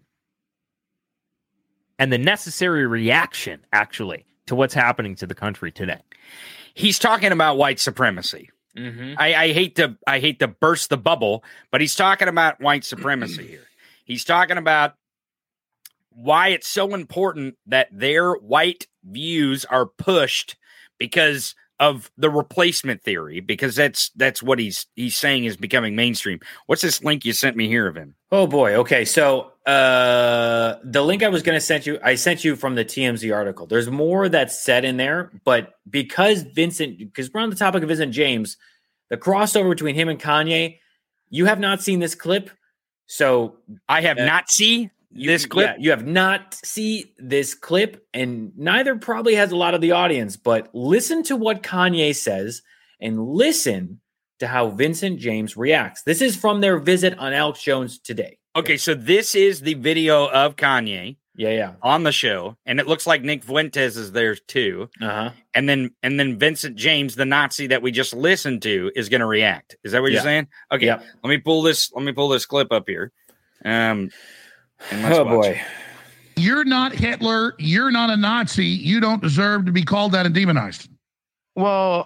and the necessary reaction, actually, to what's happening to the country today. He's talking about white supremacy. Mm-hmm. I, I hate to I hate to burst the bubble, but he's talking about white supremacy here. He's talking about why it's so important that their white views are pushed because of the replacement theory, because that's that's what he's he's saying is becoming mainstream. What's this link you sent me here of him? Oh boy. Okay. So uh, the link I was going to send you, I sent you from the T M Z article. There's more that's said in there, but because Vincent, because we're on the topic of Vincent James, the crossover between him and Kanye, you have not seen this clip. So I have uh, not seen this clip. Yeah, you have not seen this clip, and neither probably has a lot of the audience, but listen to what Kanye says and listen to how Vincent James reacts. This is from their visit on Alex Jones today. Okay, so this is the video of Kanye. Yeah, yeah. On the show, and it looks like Nick Fuentes is there too. Uh-huh. And then and then Vincent James, the Nazi that we just listened to, is going to react. Is that what yeah. you're saying? Okay. Yep. Let me pull this let me pull this clip up here. Um and let's Oh watch boy. it. You're not Hitler, you're not a Nazi, you don't deserve to be called that and demonized. Well,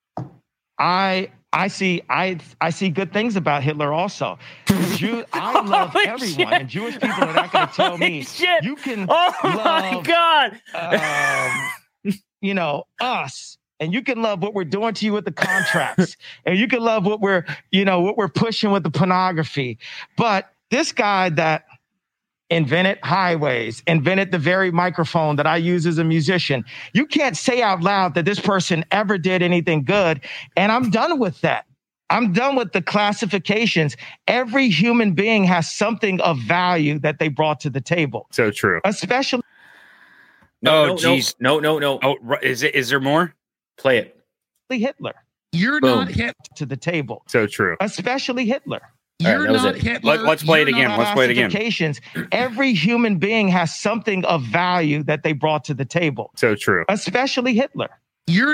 I I see I I see good things about Hitler also. Jew, I love Holy everyone, shit. and Jewish people are not going to tell Holy me shit. you can Oh love, my God. um, you know, us, and you can love what we're doing to you with the contracts, and you can love what we're, you know, what we're pushing with the pornography. But this guy that invented highways, invented the very microphone that I use as a musician. You can't say out loud that this person ever did anything good. And I'm done with that. I'm done with the classifications. Every human being has something of value that they brought to the table. So true. Especially. No, oh, no, geez. No, no, no. Oh, is it? Is there more? Play it. Hitler. You're Boom. not Hitler. To the table. So true. Especially Hitler. You're right, not it. Hitler. Let, let's play it You're again. not- Let's play it again. Classifications. Every human being has something of value that they brought to the table. So true. Especially Hitler. You're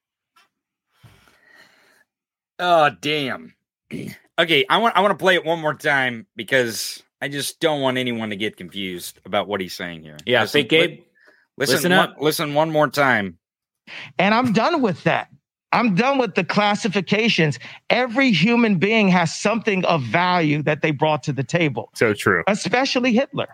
Oh, damn. Okay, I want I want to play it one more time because I just don't want anyone to get confused about what he's saying here. Yeah, listen, Fake Gabe. Listen, listen one, up. listen one more time. And I'm done with that. I'm done with the classifications. Every human being has something of value that they brought to the table. So true. Especially Hitler.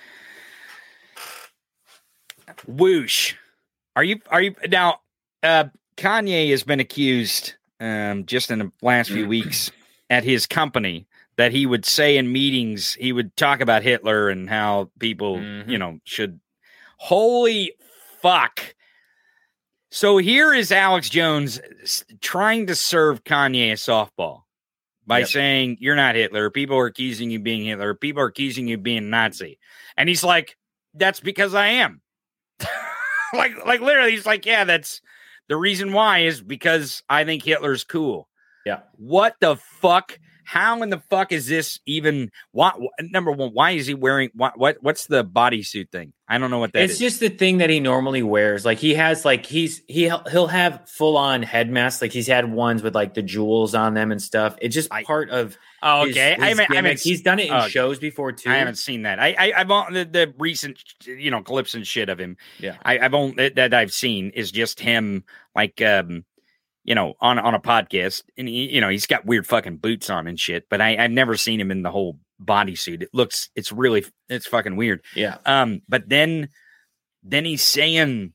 Whoosh. Are you are you now uh Kanye has been accused um just in the last few weeks at his company that he would say in meetings, he would talk about Hitler and how people, mm-hmm. you know, should holy fuck. So here is Alex Jones trying to serve Kanye a softball by yep. saying, you're not Hitler. People are accusing you of being Hitler. People are accusing you of being Nazi. And he's like, that's because I am. like, like literally, he's like, yeah, that's the reason why is because I think Hitler's cool. Yeah. What the fuck? How in the fuck is this even? Why, number one, why is he wearing what? What? What's the bodysuit thing? I don't know what that it's is. It's just the thing that he normally wears. Like he has, like he's he he'll have full on head masks. Like he's had ones with like the jewels on them and stuff. It's just I, part of. Oh, okay. His, his I haven't, I haven't, he's done it in uh, shows before too. I haven't seen that. I, I I've on the, the recent, you know, clips and shit of him. Yeah. I, I've only that I've seen is just him like. um you know, on, on a podcast, and he, you know, he's got weird fucking boots on and shit, but I, I've never seen him in the whole bodysuit. It looks, it's really, it's fucking weird. Yeah. Um, but then, then he's saying,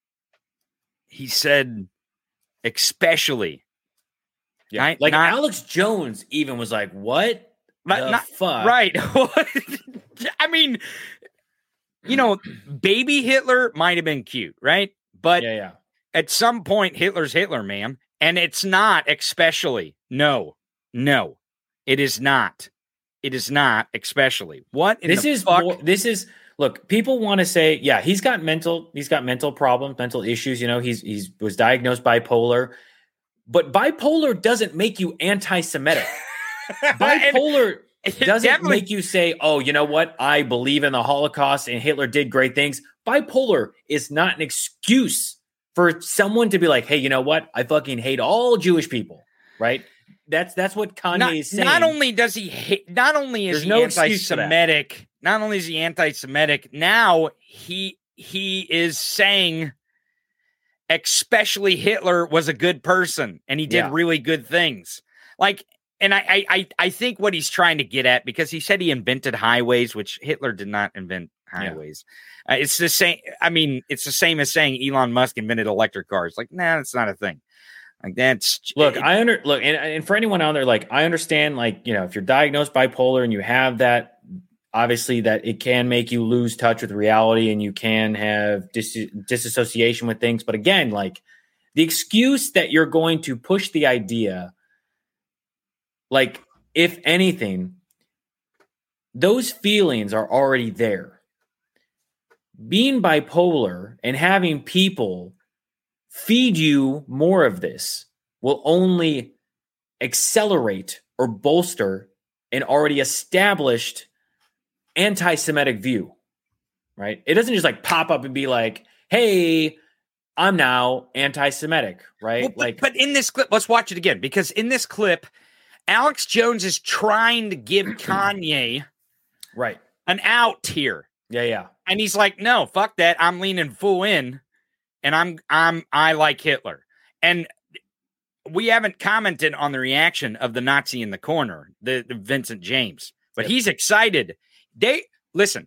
he said, especially, yeah, not, like not, Alex Jones even was like, what not, the not, fuck? Right. I mean, you know, baby Hitler might have been cute, right? But yeah, yeah. At some point, Hitler's Hitler, man. And it's not especially. No, no, it is not. It is not especially. What in this the is fuck? More, this is look, people want to say, yeah, he's got mental, he's got mental problems, mental issues. You know, he's he's was diagnosed bipolar, but bipolar doesn't make you anti-Semitic. Bipolar doesn't make you say, oh, you know what? I believe in the Holocaust and Hitler did great things. Bipolar is not an excuse for someone to be like, hey, you know what? I fucking hate all Jewish people, right? That's that's what Kanye not, is saying. Not only does he hate, not only is There's he no anti-Semitic, not only is he anti-Semitic, now he he is saying, especially Hitler was a good person and he did Yeah. really good things. Like, and I, I I think what he's trying to get at, because he said he invented highways, which Hitler did not invent highways. Yeah. Uh, it's the same. I mean, it's the same as saying Elon Musk invented electric cars. Like, nah, that's not a thing. Like that's look, it, I under look, and, and for anyone out there, like I understand, like you know, if you're diagnosed bipolar and you have that, obviously that it can make you lose touch with reality and you can have dis- disassociation with things. But again, like the excuse that you're going to push the idea, like if anything, those feelings are already there. Being bipolar and having people feed you more of this will only accelerate or bolster an already established anti-Semitic view, right? It doesn't just like pop up and be like, hey, I'm now anti-Semitic, right? Well, but, like, but in this clip, let's watch it again, because in this clip, Alex Jones is trying to give Kanye right an out here. Yeah, yeah. And he's like, no, fuck that. I'm leaning full in and I'm, I'm, I like Hitler. And we haven't commented on the reaction of the Nazi in the corner, the, the Vincent James, but yep. he's excited. They listen,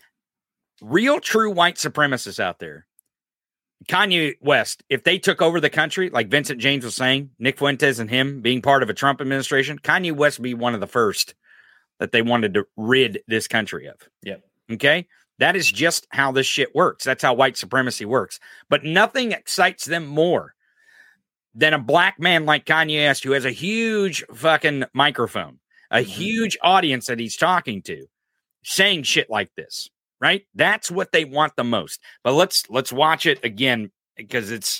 real true white supremacists out there. Kanye West, if they took over the country, like Vincent James was saying, Nick Fuentes and him being part of a Trump administration, Kanye West would be one of the first that they wanted to rid this country of. Yep. Okay. That is just how this shit works. That's how white supremacy works. But nothing excites them more than a black man like Kanye West, who has a huge fucking microphone, a mm-hmm. huge audience that he's talking to, saying shit like this, right? That's what they want the most. But let's let's watch it again, because it's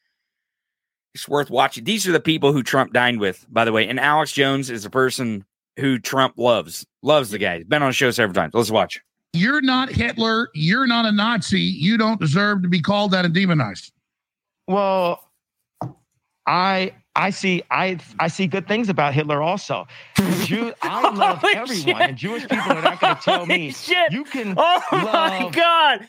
it's worth watching. These are the people who Trump dined with, by the way. And Alex Jones is a person who Trump loves. Loves the guy. He's been on the show several times. Let's watch. You're not Hitler. You're not a Nazi. You don't deserve to be called that and demonized. Well, I I see I I see good things about Hitler also. Jew, I love Holy everyone, shit. and Jewish people are not going to tell me Shit. you can. Oh love, my God.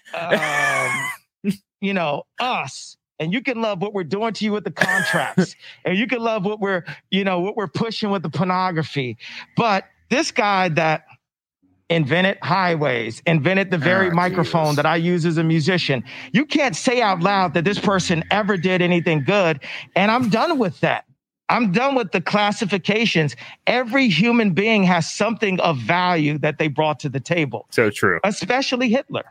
um, you know us, and you can love what we're doing to you with the contracts, and you can love what we're you know what we're pushing with the pornography. But this guy that invented highways, invented the very Oh, microphone Jesus. that I use as a musician. You can't say out loud that this person ever did anything good. And I'm done with that. I'm done with the classifications. Every human being has something of value that they brought to the table. So true. Especially Hitler.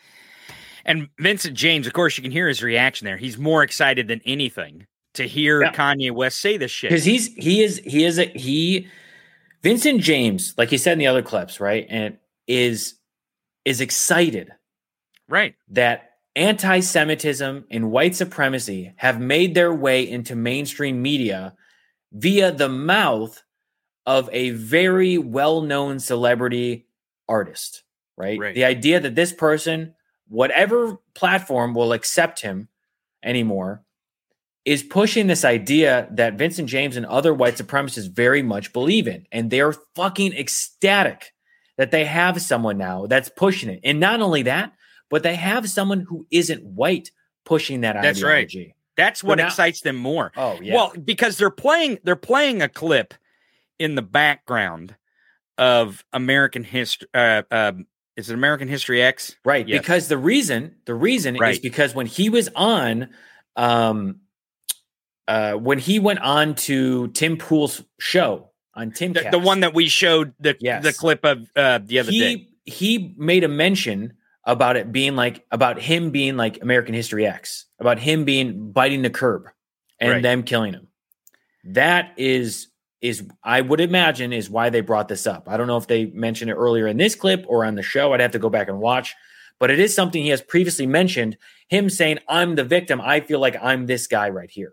And Vincent James, of course, you can hear his reaction there. He's more excited than anything to hear Yeah. Kanye West say this shit. Because he's he is he is a he Vincent James, like he said in the other clips, right? And is is excited, right, that anti-Semitism and white supremacy have made their way into mainstream media via the mouth of a very well-known celebrity artist, right? Right. The idea that this person, whatever platform will accept him anymore, is pushing this idea that Vincent James and other white supremacists very much believe in. And they're fucking ecstatic that they have someone now that's pushing it. And not only that, but they have someone who isn't white pushing that That's ideology. right. That's what So now- excites them more. Oh, yeah. Well, because they're playing they're playing a clip in the background of American history. Uh, um, is it American History X? Right. Yes. Because the reason, the reason Right. is because when he was on, um, uh, when he went on to Tim Pool's show on Timcast, the, the one that we showed the Yes. the clip of uh, the other he, day. He made a mention about it being like, about him being like American History X, about him being biting the curb and Right. them killing him. That is, is I would imagine is why they brought this up. I don't know if they mentioned it earlier in this clip or on the show. I'd have to go back and watch, but it is something he has previously mentioned, him saying, I'm the victim. I feel like I'm this guy right here.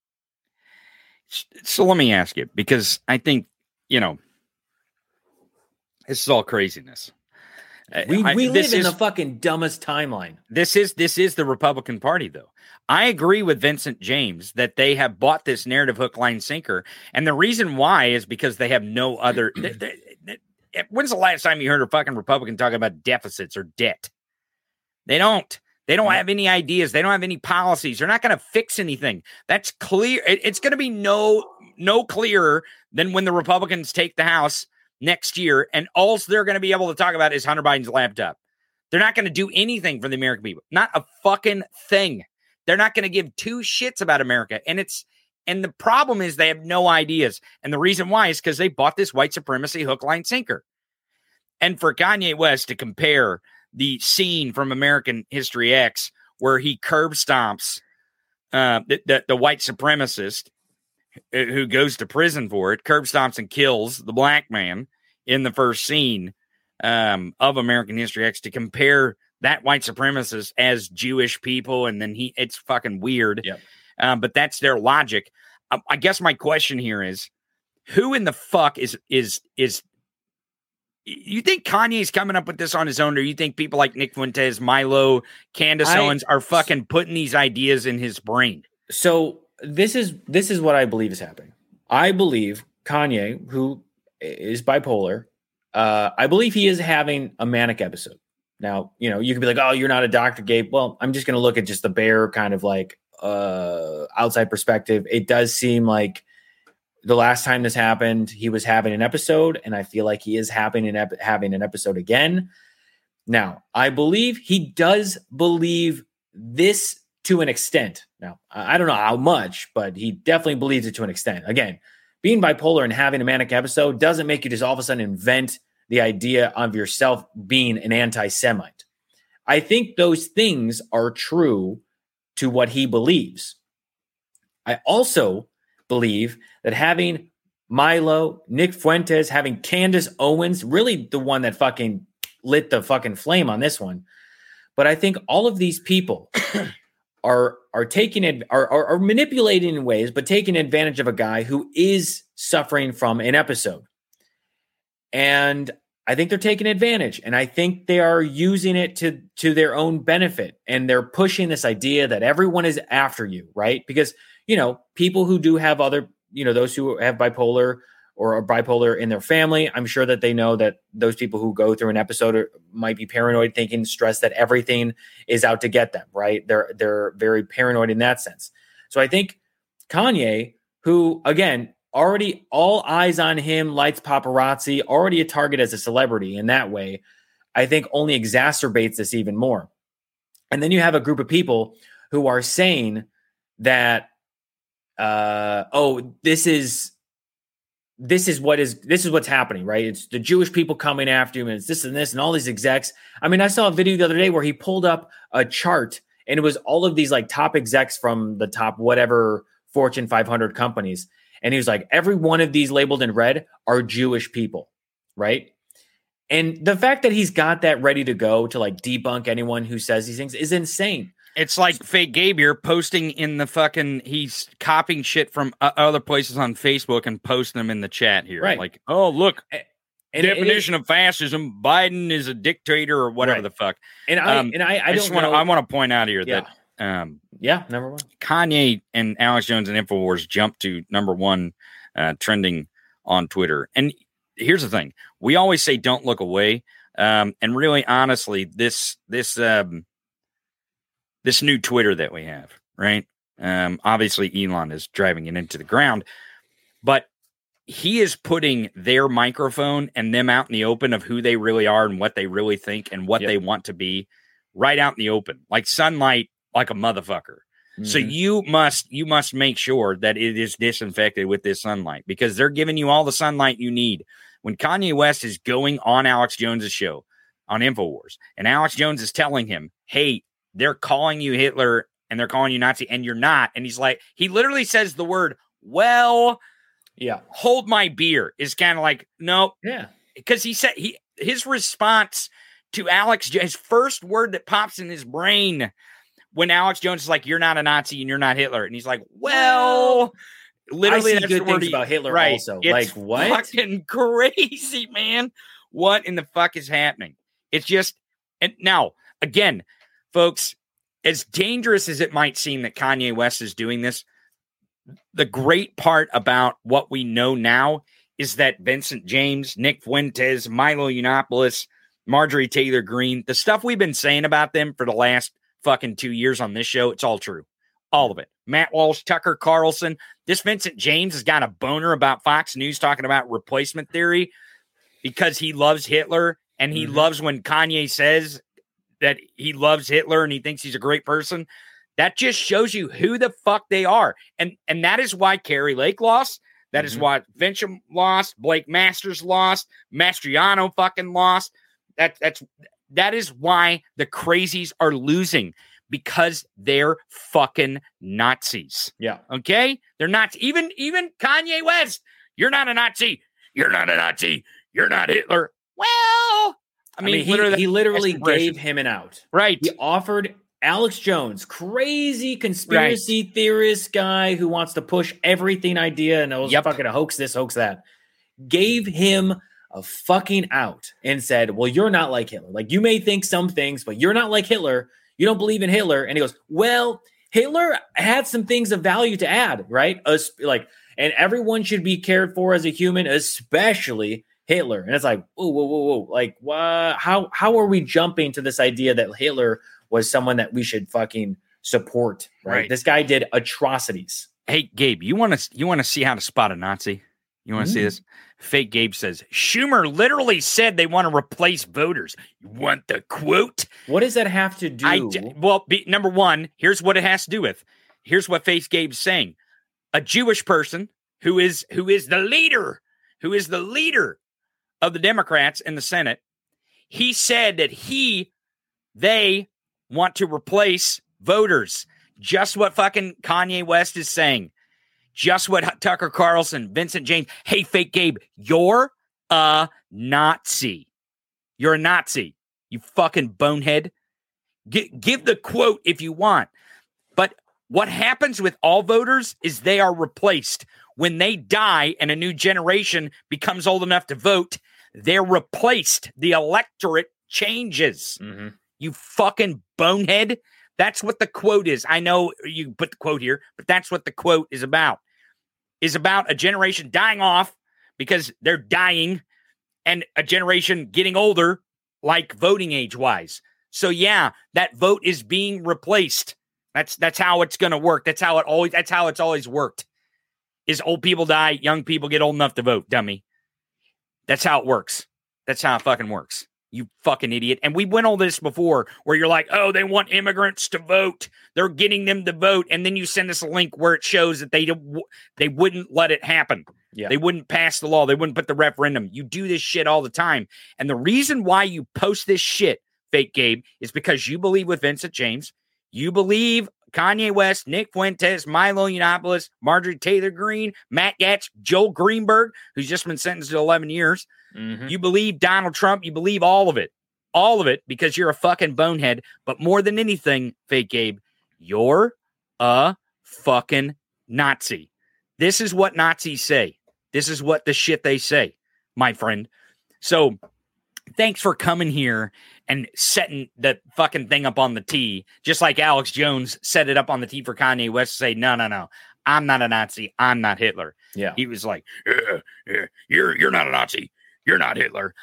So let me ask you, because I think, you know, this is all craziness. We, I- we this live in is- the fucking dumbest timeline. This is this is the Republican Party, though. I agree with Vincent James that they have bought this narrative hook, line, sinker, and the reason why is because they have no other. they, they, they- when's the last time you heard a fucking Republican talking about deficits or debt? They don't. They don't have any ideas. They don't have any policies. They're not going to fix anything. That's clear. It, it's going to be no no clearer than when the Republicans take the House next year, and all they're going to be able to talk about is Hunter Biden's laptop. They're not going to do anything for the American people. Not a fucking thing. They're not going to give two shits about America. And it's and the problem is they have no ideas. And the reason why is because they bought this white supremacy hook, line, sinker. And for Kanye West to compare the scene from American History X where he curb stomps uh, the, the, the white supremacist who goes to prison for it, curb stomps and kills the black man in the first scene um, of American History X, to compare that white supremacist as Jewish people. And then he, it's fucking weird. Yep. Um, but that's their logic. I, I guess my question here is, who in the fuck is, is, is, you think Kanye's coming up with this on his own, or you think people like Nick Fuentes, Milo, Candace I- Owens are fucking putting these ideas in his brain? So this is this is what I believe is happening. I believe Kanye, who is bipolar, uh, I believe he is having a manic episode. Now, you know, you could be like, oh, you're not a doctor, Gabe. Well, I'm just going to look at just the bare kind of like uh, outside perspective. It does seem like the last time this happened, he was having an episode, and I feel like he is having an ep- having an episode again. Now, I believe he does believe this to an extent. Now, I I don't know how much, but he definitely believes it to an extent. Again, being bipolar and having a manic episode doesn't make you just all of a sudden invent the idea of yourself being an anti-Semite. I think those things are true to what he believes. I also believe that having Milo, Nick Fuentes, having Candace Owens, really the one that fucking lit the fucking flame on this one. But I think all of these people are are taking it are, are are manipulating in ways, but taking advantage of a guy who is suffering from an episode. And I think they're taking advantage, and I think they are using it to to their own benefit, and they're pushing this idea that everyone is after you, right? Because, you know, people who do have other, you know, those who have bipolar or are bipolar in their family, I'm sure that they know that those people who go through an episode are, might be paranoid, thinking, stressed that everything is out to get them, right? They're they're very paranoid in that sense. So I think Kanye, who, again, already all eyes on him, lights, paparazzi, already a target as a celebrity in that way, I think only exacerbates this even more. And then you have a group of people who are saying that, uh, oh, this is this is what is this is what's happening, right? It's the Jewish people coming after him, and it's this and this and all these execs. I mean, I saw a video the other day where he pulled up a chart, and it was all of these like top execs from the top whatever Fortune five hundred companies. And he was like, every one of these labeled in red are Jewish people, right? And the fact that he's got that ready to go to like debunk anyone who says these things is insane. It's like Fake Gabe here posting in the fucking, he's copying shit from uh, other places on Facebook and posting them in the chat here. Right. Like, oh, look, and definition of fascism, Biden is a dictator or whatever Right. the fuck. And I Um, and I, I, I just don't want to know. I want to point out here Yeah. that um, yeah, number one. Kanye and Alex Jones and InfoWars jumped to number one uh, trending on Twitter. And here's the thing: we always say don't look away. Um, and really, honestly, this this um, this new Twitter that we have, right? Um, obviously, Elon is driving it into the ground, but he is putting their microphone and them out in the open of who they really are and what they really think and what Yep. they want to be, right out in the open, like sunlight, like a motherfucker. So Mhm. you must you must make sure that it is disinfected with this sunlight, because they're giving you all the sunlight you need. When Kanye West is going on Alex Jones's show on InfoWars, and Alex Jones is telling him, "Hey, they're calling you Hitler and they're calling you Nazi, and you're not," and he's like, he literally says the word, "Well, yeah, hold my beer," is kind of like, no, yeah, because he said he his response to Alex, his first word that pops in his brain when Alex Jones is like, "You're not a Nazi and you're not Hitler," and he's like, "Well, literally, I see that's good the word things he- about Hitler right. also. It's Like, what? Fucking crazy, man! What in the fuck is happening? It's just, and now again, folks, as dangerous as it might seem that Kanye West is doing this, the great part about what we know now is that Vincent James, Nick Fuentes, Milo Yiannopoulos, Marjorie Taylor Greene, the stuff we've been saying about them for the last fucking two years on this show, it's all true. All of it. Matt Walsh, Tucker Carlson. This Vincent James has got a boner about Fox News talking about replacement theory because he loves Hitler, and he Mhm. loves when Kanye says that he loves Hitler and he thinks he's a great person. That just shows you who the fuck they are. And and that is why Carrie Lake lost. That is Mhm. why Venture lost. Blake Masters lost. Mastriano fucking lost. That, that's that is why the crazies are losing, because they're fucking Nazis. Yeah. Okay? They're not even even Kanye West. You're not a Nazi. You're not a Nazi. You're not Hitler. Well, I I mean, mean, he literally, he literally that's the gave impression. him an out. Right. He offered Alex Jones, crazy conspiracy theorist guy who wants to push everything idea and was Yep. fucking a hoax this, hoax that, gave him a fucking out and said, well, you're not like Hitler. Like, you may think some things, but you're not like Hitler. You don't believe in Hitler. And he goes, well, Hitler had some things of value to add, right? Us, like, and everyone should be cared for as a human, especially Hitler. And it's like, whoa, whoa, whoa, whoa. Like, wha- how how are we jumping to this idea that Hitler was someone that we should fucking support? Right? Right. This guy did atrocities. Hey, Gabe, you want to you want to see how to spot a Nazi? You want to see Mm. this? Fake Gabe says Schumer literally said they want to replace voters. You want the quote? What does that have to do? I d- well, be, number one, here's what it has to do with. Here's what Fake Gabe's saying: a Jewish person who is who is the leader, who is the leader of the Democrats in the Senate. He said that he, they want to replace voters. Just what fucking Kanye West is saying. Just what Tucker Carlson, Vincent James. Hey, Fake Gabe, you're a Nazi. You're a Nazi. You fucking bonehead. G- give the quote if you want. But what happens with all voters is they are replaced. When they die and a new generation becomes old enough to vote, they're replaced. The electorate changes. Mm-hmm. You fucking bonehead. That's what the quote is. I know you put the quote here, but that's what the quote is about. Is about a generation dying off because they're dying and a generation getting older, like voting age wise. So yeah, that vote is being replaced. That's that's how it's going to work. That's how it always that's how it's always worked. Is old people die, young people get old enough to vote, dummy. That's how it works. That's how it fucking works. You fucking idiot. And we went all this before where you're like, oh, they want immigrants to vote. They're getting them to vote. And then you send us a link where it shows that they they wouldn't let it happen. Yeah. They wouldn't pass the law. They wouldn't put the referendum. You do this shit all the time. And the reason why you post this shit, Fake Gabe, is because you believe with Vincent James. You believe Kanye West, Nick Fuentes, Milo Yiannopoulos, Marjorie Taylor Greene, Matt Gaetz, Joel Greenberg, who's just been sentenced to eleven years. Mm-hmm. You believe Donald Trump. You believe all of it. All of it because you're a fucking bonehead. But more than anything, Fake Gabe, you're a fucking Nazi. This is what Nazis say. This is what the shit they say, my friend. So thanks for coming here and setting the fucking thing up on the tee, just like Alex Jones set it up on the tee for Kanye West to say, no, no, no, I'm not a Nazi. I'm not Hitler. Yeah. He was like, yeah, yeah, you're, you're not a Nazi. You're not Hitler.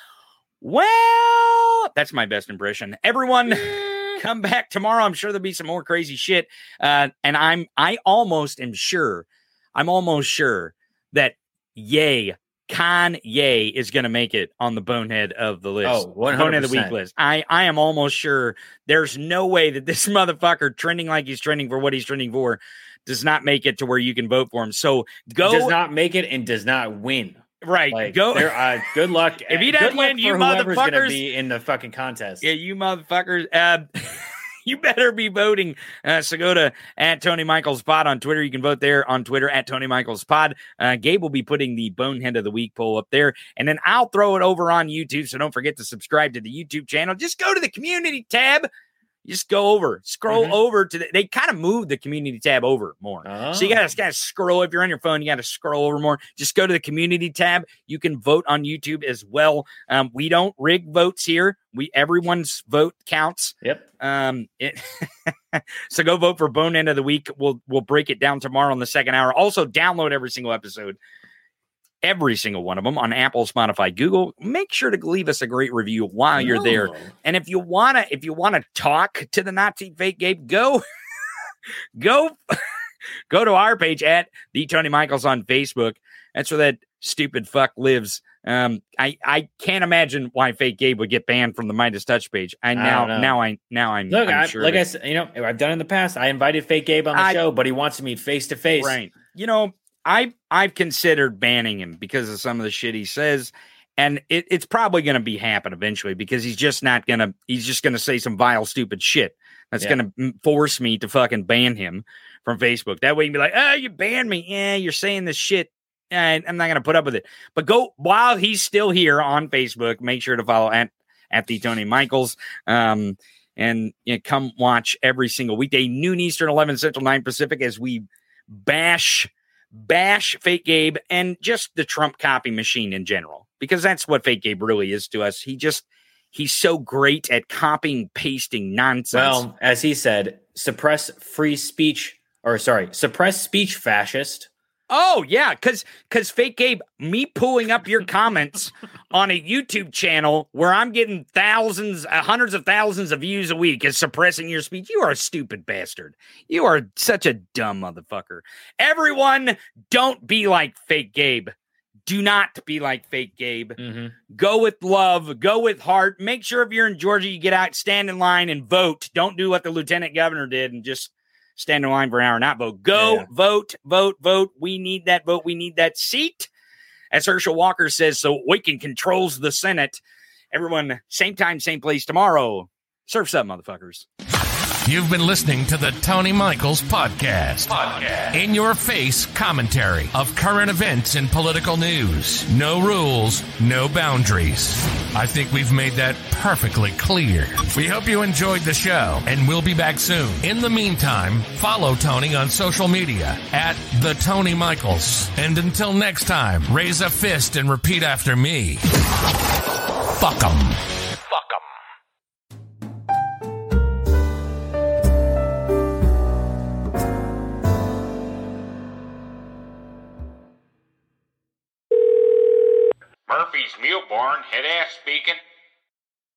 Well, that's my best impression. Everyone come back tomorrow. I'm sure there'll be some more crazy shit. Uh, and I'm, I almost am sure, I'm almost sure that Ye, Kanye is going to make it on the bonehead of the list. Oh, one hundred percent. Bonehead of the week list. I, I am almost sure there's no way that this motherfucker trending like he's trending for what he's trending for does not make it to where you can vote for him. So go. Does not make it and does not win. Right. Like, go. there, uh, good luck. If he good doesn't luck win, you for whoever's gonna motherfuckers be in the fucking contest. Yeah, you motherfuckers. Uh, you better be voting. Uh, so go to at Tony Michaels Pod on Twitter. You can vote there on Twitter at Tony Michaels Pod. Uh, Gabe will be putting the Bonehead of the Week poll up there. And then I'll throw it over on YouTube. So don't forget to subscribe to the YouTube channel. Just go to the community tab. Just go over, scroll mm-hmm. over to the, they kind of moved the community tab over more. Oh. So you got to scroll. If you're on your phone, you got to scroll over more. Just go to the community tab. You can vote on YouTube as well. Um, we don't rig votes here. We, everyone's vote counts. Yep. Um, it, so go vote for Bonehead of the Week. We'll, we'll break it down tomorrow in the second hour. Also download every single episode. Every single one of them on Apple, Spotify, Google. Make sure to leave us a great review while you're no. there. And if you wanna, if you wanna talk to the Nazi Fake Gabe, go, go, go to our page at the Tony Michaels on Facebook. That's where that stupid fuck lives. Um, I, I can't imagine why Fake Gabe would get banned from the Midas Touch page. I now, I now I, now I'm, Look, I'm I, sure like that, I said, you know, I've done in the past. I invited Fake Gabe on the I, show, but he wants to meet face to face. Right. You know. I, I've considered banning him because of some of the shit he says, and it, it's probably going to be happen eventually because he's just not going to, he's just going to say some vile, stupid shit. That's yeah. going to force me to fucking ban him from Facebook. That way you can be like, oh, you banned me. Yeah, you're saying this shit. And I'm not going to put up with it. But go, while he's still here on Facebook, make sure to follow at, at the Tony Michaels. Um, and you know, come watch every single weekday, noon Eastern, eleven Central, nine Pacific, as we bash bash Fake Gabe and just the Trump copy machine in general, because that's what Fake Gabe really is to us. He just, he's so great at copying, pasting nonsense. Well, as he said, suppress free speech, or sorry, suppress speech, fascist. Oh, yeah, because because Fake Gabe, me pulling up your comments on a YouTube channel where I'm getting thousands, uh, hundreds of thousands of views a week is suppressing your speech. You are a stupid bastard. You are such a dumb motherfucker. Everyone, don't be like Fake Gabe. Do not be like Fake Gabe. Mm-hmm. Go with love. Go with heart. Make sure if you're in Georgia, you get out, stand in line, and vote. Don't do what the lieutenant governor did and just stand in line for an hour and not vote. Go, yeah. vote, vote, vote. We need that vote. We need that seat. As Herschel Walker says, so Oiken controls the Senate. Everyone, same time, same place tomorrow. Surf's up, motherfuckers. You've been listening to the Tony Michaels Podcast. Podcast. In your face commentary of current events and political news. No rules, no boundaries. I think we've made that perfectly clear. We hope you enjoyed the show, and we'll be back soon. In the meantime, follow Tony on social media at The Tony Michaels. And until next time, raise a fist and repeat after me. Fuck 'em. Murphy's Mule Barn, head ass speaking.